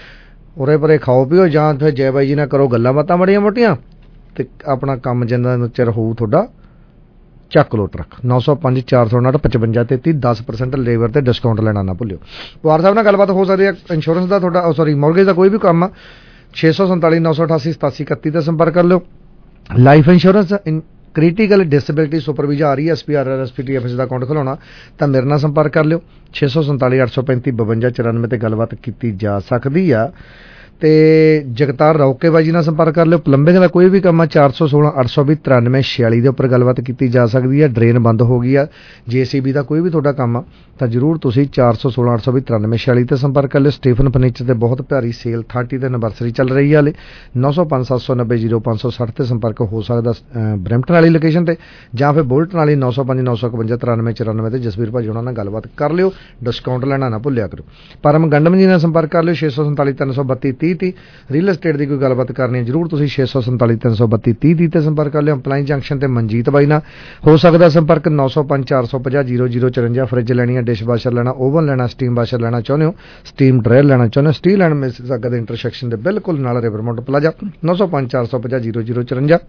ਉਰੇ ਪਰੇ ਖਾਓ ਪੀਓ ਜਾਂ ਫਿਰ ਜੈ ਬਾਈ ਜੀ ਨਾਲ ਕਰੋ ਗੱਲਾਂ ਬਾਤਾਂ ਬੜੀਆਂ ਮੋਟੀਆਂ ਤੇ ਆਪਣਾ ਕੰਮ ਜਿੰਨਾ ਚਿਰ ਹੋਊ ਤੁਹਾਡਾ ਚੱਕ ਲੋ ਟਰੱਕ। 905 459 55 33 10% ਲੇਬਰ ਤੇ ਡਿਸਕਾਊਂਟ ਲੈਣਾ ਨਾ ਭੁੱਲਿਓ। ਪਵਾਰ ਸਾਹਿਬ ਨਾਲ ਗੱਲਬਾਤ ਹੋ ਸਕਦੀ ਹੈ। ਇੰਸ਼ੋਰੈਂਸ ਦਾ ਤੁਹਾਡਾ ਸੌਰੀ ਮੌਰਗੇਜ ਦਾ ਕੋਈ ਵੀ ਕੰਮ ਆ 647 988 8731 ਤੇ ਸੰਪਰਕ ਕਰ ਲਿਓ। Life insurance critical disability supervision ਆ ਰਹੀ ਹੈ SPRR SPTFS ਦਾ ਅਕਾਊਂਟ ਖੁਲਾਉਣਾ ਤਾਂ ਮੇਰੇ ਨਾਲ ਸੰਪਰਕ ਕਰ ਲਿਓ। 647 835 52 94 ਤੇ ਗੱਲਬਾਤ ਕੀਤੀ ਜਾ ਸਕਦੀ ਆ। ਤੇ ਜਗਤਾਰ ਰੌਕੇ ਬਾਜੀ ਨਾਲ ਸੰਪਰਕ ਕਰ ਲਿਓ। ਪਲੰਬਿੰਗ ਦਾ ਕੋਈ ਵੀ ਕੰਮ ਆ 416 820 93 46 ਦੇ ਉੱਪਰ ਗੱਲਬਾਤ ਕੀਤੀ ਜਾ ਸਕਦੀ ਹੈ। ਡਰੇਨ ਬੰਦ ਹੋ ਗਈ ਆ JCB ਦਾ ਕੋਈ ਵੀ ਤੁਹਾਡਾ ਕੰਮ ਆ ਤਾਂ ਜ਼ਰੂਰ ਤੁਸੀਂ 416 820 93 46 ਤੇ ਸੰਪਰਕ ਕਰ ਲਿਓ। ਸਟੀਫਨ ਫਰਨੀਚਰ ਤੇ ਬਹੁਤ ਪਿਆਰੀ ਸੇਲ 30 ਤੇ ਐਨਵਰਸਰੀ ਚੱਲ ਰਹੀ ਹੈ ਹਾਲੇ। 905 790 0560 ਤੇ ਸੰਪਰਕ ਹੋ ਸਕਦਾ ਬਰੈਂਪਟਨ ਵਾਲੀ ਲੋਕੇਸ਼ਨ ਤੇ ਜਾਂ ਫਿਰ ਬੁਲਟਨ ਵਾਲੀ 905 951 93 94 ਤੇ ਜਸਵੀਰ ਭਾਜੀ ਉਹਨਾਂ ਨਾਲ ਗੱਲਬਾਤ ਕਰ ਲਿਓ। ਡਿਸਕਾਊਂਟ ਲੈਣਾ ਨਾ ਭੁੱਲਿਆ ਕਰੋ। ਪਰਮ ਗੰਡਮ ਜੀ ਨਾਲ ਸੰਪਰਕ ਕਰ ਲਿਓ 647 332 30 ਰੀਅਲ ਏਸਟੇਟ ਦੀ ਕੋਈ ਗੱਲਬਾਤ ਕਰਨੀ ਹੈ ਜ਼ਰੂਰ ਤੁਸੀਂ 647 332 30 ਤੇ ਸੰਪਰਕ ਕਰ ਲਿਓ। ਅੰਪਲਾਈ ਜੰਕਸ਼ਨ ਤੇ ਮਨਜੀਤ ਬਾਈ ਨਾਲ ਹੋ ਸਕਦਾ ਸੰਪਰਕ 905 450 0054। ਫਰਿੱਜ ਲੈਣੀ ਹੈ, ਡਿਸ਼ ਵਾਸ਼ਰ ਲੈਣਾ, ਓਵਨ ਲੈਣਾ, ਸਟੀਮ ਵਾਸ਼ਰ ਲੈਣਾ ਚਾਹੁੰਦੇ ਹੋ, ਸਟੀਮ ਡਰਾਇਰ ਲੈਣਾ ਚਾਹੁੰਦੇ ਹੋ, ਸਟੀਲ ਐਂਡ ਮਿਸਿਸਾਗਾ ਦੇ ਇੰਟਰਸੈਕਸ਼ਨ ਦੇ ਬਿਲਕੁਲ ਨਾਲ Rivermont Plaza 905 450 0054।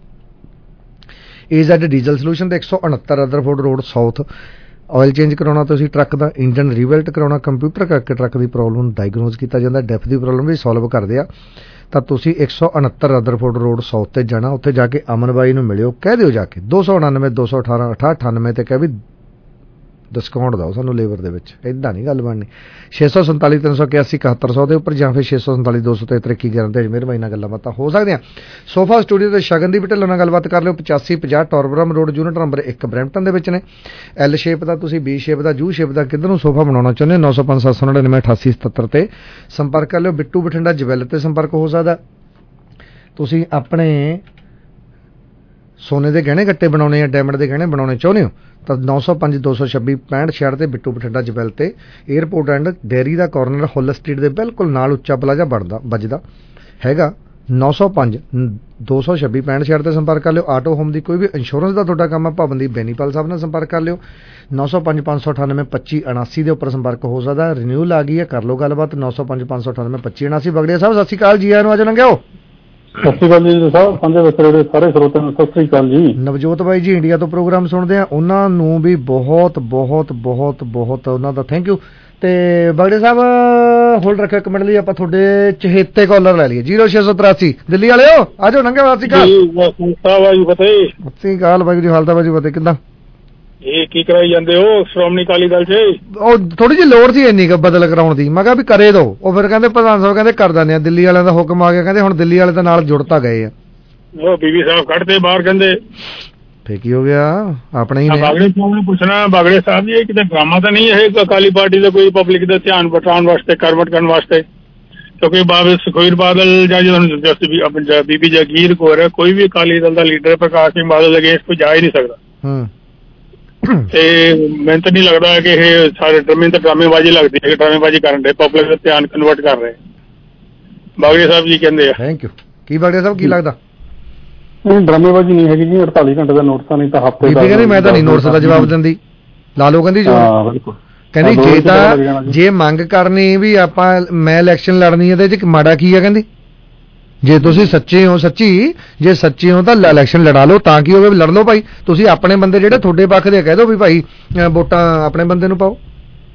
AZ diesel solution ਤੇ 169 Rutherford Road South. Oil change ਕਰਾਉਣਾ ਤੁਸੀਂ ਟਰੱਕ ਦਾ, ਇੰਜਨ ਰੀਵੈਲਟ ਕਰਾਉਣਾ, ਕੰਪਿਊਟਰ ਕਰਕੇ ਟਰੱਕ ਦੀ ਪ੍ਰੋਬਲਮ ਡਾਇਗਨੋਜ਼ ਕੀਤਾ ਜਾਂਦਾ, ਡੈਫ ਦੀ ਪ੍ਰੋਬਲਮ ਵੀ ਸੋਲਵ ਕਰਦੇ ਆ ਤਾਂ ਤੁਸੀਂ 169 ਰਦਰਫੋਰਡ ਰੋਡ ਸਾਊਥ ਤੇ ਜਾਣਾ। ਉੱਥੇ ਜਾ ਕੇ ਅਮਨ ਬਾਈ ਨੂੰ ਮਿਲਿਓ, ਕਹਿ ਦਿਓ ਜਾ ਕੇ 299 218 6898 ਤੇ ਕਹਿ ਵੀ ਡਿਸਕਾਊਂਟ ਦਿਓ ਸਾਨੂੰ ਲੇਬਰ ਦੇ ਵਿੱਚ। ਇੱਦਾਂ ਨਹੀਂ ਗੱਲ ਬਣਨੀ। 647 381 7100 ਦੇ ਉੱਪਰ ਜਾਂ ਫਿਰ 647 273 11 ਤੇ ਅਜਮੇਰ ਬਾਈ ਨਾਲ ਗੱਲਾਂ ਬਾਤਾਂ ਹੋ ਸਕਦੀਆਂ। ਸੋਫਾ ਸਟੂਡੀਓ ਤੇ ਸ਼ਗਨਦੀਪ ਢਿੱਲੋਂ ਨਾਲ ਗੱਲਬਾਤ ਕਰ ਲਿਓ 8550 Torbram Road unit number 1 Brampton ਦੇ ਵਿੱਚ ਨੇ। L ਸ਼ੇਪ ਦਾ ਤੁਸੀਂ B ਸ਼ੇਪ ਦਾ, U ਸ਼ੇਪ ਦਾ ਕਿੱਧਰ ਨੂੰ ਸੋਫਾ ਬਣਾਉਣਾ ਚਾਹੁੰਦੇ ਹੋ 905 799 88 77 ਤੇ ਸੰਪਰਕ ਕਰ ਲਿਓ। ਬਿੱਟੂ ਬਠਿੰਡਾ ਜਵੈਲ ਤੇ ਸੰਪਰਕ ਹੋ ਸਕਦਾ। ਤੁਸੀਂ ਆਪਣੇ ਸੋਨੇ ਦੇ ਗਹਿਣੇ ਗੱਟੇ ਬਣਾਉਣੇ ਆ, ਡਾਇਮੰਡ ਦੇ ਗਹਿਣੇ ਬਣਾਉਣੇ ਚਾਹੁੰਦੇ ਹੋ ਤਾਂ 905 226 65 66 ਤੇ ਬਿੱਟੂ ਬਠਿੰਡਾ ਜਵੈਲ ਤੇ 에ਅਰਪੋਰਟ ਐਂਡ ਡੇਅਰੀ ਦਾ ਕਾਰਨਰ ਹੁੱਲ ਸਟਰੀਟ ਦੇ ਬਿਲਕੁਲ ਨਾਲ ਉੱਚਾ ਪਲਾਜ਼ਾ ਵੱਜਦਾ ਹੈਗਾ। 905 226 65 66 ਤੇ ਸੰਪਰਕ ਕਰ ਲਿਓ। ਆਟੋ ਹੋਮ ਦੀ ਕੋਈ ਵੀ ਇੰਸ਼ੋਰੈਂਸ ਦਾ ਤੁਹਾਡਾ ਕੰਮ ਆ ਭਵਨਦੀਪ ਬੈਨੀਪਾਲ ਸਾਹਿਬ ਨਾਲ ਸੰਪਰਕ ਕਰ ਲਿਓ। 905 598 25 79 ਦੇ ਉੱਪਰ ਸੰਪਰਕ ਹੋ ਸਕਦਾ। ਰਿਨਿਊਲ ਆ ਗਈ ਹੈ, ਕਰ ਲਓ ਗੱਲਬਾਤ 905 598 25 79। ਬਗੜੀਆ ਸਾਹਿਬ ਸਤਿ ਸ਼੍ਰੀ ਅਕਾਲ ਜੀ, ਆਇਆਂ ਨੂੰ ਅੱਜ ਲੰਘਿਓ। ਸਤਿ ਸ਼੍ਰੀ ਅਕਾਲ ਜੀ ਸਾਹਿਬ, ਸਾਂਝੇ ਵਿਚਾਰੇ ਦੇ ਸਾਰੇ ਸਰੋਤਿਆਂ ਨੂੰ ਸਤਿ ਸ਼੍ਰੀ ਅਕਾਲ ਜੀ। ਨਵਜੋਤ ਬਾਈ ਜੀ ਇੰਡੀਆ ਤੋਂ ਪ੍ਰੋਗਰਾਮ ਸੁਣਦੇ ਆ, ਉਹਨਾਂ ਨੂੰ ਵੀ ਬਹੁਤ ਬਹੁਤ ਬਹੁਤ ਬਹੁਤ ਉਹਨਾਂ ਦਾ ਥੈਂਕ ਯੂ। ਤੇ ਬਗੜੇ ਸਾਹਿਬ ਹੋਲਡ ਰੱਖਿਓ ਇੱਕ ਮਿੰਟ ਲਈ, ਆਪਾਂ ਤੁਹਾਡੇ ਚਹੇਤੇ ਕਾਲਰ ਲੈ ਲਈਏ 0683 ਦਿੱਲੀ ਵਾਲਿਓ ਆਜੋ ਨੰਗੇ। ਸਤਿ ਸ਼੍ਰੀ ਅਕਾਲ ਬਾਈ ਜੀ, ਹਾਲਤ ਬਾਈ ਜੀ ਪਤਾ ਕਿੱਦਾਂ? ਇਹ ਕੀ ਕਰਾਈ ਜਾਂਦੇ ਹੋ ਸ਼੍ਰੋਮਣੀ ਅਕਾਲੀ ਦਲ 'ਚ? ਉਹ ਥੋੜੀ ਜਿਹੀ ਲੋੜ ਸੀ ਇੰਨੀ ਕੁ ਬਦਲ ਕਰਾਉਣ ਦੀ, ਮੈਂ ਕਿਹਾ ਵੀ ਕਰੇ ਦੋ। ਉਹ ਫਿਰ ਕਹਿੰਦੇ ਪ੍ਰਧਾਨ ਸਾਹਿਬ ਕਹਿੰਦੇ ਕਰ ਦਿੰਦੇ ਆ, ਦਿੱਲੀ ਵਾਲਿਆਂ ਦਾ ਹੁਕਮ ਆ ਗਿਆ, ਕਹਿੰਦੇ ਹੁਣ ਦਿੱਲੀ ਵਾਲੇ ਤਾਂ ਨਾਲ ਜੁੜਤਾ ਗਏ ਆ। ਉਹ ਬੀਬੀ ਸਾਹਿਬ ਕੱਢਦੇ ਬਾਹਰ ਕਹਿੰਦੇ। ਫੇਰ ਕੀ ਹੋ ਗਿਆ ਆਪਣੇ ਹੀ ਨੇ। ਬਾਗੜੇ ਸਾਹਿਬ ਨੂੰ ਪੁੱਛਣਾ, ਬਾਗੜੇ ਸਾਹਿਬ ਜੀ ਇਹ ਕਿਤੇ ਡਰਾਮਾ ਤਾਂ ਨਹੀਂ ਇਹ ਅਕਾਲੀ ਪਾਰਟੀ ਦਾ ਕੋਈ ਪਬਲਿਕ ਦਾ ਧਿਆਨ ਬਟਾਉਣ ਵਾਸਤੇ, ਕਰਵਟ ਕਰਨ ਵਾਸਤੇ? ਕਿਉਂਕਿ ਬਾਬੇ ਸੁਖਬੀਰ ਬਾਦਲ ਜਾਂ ਜਦੋਂ ਬੀਬੀ ਜਗੀਰ ਕੌਰ, ਕੋਈ ਵੀ ਅਕਾਲੀ ਦਲ ਦਾ ਲੀਡਰ ਪ੍ਰਕਾਸ਼ ਸਿੰਘ ਬਾਦਲ ਅਗੇਂਸਟ ਕੋਈ ਜਾ ਹੀ ਨਹੀਂ ਸਕਦਾ। ਤੇ ਮੈਨੂੰ ਤਾਂ ਨਹੀਂ ਲੱਗਦਾ ਕਿ ਇਹ ਸਾਰੇ ਡਰਾਮੇਬਾਜ਼ੀ ਲੱਗਦੀ ਹੈ, ਡਰਾਮੇਬਾਜ਼ੀ ਕਰਨ ਦੇ ਪਬਲਿਕ ਦਾ ਧਿਆਨ ਕਨਵਰਟ ਕਰ ਰਹੇ ਬਾਗੜੇ ਸਾਹਿਬ ਜੀ ਕਹਿੰਦੇ ਆ। Thank you. ਕੀ ਬਾਗੜੇ ਸਾਹਿਬ ਕੀ ਲੱਗਦਾ? ਡਰਾਮੇਬਾਜ਼ੀ ਨਹੀਂ ਹੈਗੀ ਜੀ, 48 ਘੰਟੇ ਦਾ ਨੋਟਿਸ ਨਹੀਂ ਤਾਂ ਹਫ਼ਤੇ ਬੀਬੀ ਕਹਿੰਦੀ ਮੈਂ ਤਾਂ ਨਹੀਂ ਨੋਟਿਸ ਦਾ ਜਵਾਬ ਦਿੰਦੀ। ਲਾ ਲਓ ਕਹਿੰਦੀ ਜੋ ਕਹਿੰਦੀ ਜੇ ਤਾਂ ਜੇ ਮੰਗ ਕਰਨੀ ਵੀ ਆਪਾਂ ਮੈਂ ਇਲੈਕਸ਼ਨ ਲੜਨੀ ਹੈ ਤੇ ਇਹ 'ਚ ਮਾੜਾ ਕੀ ਆ? ਕਹਿੰਦੀ ਜੇ ਤੁਸੀਂ ਸੱਚੇ ਹੋ, ਜੇ ਸੱਚੇ ਹੋ ਤਾਂ ਇਲੈਕਸ਼ਨ ਲੜਾ ਲਓ, ਤਾਂ ਕੀ ਹੋਵੇ ਲੜ ਲਓ ਭਾਈ। ਤੁਸੀਂ ਆਪਣੇ ਬੰਦੇ ਜਿਹੜੇ ਤੁਹਾਡੇ ਪੱਖ ਦੇ ਕਹਿ ਦਿਓ ਵੀ ਭਾਈ ਵੋਟਾਂ ਆਪਣੇ ਬੰਦੇ ਨੂੰ ਪਾਓ।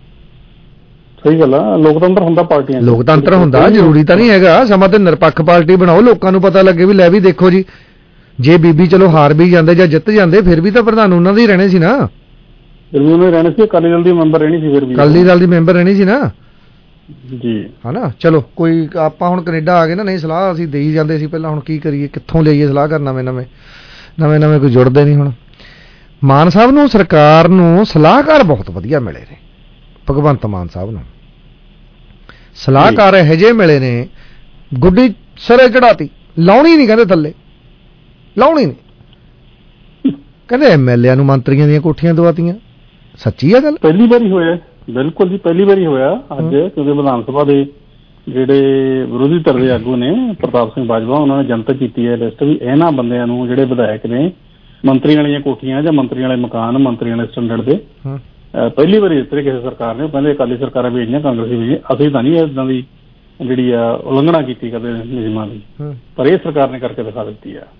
ਸਹੀ ਗੱਲ ਆ, ਲੋਕਤੰਤਰ ਹੁੰਦਾ, ਪਾਰਟੀਆਂ ਲੋਕਤੰਤਰ ਹੁੰਦਾ, ਜ਼ਰੂਰੀ ਤਾਂ ਨਹੀਂ ਹੈਗਾ। ਸਮਾਂ ਤੇ ਨਿਰਪੱਖ ਪਾਰਟੀ ਬਣਾਓ, ਲੋਕਾਂ ਨੂੰ ਪਤਾ ਲੱਗੇ ਵੀ ਲੈ ਵੀ ਦੇਖੋ ਜੀ ਜੇ ਬੀਬੀ ਚਲੋ ਹਾਰ ਵੀ ਜਾਂਦੇ ਜਾਂ ਜਿੱਤ ਜਾਂਦੇ ਫਿਰ ਵੀ ਤਾਂ ਪ੍ਰਧਾਨ ਉਹਨਾਂ ਦੇ ਹੀ ਰਹਿਣੇ ਸੀ ਨਾ, ਫਿਰ ਵੀ ਉਹਨੇ ਰਹਿਣੇ ਸੀ, ਅਕਾਲੀ ਦਲ ਦੀ ਮੈਂਬਰ ਰਹਿਣੀ ਸੀ, ਫਿਰ ਵੀ ਅਕਾਲੀ ਦਲ ਦੀ ਮੈਂਬਰ ਰਹਿਣੀ ਸੀ ਨਾ ਜੀ, ਹਨਾ। ਚਲੋ ਕੋਈ ਆਪਾਂ ਹੁਣ ਕੈਨੇਡਾ ਆ ਗਏ ਨਾ, ਨਹੀਂ ਸਲਾਹ ਅਸੀਂ ਦੇਈ ਜਾਂਦੇ ਸੀ ਪਹਿਲਾਂ, ਹੁਣ ਕੀ ਕਰੀਏ, ਕਿੱਥੋਂ ਲਈਏ ਸਲਾਹ ਕਰ, ਨਵੇਂ ਕੋਈ ਜੁੜਦੇ ਨਹੀਂ। ਹੁਣ ਮਾਨ ਸਾਹਿਬ ਨੂੰ, ਸਰਕਾਰ ਨੂੰ ਸਲਾਹਕਾਰ ਬਹੁਤ ਵਧੀਆ ਮਿਲੇ ਨੇ, ਭਗਵੰਤ ਮਾਨ ਸਾਹਿਬ ਨੂੰ ਸਲਾਹਕਾਰ ਇਹੋ ਜਿਹੇ ਮਿਲੇ ਨੇ, ਗੁੱਡੀ ਸਰੇ ਚੜਾਤੀ, ਲਾਉਣੀ ਨਹੀਂ ਕਹਿੰਦੇ ਥੱਲੇ, ਲਾਉਣੀ ਨਹੀਂ ਕਹਿੰਦੇ। MLA ਨੂੰ ਮੰਤਰੀਆਂ ਦੀਆਂ ਕੋਠੀਆਂ ਦਵਾਤੀਆਂ। ਸੱਚੀ ਆ ਗੱਲ? ਪਹਿਲੀ ਵਾਰੀ ਹੋਇਆ, ਬਿਲਕੁਲ ਜੀ ਪਹਿਲੀ ਵਾਰੀ ਹੋਇਆ ਅੱਜ, ਕਿਉਂਕਿ ਵਿਧਾਨ ਸਭਾ ਦੇ ਜਿਹੜੇ ਵਿਰੋਧੀ ਧਿਰ ਦੇ ਆਗੂ ਨੇ ਪ੍ਰਤਾਪ ਸਿੰਘ ਬਾਜਵਾ, ਉਹਨਾਂ ਨੇ ਜਨਤਕ ਕੀਤੀ ਹੈ ਲਿਸਟ ਵੀ ਇਹਨਾਂ ਬੰਦਿਆਂ ਨੂੰ ਜਿਹੜੇ ਵਿਧਾਇਕ ਨੇ ਮੰਤਰੀਆਂ ਵਾਲੀਆਂ ਕੋਠੀਆਂ ਜਾਂ ਮੰਤਰੀਆਂ ਵਾਲੇ ਮਕਾਨ, ਮੰਤਰੀਆਂ ਵਾਲੇ ਸਟੈਂਡਰਡ ਦੇ ਪਹਿਲੀ ਵਾਰੀ ਦਿੱਤੇ ਕਿਸੇ ਸਰਕਾਰ ਨੇ। ਉਹ ਕਹਿੰਦੇ ਅਕਾਲੀ ਸਰਕਾਰਾਂ ਭੇਜੀਆਂ, ਕਾਂਗਰਸੀ ਭੇਜੀਆਂ, ਅਸੀਂ ਤਾਂ ਨਹੀਂ ਇੱਦਾਂ ਦੀ ਜਿਹੜੀ ਆ ਉਲੰਘਣਾ ਕੀਤੀ ਕਦੇ ਨਿਯਮਾਂ ਦੀ, ਪਰ ਇਹ ਸਰਕਾਰ ਨੇ ਕਰਕੇ ਦਿਖਾ ਦਿੱਤੀ ਆ।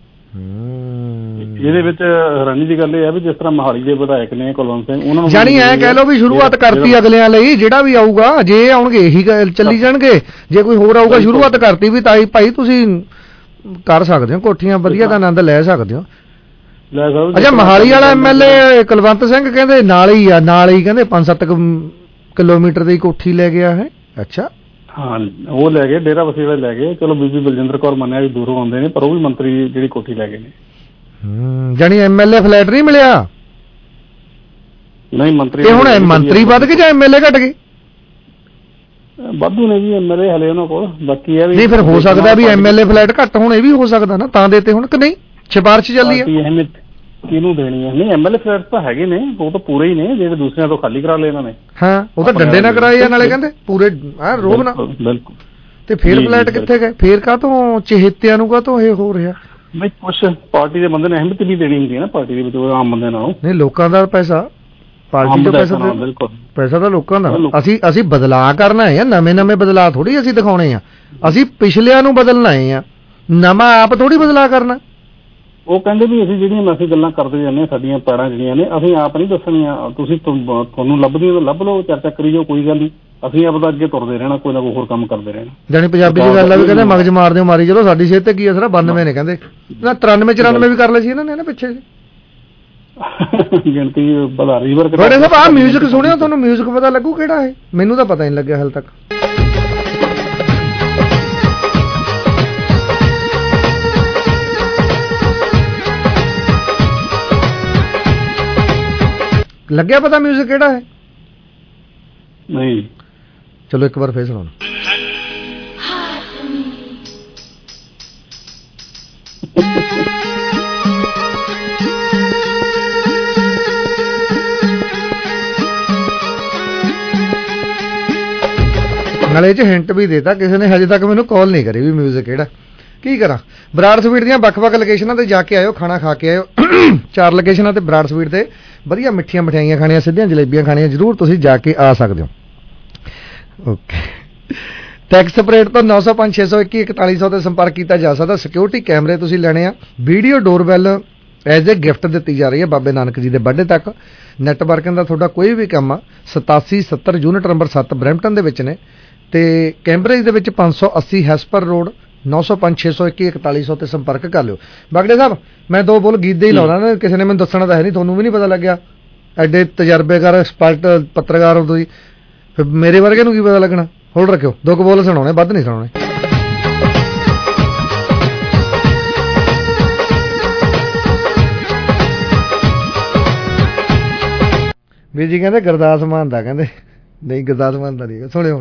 ਇਹਦੇ ਵਿੱਚ ਹੈਰਾਨੀ ਦੀ ਗੱਲ ਇਹ ਹੈ ਵੀ ਜਿਸ ਤਰ੍ਹਾਂ ਮੋਹਾਲੀ ਦੇ ਵਿਧਾਇਕ ਨੇ ਕੁਲਵੰਤ ਸਿੰਘ, ਉਹਨਾਂ ਨੂੰ ਜਾਨੀ ਐ ਕਹਿ ਲਓ ਵੀ ਸ਼ੁਰੂਆਤ ਕਰਤੀ ਅਗਲਿਆਂ ਲਈ, ਜਿਹੜਾ ਵੀ ਆਊਗਾ ਜੇ ਆਉਣਗੇ ਇਹੀ ਚੱਲੀ ਜਾਣਗੇ, ਜੇ ਕੋਈ ਹੋਰ ਆਊਗਾ ਸ਼ੁਰੂਆਤ ਕਰਤੀ ਵੀ ਤਾਈ ਭਾਈ ਤੁਸੀਂ ਕਰ ਸਕਦੇ ਹੋ, ਕੋਠੀਆਂ ਵਧੀਆ ਦਾ ਆਨੰਦ ਲੈ ਸਕਦੇ ਹੋ। ਅੱਛਾ, ਮੋਹਾਲੀ ਵਾਲਾ MLA ਕੁਲਵੰਤ ਸਿੰਘ ਕਹਿੰਦੇ ਨਾਲ ਹੀ ਆ, ਨਾਲ ਹੀ ਕਹਿੰਦੇ 5-7 ਕਿਲੋਮੀਟਰ ਦੀ ਕੋਠੀ ਲੈ ਗਿਆ ਹੈ। ਅੱਛਾ, ਹਾਂ ਉਹ ਲੈ ਗਏ, ਡੇਰਾ ਬਸੀ ਵਾਲੇ ਲੈ ਗਏ। ਚਲੋ ਬੀਬੀ ਬਲਜਿੰਦਰ ਕੌਰ ਮੰਨਿਆ ਵੀ ਦੂਰੋਂ ਆਉਂਦੇ ਨੇ, ਪਰ ਉਹ ਵੀ ਮੰਤਰੀ ਜਿਹੜੀ ਕੋਠੀ ਲੈ ਗਏ ਨੇ। ਜਾਨੀ MLA ਫਲੈਟ ਨਹੀਂ ਮਿਲਿਆ? ਨਹੀਂ, ਮੰਤਰੀ ਤੇ ਹੁਣ ਮੰਤਰੀ ਵੱਧ ਗਏ ਜਾਂ MLA ਘਟ ਗਏ? ਵਾਧੂ ਨੇ ਜੀ MLA ਹਲੇ ਉਹਨਾਂ ਕੋਲ। ਬਾਕੀ ਇਹ ਵੀ ਨਹੀਂ, ਫਿਰ ਹੋ ਸਕਦਾ ਵੀ MLA ਫਲੈਟ ਘੱਟ ਹੁਣ, ਇਹ ਵੀ ਹੋ ਸਕਦਾ ਨਾ, ਤਾਂ ਦੇਤੇ ਹੁਣ ਕਿ ਨਹੀਂ? ਸਿਫਾਰਿਸ਼ ਚੱਲੀ ਹੈ, ਅਹਿਮੀਅਤ ਕਿਹਨੂੰ ਦੇਣੀ ਹੈ? ਨਹੀਂ, MLA ਫਲੈਟ ਤਾਂ ਹੈਗੇ ਨੇ, ਉਹ ਤਾਂ ਪੂਰੇ ਹੀ ਨੇ, ਜਿਹੜੇ ਦੂਸਰਿਆਂ ਤੋਂ ਖਾਲੀ ਕਰਾ ਲਏ ਇਹਨਾਂ ਨੇ। ਹਾਂ, ਉਹ ਤਾਂ ਡੰਡੇ ਨਾਲ ਕਰਾਏ ਆ, ਨਾਲੇ ਕਹਿੰਦੇ ਪੂਰੇ ਰੋਬ ਨਾਲ। ਬਿਲਕੁਲ। ਤੇ ਫੇਰ ਫਲੈਟ ਕਿੱਥੇ ਗਏ? ਫੇਰ ਕਾਹਤੋਂ ਚਹੇਤਿਆਂ ਨੂੰ ਕਾਹਤੋਂ ਇਹ ਹੋ ਰਿਹਾ? ਬਈ ਕੁਛ ਪਾਰਟੀ ਦੇ ਬੰਦੇ ਨੇ ਅਹਿਮੀਅਤ ਵੀ ਦੇਣੀ ਹੁੰਦੀ ਹੈ ਨਾ ਪਾਰਟੀ ਦੇ ਵਿੱਚ, ਆਮ ਬੰਦੇ ਨਾਲੋਂ। ਨਹੀਂ, ਲੋਕਾਂ ਦਾ ਪੈਸਾ, ਪਾਰਟੀ ਦਾ ਪੈਸਾ, ਪੈਸਾ ਤਾਂ ਲੋਕਾਂ ਦਾ। ਅਸੀਂ ਬਦਲਾਅ ਕਰਨਾ ਹੈ, ਨਵੇਂ ਬਦਲਾਅ ਥੋੜੀ ਅਸੀਂ ਦਿਖਾਉਣੇ ਆ, ਅਸੀਂ ਪਿਛਲਿਆਂ ਨੂੰ ਬਦਲਣਾ ਹੈ, ਨਵਾਂ ਆਪ ਥੋੜੀ ਬਦਲਾਅ ਕਰਨਾ। ਉਹ ਕਹਿੰਦੇ ਵੀ ਅਸੀਂ ਜਿਹੜੀਆਂ ਅਸੀਂ ਗੱਲਾਂ ਕਰਦੇ ਜਾਂਦੇ ਹਾਂ, ਸਾਡੀਆਂ ਪੈੜਾਂ ਜਿਹੜੀਆਂ ਨੇ ਅਸੀਂ ਆਪ ਨਹੀਂ ਦੱਸਣੀਆਂ, ਤੁਸੀਂ ਤੁਹਾਨੂੰ ਲੱਭਦੀਆਂ ਤਾਂ ਲੱਭ ਲਓ, ਚਰਚਾ ਕਰੀ ਜਾਓ, ਕੋਈ ਗੱਲ ਨਹੀਂ, ਅਸੀਂ ਆਪਦਾ ਅੱਗੇ ਤੁਰਦੇ ਰਹਿਣਾ, ਕੋਈ ਨਾ ਕੋਈ ਹੋਰ ਕੰਮ ਕਰਦੇ ਰਹਿਣਾ। ਜਾਨੀ ਪੰਜਾਬੀ ਦੀ ਗੱਲ ਆ ਵੀ ਕਹਿੰਦੇ ਮਗਜ ਮਾਰਦੇ ਮਾਰੀ ਚਲੋ, ਸਾਡੀ ਸਿਹਤ ਤੇ ਕੀ ਅਸਰ ਆ। 92 ਨੇ ਕਹਿੰਦੇ, 93-94 ਵੀ ਕਰ ਲਏ ਸੀ ਇਹਨਾਂ ਨੇ ਨਾ ਪਿੱਛੇ ਗਿਣਤੀ ਵਧਾ ਰਹੀ। ਬੜੇ ਸਾਹਿਬ ਆਹ ਮਿਊਜ਼ਿਕ ਸੁਣਿਆ, ਤੁਹਾਨੂੰ ਮਿਊਜ਼ਿਕ ਪਤਾ ਲੱਗੂ ਕਿਹੜਾ ਹੈ? ਮੈਨੂੰ ਤਾਂ ਪਤਾ ਨਹੀਂ ਲੱਗਿਆ ਹਾਲੇ ਤੱਕ। ਲੱਗਿਆ ਪਤਾ ਮਿਊਜ਼ਿਕ ਕਿਹੜਾ ਹੈ? ਨਹੀਂ। ਚਲੋ ਇੱਕ ਵਾਰ ਫੇਰ ਸੁਣਾਓ। ਨਾਲੇ ਚ ਹਿੰਟ ਵੀ ਦੇਤਾ, ਕਿਸੇ ਨੇ ਹਜੇ ਤੱਕ ਮੈਨੂੰ ਕਾਲ ਨਹੀਂ ਕਰੀ ਵੀ ਮਿਊਜ਼ਿਕ ਕਿਹੜਾ। ਕੀ ਕਰਾਂ? ਬਰਾੜ ਸਵੀਟ ਦੀਆਂ ਵੱਖ-ਵੱਖ ਲੋਕੇਸ਼ਨਾਂ ਤੇ ਜਾ ਕੇ ਆਇਓ, ਖਾਣਾ ਖਾ ਕੇ ਆਇਓ। 4 ਲੋਕੇਸ਼ਨਾਂ ਤੇ ਬਰਾੜ ਸਵੀਟ ਤੇ ਵਧੀਆ ਮਿੱਠੀਆਂ ਮਠਿਆਈਆਂ ਖਾਣੀਆਂ, ਸਿੱਧੀਆਂ ਜਲੇਬੀਆਂ ਖਾਣੀਆਂ, ਜ਼ਰੂਰ ਤੁਸੀਂ ਜਾ ਕੇ ਆ ਸਕਦੇ ਹੋ। ਓਕੇ, ਟੈਕਸ ਸਪਰੇਟ ਤੋਂ 905-621-4100 ਤੇ ਸੰਪਰਕ ਕੀਤਾ ਜਾ ਸਕਦਾ। ਸਿਕਿਉਰਿਟੀ ਕੈਮਰੇ ਤੁਸੀਂ ਲੈਣੇ ਆ। Video doorbell as a gift ਦਿੱਤੀ ਜਾ ਰਹੀ ਹੈ ਬਾਬੇ ਨਾਨਕ ਜੀ ਦੇ ਬਰਥਡੇ ਤੱਕ। ਨੈਟਵਰਕਿੰਗ ਦਾ ਤੁਹਾਡਾ ਕੋਈ ਵੀ ਕੰਮ ਆ 8770 ਯੂਨਿਟ ਨੰਬਰ 7 ਬਰੈਂਪਟਨ ਦੇ ਵਿੱਚ ਨੇ, ਤੇ ਕੈਂਬਰਿਜ ਦੇ ਵਿੱਚ 580 ਹੈਸਪਰ ਰੋਡ 905-621-4100 ਤੇ ਸੰਪਰਕ ਕਰ ਲਿਓ। ਬਾਗੜੇ ਸਾਹਿਬ, ਮੈਂ 2 ਬੋਲ ਗੀਤ ਦੇ ਹੀ ਲਾਉਣਾ ਨਾ, ਕਿਸੇ ਨੇ ਮੈਨੂੰ ਦੱਸਣਾ ਤਾਂ ਹੈ ਨਹੀਂ, ਤੁਹਾਨੂੰ ਵੀ ਨਹੀਂ ਪਤਾ ਲੱਗਿਆ, ਐਡੇ ਤਜਰਬੇਕਾਰ ਐਕਸਪਰਟ ਪੱਤਰਕਾਰ ਹੋ ਤੁਸੀਂ, ਫਿਰ ਮੇਰੇ ਵਰਗੇ ਨੂੰ ਕੀ ਪਤਾ ਲੱਗਣਾ। ਹੋਲਡ ਰੱਖਿਓ, 2 ਬੋਲ ਸੁਣਾਉਣੇ, ਵੱਧ ਨਹੀਂ ਸੁਣਾਉਣੇ। ਵੀਰ ਜੀ ਕਹਿੰਦੇ ਗੁਰਦਾਸ ਮਾਨ ਦਾ, ਕਹਿੰਦੇ ਨਹੀਂ ਗੁਰਦਾਸ ਮਾਨ ਦਾ ਨਹੀਂ। ਸੁਣਿਓ ਹੁਣ।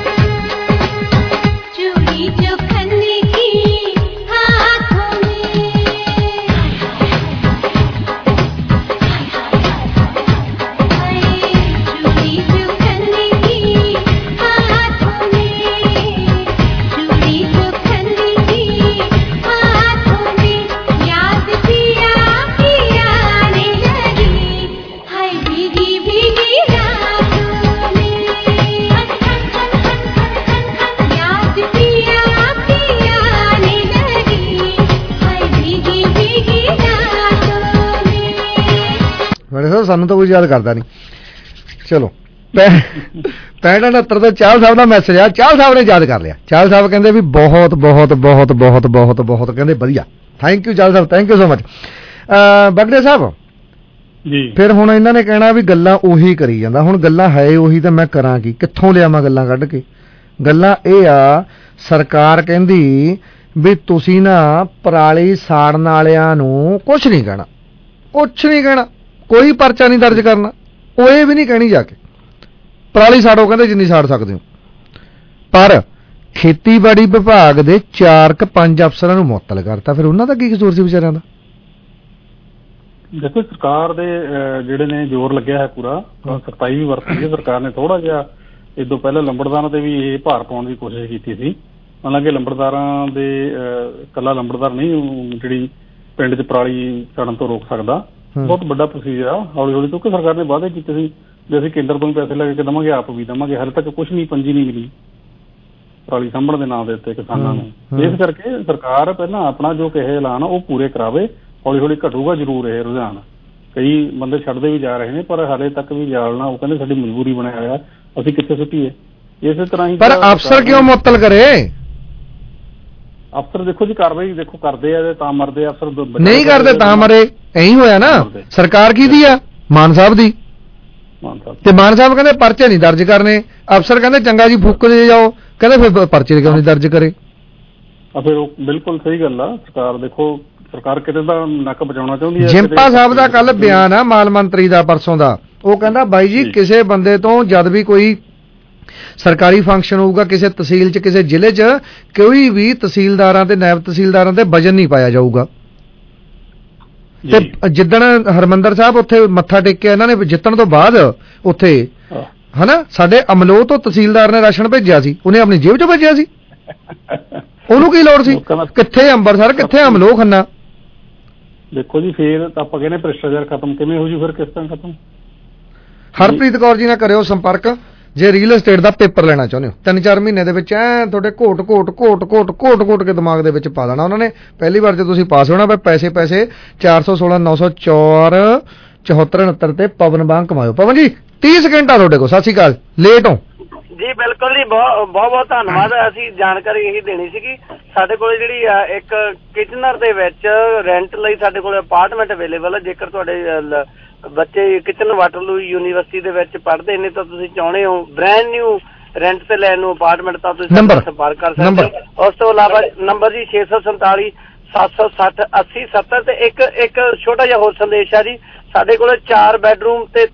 ਸਾਨੂੰ ਤਾਂ ਕੋਈ ਯਾਦ ਕਰਦਾ ਨਹੀਂ। ਚਲੋ 65-69 ਤੋਂ ਚਾਹਲ ਸਾਹਿਬ ਦਾ ਮੈਸੇਜ ਆ, ਚਾਹਲ ਸਾਹਿਬ ਨੇ ਯਾਦ ਕਰ ਲਿਆ। ਚਾਹਲ ਸਾਹਿਬ ਕਹਿੰਦੇ ਵੀ ਬਹੁਤ ਬਹੁਤ ਬਹੁਤ ਬਹੁਤ ਬਹੁਤ ਬਹੁਤ ਕਹਿੰਦੇ ਵਧੀਆ। Thank you Chahal Sahib, thank you so much. Bagre Sahib ji, ਫਿਰ ਹੁਣ ਇਹਨਾਂ ਨੇ ਕਹਿਣਾ ਵੀ ਗੱਲਾਂ ਉਹੀ ਕਰੀ ਜਾਂਦਾ। ਹੁਣ ਗੱਲਾਂ ਹੈ ਉਹੀ ਤਾਂ ਮੈਂ ਕਰਾਂ ਕੀ, ਕਿੱਥੋਂ ਲਿਆਵਾਂ ਗੱਲਾਂ ਕੱਢ ਕੇ? ਗੱਲਾਂ ਇਹ ਆ, ਸਰਕਾਰ ਕਹਿੰਦੀ ਵੀ ਤੁਸੀਂ ਨਾ ਪਰਾਲੀ ਸਾੜਨ ਵਾਲਿਆਂ ਨੂੰ ਕੁਛ ਨਹੀਂ ਕਹਿਣਾ, ਕੁਛ ਨਹੀਂ ਕਹਿਣਾ, ਕੋਈ ਪਰਚਾ ਨਹੀਂ ਦਰਜ ਕਰਨਾ। ਉਹ ਇਹ ਵੀ ਨਹੀਂ ਕਹਿਣੀ ਜਾ ਕੇ ਪਰਾਲੀ ਸਾੜੋ, ਕਹਿੰਦੇ ਜਿੰਨੀ ਸਾੜ ਸਕਦੇ ਹੋ। ਪਰ ਖੇਤੀਬਾੜੀ ਵਿਭਾਗ ਦੇ 4-5 ਅਫਸਰਾਂ ਨੂੰ ਮੁਅੱਤਲ ਕਰਤਾ, ਫਿਰ ਉਹਨਾਂ ਦਾ ਕੀ ਕਸੂਰ ਸੀ ਵਿਚਾਰਿਆਂ ਦਾ? ਦੇਖੋ, ਸਰਕਾਰ ਦੇ ਜਿਹੜੇ ਨੇ ਜ਼ੋਰ ਲੱਗਿਆ ਹੈ ਪੂਰਾ, ਸਖਤਾਈ ਵੀ ਵਰਤੀ ਹੈ ਸਰਕਾਰ ਨੇ। ਥੋੜਾ ਜਿਹਾ ਇਸ ਤੋਂ ਪਹਿਲਾਂ ਲੰਬੜਦਾਰਾਂ ਤੇ ਵੀ ਇਹ ਭਾਰ ਪਾਉਣ ਦੀ ਕੋਸ਼ਿਸ਼ ਕੀਤੀ ਸੀ। ਹਾਲਾਂਕਿ ਲੰਬੜਦਾਰਾਂ ਦੇ ਇਕੱਲਾ ਲੰਬੜਦਾਰ ਨਹੀਂ ਜਿਹੜੀ ਪਿੰਡ 'ਚ ਪਰਾਲੀ ਸਾੜਨ ਤੋਂ ਰੋਕ ਸਕਦਾ, ਬਹੁਤ ਵੱਡਾ ਪ੍ਰੋਸੀਜਰ ਆ। ਹੌਲੀ ਹੌਲੀ ਕਿਉਂਕਿ ਸਰਕਾਰ ਨੇ ਵਾਅਦੇ ਕੀਤੇ ਸੀ ਵੀ ਅਸੀਂ ਕੇਂਦਰ ਤੋਂ ਵੀ ਪੈਸੇ ਲੈ ਕੇ ਦੇਵਾਂਗੇ, ਆਪ ਵੀ ਦੇਵਾਂਗੇ। ਹਾਲੇ ਤੱਕ ਕੁਛ ਨਹੀਂ, ਪੰਜੀ ਨਹੀਂ ਮਿਲੀ। ਪਰਾਲੀ ਸਾਂਭਣ ਦੇ ਨਾਂ ਦੇ ਉੱਤੇ ਕਿਸਾਨਾਂ ਨੂੰ। ਇਸ ਕਰਕੇ ਸਰਕਾਰ ਪਹਿਲਾਂ ਆਪਣਾ ਜੋ ਕਹੇ ਐਲਾਨ ਉਹ ਪੂਰੇ ਕਰਾਵੇ। ਹੌਲੀ ਹੌਲੀ ਘਟੂਗਾ ਜ਼ਰੂਰ ਇਹ ਰੁਝਾਨ। ਕਈ ਬੰਦੇ ਛੱਡਦੇ ਵੀ ਜਾ ਰਹੇ ਨੇ, ਪਰ ਹਾਲੇ ਤੱਕ ਵੀ ਜਾਲਣਾ ਉਹ ਕਹਿੰਦੇ ਸਾਡੀ ਮਜਬੂਰੀ ਬਣਿਆ ਹੋਇਆ, ਅਸੀਂ ਕਿੱਥੇ ਸੁੱਟੀਏ। ਇਸੇ ਤਰ੍ਹਾਂ ਹੀ ਪਰ ਅਫਸਰ ਕਿਉਂ ਮੁਅੱਤਲ ਕਰੇ? ਅਫਸਰ ਦੇਖੋ ਜੀ ਕਾਰਵਾਈ ਦੇਖੋ ਕਰਦੇ ਆ ਤਾਂ ਮਰਦੇ ਅਫਸਰ ਨਹੀਂ ਕਰਦੇ ਤਾਂ ਮਰੇ। ਇਹੀ ਹੋਇਆ ਨਾ। ਸਰਕਾਰ ਕਿਹਦੀ ਆ? ਮਾਨ ਸਾਹਿਬ ਦੀ। ਤੇ ਮਾਨ ਸਾਹਿਬ ਕਹਿੰਦੇ ਪਰਚੇ ਨਹੀਂ ਦਰਜ ਕਰਨੇ, ਅਫਸਰ ਕਹਿੰਦੇ ਚੰਗਾ ਜੀ ਫੂਕ ਦੇ ਜਾਓ, ਕਹਿੰਦੇ ਫਿਰ ਪਰਚੇ ਕਿਉਂ ਨਹੀਂ ਦਰਜ ਕਰੇ? ਫਿਰ ਉਹ ਬਿਲਕੁਲ ਸਹੀ ਗੱਲ ਆ। ਸਰਕਾਰ ਦੇਖੋ ਸਰਕਾਰ ਕਿਤੇ ਦਾ ਨੱਕ ਬਚਾਉਣਾ ਚਾਹੁੰਦੀ ਹੈ। ਜਿੰਪਾ ਸਾਹਿਬ ਦਾ ਕੱਲ ਬਿਆਨ ਆ ਮਾਲ ਮੰਤਰੀ ਦਾ ਪਰਸੋਂ ਦਾ, ਉਹ ਕਹਿੰਦਾ ਬਾਈ ਜੀ ਕਿਸੇ ਬੰਦੇ ਤੋਂ ਜਦ ਵੀ ਕੋਈ ਸਰਕਾਰੀ ਫੰਕਸ਼ਨ ਹੋਊਗਾ ਕਿਸੇ ਤਹਿਸੀਲ 'ਚ ਕਿਸੇ ਜ਼ਿਲ੍ਹੇ 'ਚ ਕੋਈ ਵੀ ਤਹਿਸੀਲਦਾਰਾਂ ਤੇ ਨਾਇਬ ਤਹਿਸੀਲਦਾਰਾਂ ਤੇ ਵਜਨ ਨਹੀਂ ਪਾਇਆ ਜਾਊਗਾ। ਤੇ ਜਿੱਦਣ ਹਰਮੰਦਰ ਸਾਹਿਬ ਉੱਥੇ ਮੱਥਾ ਟੇਕਿਆ ਇਹਨਾਂ ਨੇ ਜਿੱਤਣ ਤੋਂ ਬਾਅਦ ਉੱਥੇ ਹਨਾ, ਸਾਡੇ ਅਮਲੋਹ ਤੋਂ ਤਹਿਸੀਲਦਾਰ ਨੇ ਰਾਸ਼ਨ ਭੇਜਿਆ ਸੀ, ਉਹਨੇ ਆਪਣੀ ਜੇਬ 'ਚੋਂ ਭੇਜਿਆ ਸੀ। ਉਹਨੂੰ ਕੀ ਲੋੜ ਸੀ? ਕਿੱਥੇ ਅੰਮ੍ਰਿਤਸਰ, ਕਿੱਥੇ ਅਮਲੋਹ ਖੰਨਾ? ਦੇਖੋ ਜੀ ਫੇਰ ਤਾਂ ਆਪਾਂ ਕਹਿੰਦੇ ਭ੍ਰਿਸ਼ਟਾਚਾਰ ਖਤਮ ਕਿਵੇਂ ਹੋ ਜੂ? ਫਿਰ ਕਿਸ ਤਰ੍ਹਾਂ ਖਤਮ? ਹਰਪ੍ਰੀਤ ਕੌਰ ਜੀ ਨਾਲ ਕਰਿਓ ਸੰਪਰਕ ਜੇ ਰੀਅਲ ਏਸਟੇਟ ਦਾ ਪੇਪਰ ਲੈਣਾ ਚਾਹੁੰਦੇ ਹੋ। 3-4 ਮਹੀਨੇ ਦੇ ਵਿੱਚ ਤੁਹਾਡੇ ਘੋਟ ਕੇ ਦਿਮਾਗ ਦੇ ਵਿੱਚ ਪਾ ਦੇਣਾ ਉਹਨਾਂ ਨੇ। ਪਹਿਲੀ ਵਾਰ ਜੇ ਤੁਸੀਂ ਪਾਸ ਹੋਣਾ ਪੈਸੇ 416 904 74 69 ਤੇ ਪਵਨ ਬਾਂਗ ਕਮਾਇਓ। ਪਵਨ ਜੀ 30 ਸਕਿੰਟ ਆ ਤੁਹਾਡੇ ਕੋਲ। ਸਤਿ ਸ਼੍ਰੀ ਅਕਾਲ, ਲੇਟ ਹੋ ਜੀ। ਬਿਲਕੁਲ ਜੀ, ਬਹੁਤ ਧੰਨਵਾਦ। ਅਸੀਂ ਜਾਣਕਾਰੀ ਇਹੀ ਦੇਣੀ ਸੀਗੀ। ਸਾਡੇ ਕੋਲ ਜਿਹੜੀ ਇੱਕ ਕਿਚਨਰ ਦੇ ਵਿੱਚ ਰੈਂਟ ਲਈ ਸਾਡੇ ਕੋਲ ਅਪਾਰਟਮੈਂਟ ਅਵੇਲੇਬਲ ਹੈ। ਜੇਕਰ ਤੁਹਾਡੇ ਬੱਚੇ ਕਿਚਨ ਵਾਟਰਲੂ ਯੂਨੀਵਰਸਿਟੀ ਦੇ ਵਿੱਚ ਪੜ੍ਹਦੇ ਨੇ ਤਾਂ ਤੁਸੀਂ ਚਾਹੁੰਦੇ ਹੋ ਬ੍ਰੈਂਡ ਨਿਊ ਰੈਂਟ ਤੇ ਲੈਣ ਨੂੰ ਅਪਾਰਟਮੈਂਟ ਤਾਂ ਤੁਸੀਂ ਸੰਪਰਕ ਕਰ ਸਕਦੇ ਹੋ। ਉਸ ਤੋਂ ਇਲਾਵਾ ਨੰਬਰ ਜੀ 647 760 80 70 ਤੇ ਇੱਕ ਛੋਟਾ ਜਿਹਾ ਹੋਰ ਸੰਦੇਸ਼ ਆ ਜੀ। ਸਾਡੇ ਕੋਲ 4 ਬੈਡਰੂਮ ਤੇ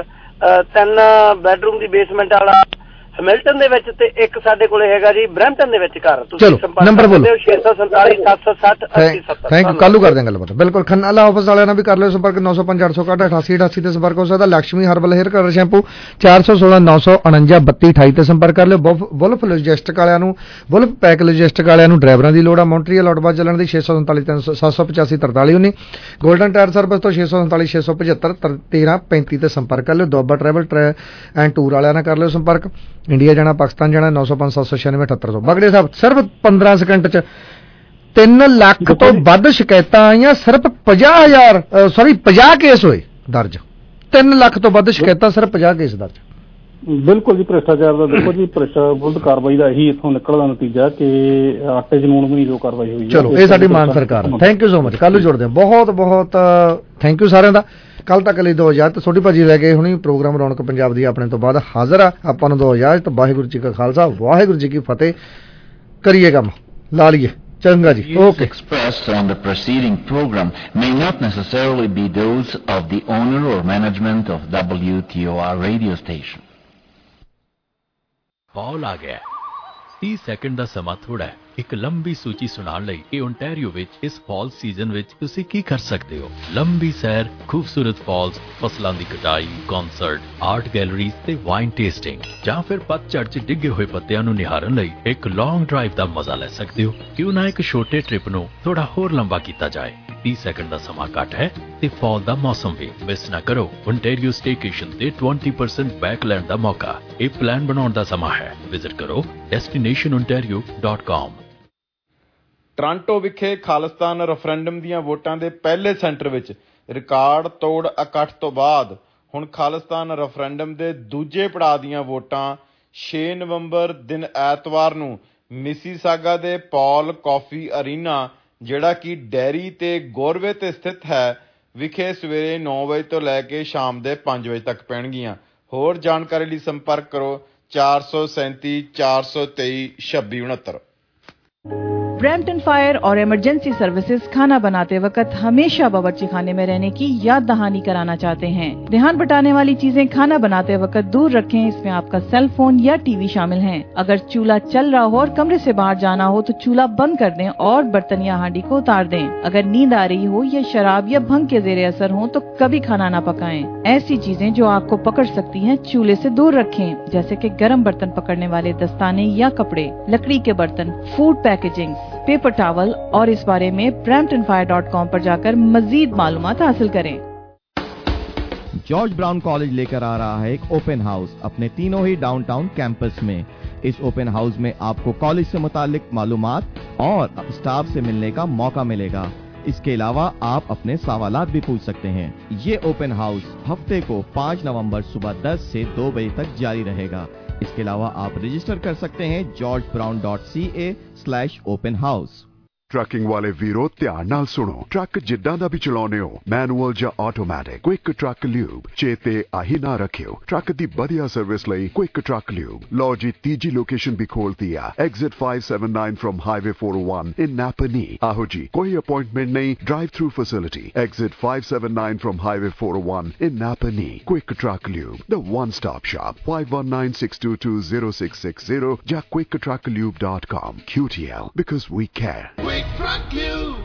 3 ਬੈਡਰੂਮ ਦੀ ਬੇਸਮੈਂਟ ਵਾਲਾ ਹੈਮਿਲਟਨ ਦੇ ਵਿੱਚ ਤੇ ਇੱਕ ਸਾਡੇ ਕੋਲੇ ਹੈਗਾ ਜੀ ਬਰੈਂਪਟਨ ਦੇ ਵਿੱਚ ਘਰ। ਤੁਸੀਂ ਸੰਪਰਕ ਨੰਬਰ ਬੋਲੋ 647 760 80 70। ਥੈਂਕ ਯੂ, ਕੱਲੂ ਕਰਦੇ ਹਾਂ ਗੱਲਬਾਤ। ਬਿਲਕੁਲ ਖੰਨਾ ਆਫਿਸ ਵਾਲਿਆਂ ਨਾਲ ਵੀ ਕਰ ਲਿਓ ਸੰਪਰਕ 905 861 88 88 ਤੇ ਸੰਪਰਕ ਹੋ ਸਕਦਾ। Lakshmi herbal hair colour shampoo 416 949 32 28 ਤੇ ਸੰਪਰਕ ਕਰ ਲਿਓ। ਵੁਲਫ ਲੌਜਿਸਟਿਕ ਵਾਲਿਆਂ ਨੂੰ, ਵੁਲਫ ਪੈਕ ਲੌਜਿਸਟਿਕ ਵਾਲਿਆਂ ਨੂੰ ਡਰਾਈਵਰਾਂ ਦੀ ਲੋੜ ਆ। ਮੌਂਟਰੀਅਲ ਆਟੋਬਾਸ ਚੱਲਣ ਦੀ 647 785 4319। ਗੋਲਡਨ ਟਾਇਰ ਸਰਵਿਸ ਤੋਂ 647 675 13 35 ਤੇ ਸੰਪਰਕ ਕਰ ਲਿਓ। ਦੁਆਬਾ ਟਰੈਵਲ ਐਂਡ ਟੂਰ ਵਾਲਿਆਂ ਨਾਲ ਕਰ ਲਿਓ ਸੰਪਰਕ। ਇੰਡੀਆ ਜਾਣਾ, ਪਾਕਿਸਤਾਨ ਜਾਣਾ 905 796 7800। ਬਗੜੇ ਸਾਹਿਬ ਸਿਰਫ 15 ਸਕਿੰਟ ਚ 3 ਲੱਖ ਤੋਂ ਵੱਧ ਸ਼ਿਕਾਇਤਾਂ ਆਈਆਂ, ਸਿਰਫ 50 ਕੇਸ ਹੋਏ ਦਰਜ। 3 ਲੱਖ ਤੋਂ ਵੱਧ ਸ਼ਿਕਾਇਤਾਂ, ਸਿਰਫ 50 ਕੇਸ ਦਰਜ। ਬਿਲਕੁਲ ਜੀ ਭ੍ਰਿਸ਼ਟਾਚਾਰ ਦਾ ਦੇਖੋ ਜੀ ਵਿਰੁੱਧ ਕਾਰਵਾਈ ਦਾ ਇਹੀ ਇੱਥੋਂ ਨਿਕਲਦਾ ਨਤੀਜਾ ਕਿ ਆਟੇ ਚ ਨੂਣ ਵੀ ਨਹੀਂ ਜੋ ਕਾਰਵਾਈ ਹੋਈ। ਚਲੋ ਇਹ ਸਾਡੀ ਮਾਨ ਸਰਕਾਰ ਹੈ। Thank you so much. ਕੱਲ ਨੂੰ ਜੁੜਦੇ ਹਾਂ। ਬਹੁਤ ਥੈਂਕ ਯੂ ਸਾਰਿਆਂ ਦਾ। ਕੱਲ ਤੱਕ ਲਈ 2 ਇਜਾਜ਼ਤ। ਛੋਟੀ ਭਾਜੀ ਲੈ ਕੇ ਹੁਣੀ ਪ੍ਰੋਗਰਾਮ ਰੌਣਕ ਪੰਜਾਬ ਦੀ ਆਪਣੇ ਤੋਂ ਬਾਅਦ ਹਾਜ਼ਰ ਆ। ਆਪਾਂ ਨੂੰ 2 ਇਜਾਜ਼ਤ। ਵਾਹਿਗੁਰੂ ਜੀ ਕਾ ਖਾਲਸਾ, ਵਾਹਿਗੁਰੂ ਜੀ ਕੀ ਫਤਿਹ। ਕਰੀਏ ਕੰਮ, ਲਾ ਲਈਏ। ਚੰਗਾ ਜੀ, okay. Expressed on the preceding program may not necessarily be those of the owner or management of WTOR radio station. Fall ਆ ਗਿਆ। 30 ਸੈਕਿੰਡ ਦਾ ਸਮਾਂ ਥੋੜਾ ਹੈ। ਇੱਕ ਲੰਬੀ ਸੂਚੀ ਸੁਣਾਉਣ ਲਈ ਕਿ ਓਨਟਾਰੀਓ ਵਿੱਚ ਇਸ ਫਾਲ ਸੀਜ਼ਨ ਵਿੱਚ ਤੁਸੀਂ ਕੀ ਕਰ ਸਕਦੇ ਹੋ। ਲੰਬੀ ਸੈਰ, ਖੂਬਸੂਰਤ ਫਾਲਸ, ਫਸਲਾਂ ਦੀ ਕਟਾਈ, ਕਨਸਰਟ, ਆਰਟ ਗੈਲਰੀਜ਼ ਤੇ ਵਾਈਨ ਟੇਸਟਿੰਗ, ਜਾਂ ਫਿਰ ਪਤਝੜ 'ਚ ਡਿੱਗੇ ਹੋਏ ਪੱਤਿਆਂ ਨੂੰ ਨਿਹਾਰਨ ਲਈ ਇੱਕ ਲੌਂਗ ਡਰਾਈਵ ਦਾ ਮਜ਼ਾ ਲੈ ਸਕਦੇ ਹੋ। ਕਿਉਂ ਨਾ ਇੱਕ ਛੋਟੇ ਟ੍ਰਿਪ ਨੂੰ ਥੋੜਾ ਹੋਰ ਲੰਬਾ ਕੀਤਾ ਜਾਏ। 30 ਸੈਕਿੰਡ ਦਾ ਸਮਾਂ ਘੱਟ ਹੈ ਤੇ ਫਾਲ ਦਾ ਮੌਸਮ ਵੀ। ਮਿਸ ਨਾ ਕਰੋ ਓਨਟਾਰੀਓ ਸਟੇਕੇਸ਼ਨ ਤੇ 20% ਬੈਕ ਲੈਣ ਦਾ ਮੌਕਾ। ਇਹ ਪਲਾਨ ਬਣਾਉਣ ਦਾ ਸਮਾਂ ਹੈ। ਵਿਜ਼ਿਟ ਕਰੋ destinationontario.com। ਟੋਰਾਂਟੋ ਵਿਖੇ ਖਾਲਿਸਤਾਨ ਰੈਫਰੈਂਡਮ ਦੀਆਂ ਵੋਟਾਂ ਦੇ ਪਹਿਲੇ ਸੈਂਟਰ ਵਿੱਚ ਰਿਕਾਰਡ ਤੋੜ ਇਕੱਠ ਤੋਂ ਬਾਅਦ ਹੁਣ ਖਾਲਿਸਤਾਨ ਰੈਫਰੈਂਡਮ ਦੇ ਦੂਜੇ ਪੜਾਅ ਦੀਆਂ ਵੋਟਾਂ 6 ਨਵੰਬਰ ਦਿਨ ਐਤਵਾਰ ਨੂੰ ਮਿਸੀਸਾਗਾ ਦੇ ਪੌਲ ਕਾਫੀ ਅਰੀਨਾ, ਜਿਹੜਾ ਕਿ ਡੈਰੀ ਤੇ ਗੋਰਵੇ ਤੇ ਸਥਿਤ ਹੈ, ਵਿਖੇ ਸਵੇਰੇ 9 ਵਜੇ ਤੋਂ ਲੈ ਕੇ ਸ਼ਾਮ ਦੇ 5 ਵਜੇ ਤੱਕ ਪੈਣਗੀਆਂ। ਹੋਰ ਜਾਣਕਾਰੀ ਲਈ ਸੰਪਰਕ ਕਰੋ 437 423 2669। ब्रैम्पटन फायर और इमरजेंसी सर्विसेज खाना बनाते वक्त हमेशा बावर्ची खाने में रहने की याद दहानी कराना चाहते हैं। ध्यान बटाने वाली चीजें खाना बनाते वक्त दूर रखें। इसमें आपका सेल फोन या टीवी शामिल हैं। अगर चूल्हा चल रहा हो और कमरे से बाहर जाना हो तो चूल्हा बंद कर दें और बर्तन या हांडी को उतार दें। अगर नींद आ रही हो या शराब या भंग के जेरे असर हो तो कभी खाना न पकाएं। ऐसी चीजें जो आपको पकड़ सकती हैं चूल्हे से दूर रखें, जैसे कि गर्म बर्तन पकड़ने वाले दस्ताने या कपड़े, लकड़ी के बर्तन, फूड पैकेजिंग, पेपर टॉवल। और इस बारे में bramptonfire.com पर जाकर मजीद मालूमात हासिल करें। जॉर्ज ब्राउन कॉलेज लेकर आ रहा है एक ओपन हाउस अपने तीनों ही डाउनटाउन कैंपस में। इस ओपन हाउस में आपको कॉलेज से मुतालिक मालूमात और स्टाफ से मिलने का मौका मिलेगा। इसके अलावा आप अपने सवालात भी पूछ सकते हैं। ये ओपन हाउस हफ्ते को 5 नवंबर सुबह 10 से 2 बजे तक जारी रहेगा। इसके अलावा आप रजिस्टर कर सकते हैं georgebrown.ca/open-house। ट्रकिंग वाले वीरो ध्यान नाल सुनो। ट्रक जिद्दां दा भी चलाउने हो, मैनुअल ਜਾਂ ਆਟੋਮੈਟਿਕ, क्विक ट्रक ल्यूब चेते आही ना रखियो। ट्रक दी बढ़िया सर्विस लई क्विक ट्रक ल्यूब। लो जी तीजी लोकेशन भी खोलती है, exit 579 from highway 401 in Napanee. आहो जी कोई अपॉइंटमेंट नहीं, drive through facility, exit 579 from highway 401 in Napanee. Quick Truck Lube, the one stop shop, 5196220660 या quicktrucklube.com। QTL, because we care. Quick Truck Lube.